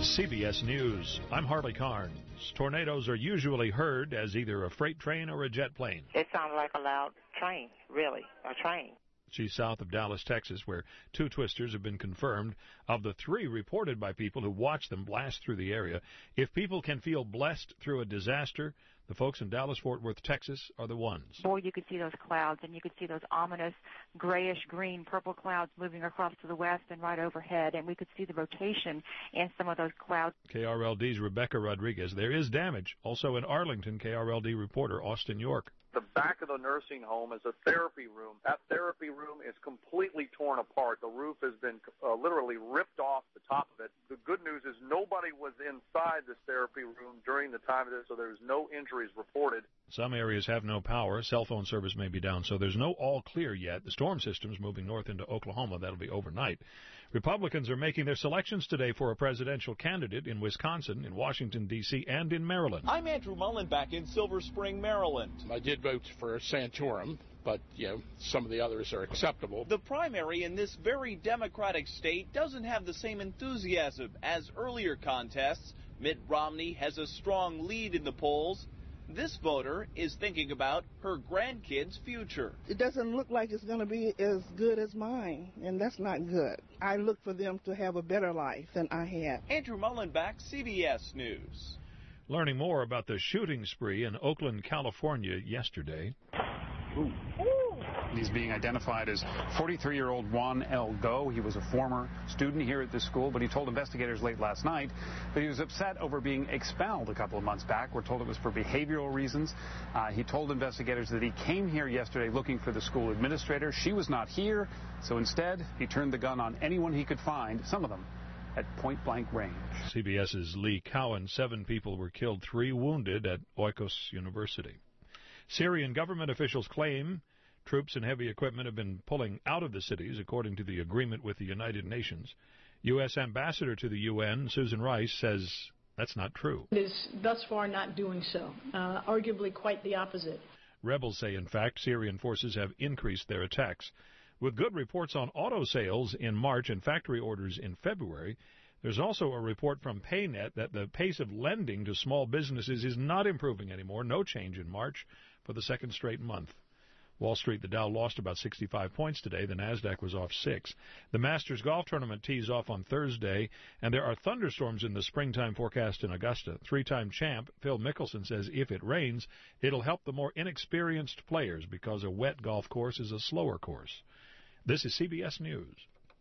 C B S News. I'm Harley Carnes. Tornadoes are usually heard as either a freight train or a jet plane. It sounded like a loud train, really, a train. She's south of Dallas, Texas, where two twisters have been confirmed. Of the three reported by people who watched them blast through the area, if people can feel blessed through a disaster, the folks in Dallas-Fort Worth, Texas, are the ones. Boy, you could see those clouds, and you could see those ominous grayish-green purple clouds moving across to the west and right overhead, and we could see the rotation in some of those clouds. K R L D's Rebecca Rodriguez. There is damage. Also in Arlington, K R L D reporter Austin York. The back of the nursing home is a therapy room. That therapy room is completely torn apart. The roof has been uh, literally ripped off the top of it. The good news is nobody was inside this therapy room during the time of this, so there's no injuries reported. Some areas have no power. Cell phone service may be down, so there's no all clear yet. The storm system's moving north into Oklahoma. That'll be overnight. Republicans are making their selections today for a presidential candidate in Wisconsin, in Washington, D C, and in Maryland. I'm Andrew Mullen back in Silver Spring, Maryland. I did vote for Santorum, but, you know, some of the others are acceptable. The primary in this very Democratic state doesn't have the same enthusiasm as earlier contests. Mitt Romney has a strong lead in the polls. This voter is thinking about her grandkids' future. It doesn't look like it's going to be as good as mine, and that's not good. I look for them to have a better life than I had. Andrew Mullenbach, C B S News. Learning more about the shooting spree in Oakland, California yesterday. Ooh. He's being identified as forty-three-year-old Juan L. Go. He was a former student here at this school, but he told investigators late last night that he was upset over being expelled a couple of months back. We're told it was for behavioral reasons. Uh, he told investigators that he came here yesterday looking for the school administrator. She was not here, so instead he turned the gun on anyone he could find, some of them at point-blank range. CBS's Lee Cowan. Seven people were killed, three wounded at Oikos University. Syrian government officials claim troops and heavy equipment have been pulling out of the cities, according to the agreement with the United Nations. U S Ambassador to the U N, Susan Rice, says that's not true. It is thus far not doing so, uh, arguably quite the opposite. Rebels say, in fact, Syrian forces have increased their attacks. With good reports on auto sales in March and factory orders in February, there's also a report from PayNet that the pace of lending to small businesses is not improving anymore. No change in March for the second straight month. Wall Street, the Dow lost about sixty-five points today. The Nasdaq was off six. The Masters Golf Tournament tees off on Thursday, and there are thunderstorms in the springtime forecast in Augusta. Three-time champ Phil Mickelson says if it rains, it'll help the more inexperienced players because a wet golf course is a slower course. This is C B S News.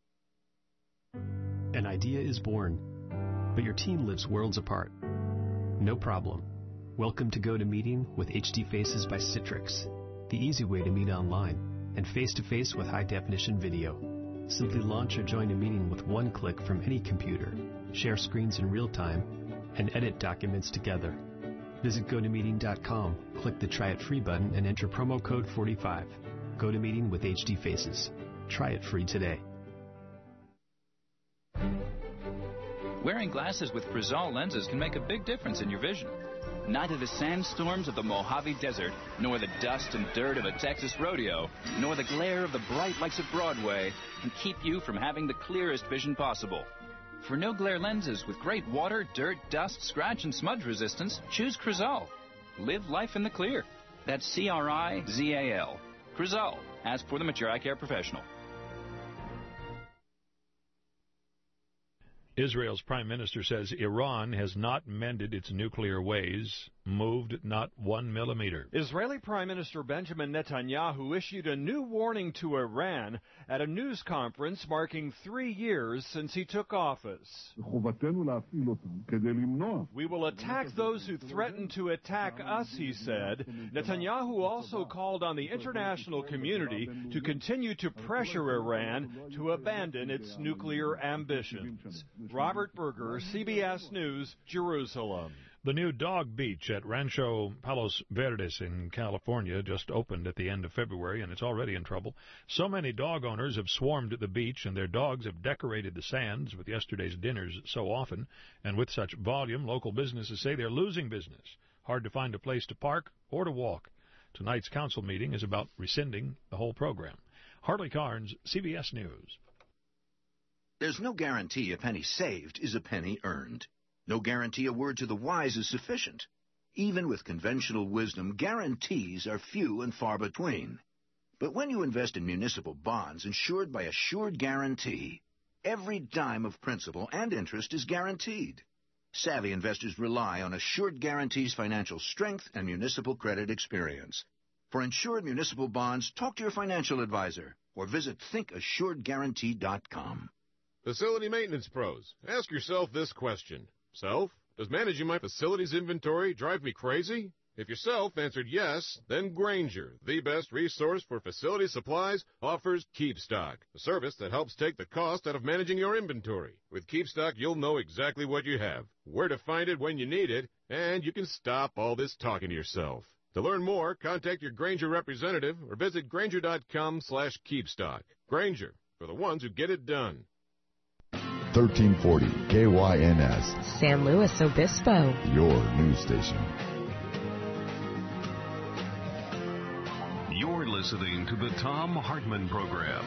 An idea is born, but your team lives worlds apart. No problem. Welcome to GoToMeeting with H D Faces by Citrix, the easy way to meet online and face-to-face with high-definition video. Simply launch or join a meeting with one click from any computer, share screens in real time, and edit documents together. Visit go to meeting dot com, click the Try It Free button, and enter promo code forty-five. GoToMeeting with H D Faces. Try it free today. Wearing glasses with Frizal lenses can make a big difference in your vision. Neither the sandstorms of the Mojave Desert, nor the dust and dirt of a Texas rodeo, nor the glare of the bright lights of Broadway can keep you from having the clearest vision possible. For no-glare lenses with great water, dirt, dust, scratch, and smudge resistance, choose Crizal. Live life in the clear. That's C R I Z A L. Crizal. Ask for them at your eye care professional. Israel's prime minister says Iran has not mended its nuclear ways, moved not one millimeter. Israeli Prime Minister Benjamin Netanyahu issued a new warning to Iran at a news conference marking three years since he took office. We will attack those who threaten to attack us, he said. Netanyahu also called on the international community to continue to pressure Iran to abandon its nuclear ambitions. Robert Berger, C B S News, Jerusalem. The new dog beach at Rancho Palos Verdes in California just opened at the end of February, and it's already in trouble. So many dog owners have swarmed at the beach, and their dogs have decorated the sands with yesterday's dinners so often. And with such volume, local businesses say they're losing business. Hard to find a place to park or to walk. Tonight's council meeting is about rescinding the whole program. Harley Carnes, C B S News. There's no guarantee a penny saved is a penny earned. No guarantee a word to the wise is sufficient. Even with conventional wisdom, guarantees are few and far between. But when you invest in municipal bonds insured by Assured Guarantee, every dime of principal and interest is guaranteed. Savvy investors rely on Assured Guarantee's financial strength and municipal credit experience. For insured municipal bonds, talk to your financial advisor or visit think assured guarantee dot com. Facility maintenance pros, ask yourself this question. Self, does managing my facilities inventory drive me crazy? If yourself answered yes, then Grainger, the best resource for facility supplies, offers KeepStock, a service that helps take the cost out of managing your inventory. With KeepStock, you'll know exactly what you have, where to find it when you need it, and you can stop all this talking to yourself. To learn more, contact your Grainger representative or visit Grainger.com slash KeepStock. Grainger, for the ones who get it done. thirteen forty K Y N S. San Luis Obispo. Your news station. You're listening to the Thom Hartmann Program.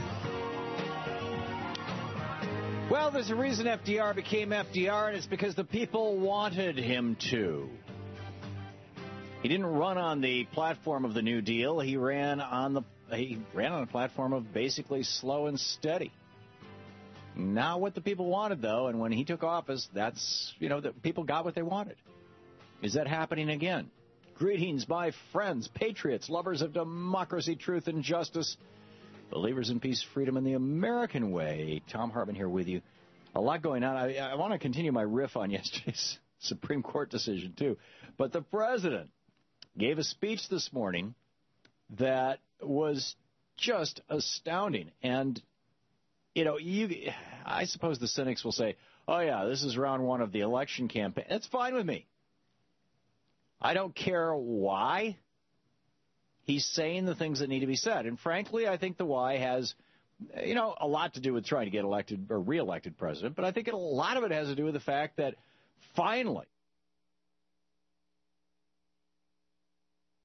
Well, there's a reason F D R became F D R, and it's because the people wanted him to. He didn't run on the platform of the New Deal. He ran on the he ran on a platform of basically slow and steady. Not what the people wanted, though, and when he took office, that's, you know, the people got what they wanted. Is that happening again? Greetings, my friends, patriots, lovers of democracy, truth, and justice, believers in peace, freedom, and the American way. Thom Hartmann here with you. A lot going on. I, I want to continue my riff on yesterday's Supreme Court decision, too. But the president gave a speech this morning that was just astounding. And, you know, you, I suppose the cynics will say, oh, yeah, this is round one of the election campaign. That's fine with me. I don't care why he's saying the things that need to be said. And frankly, I think the why has, you know, a lot to do with trying to get elected or reelected president. But I think it, a lot of it has to do with the fact that finally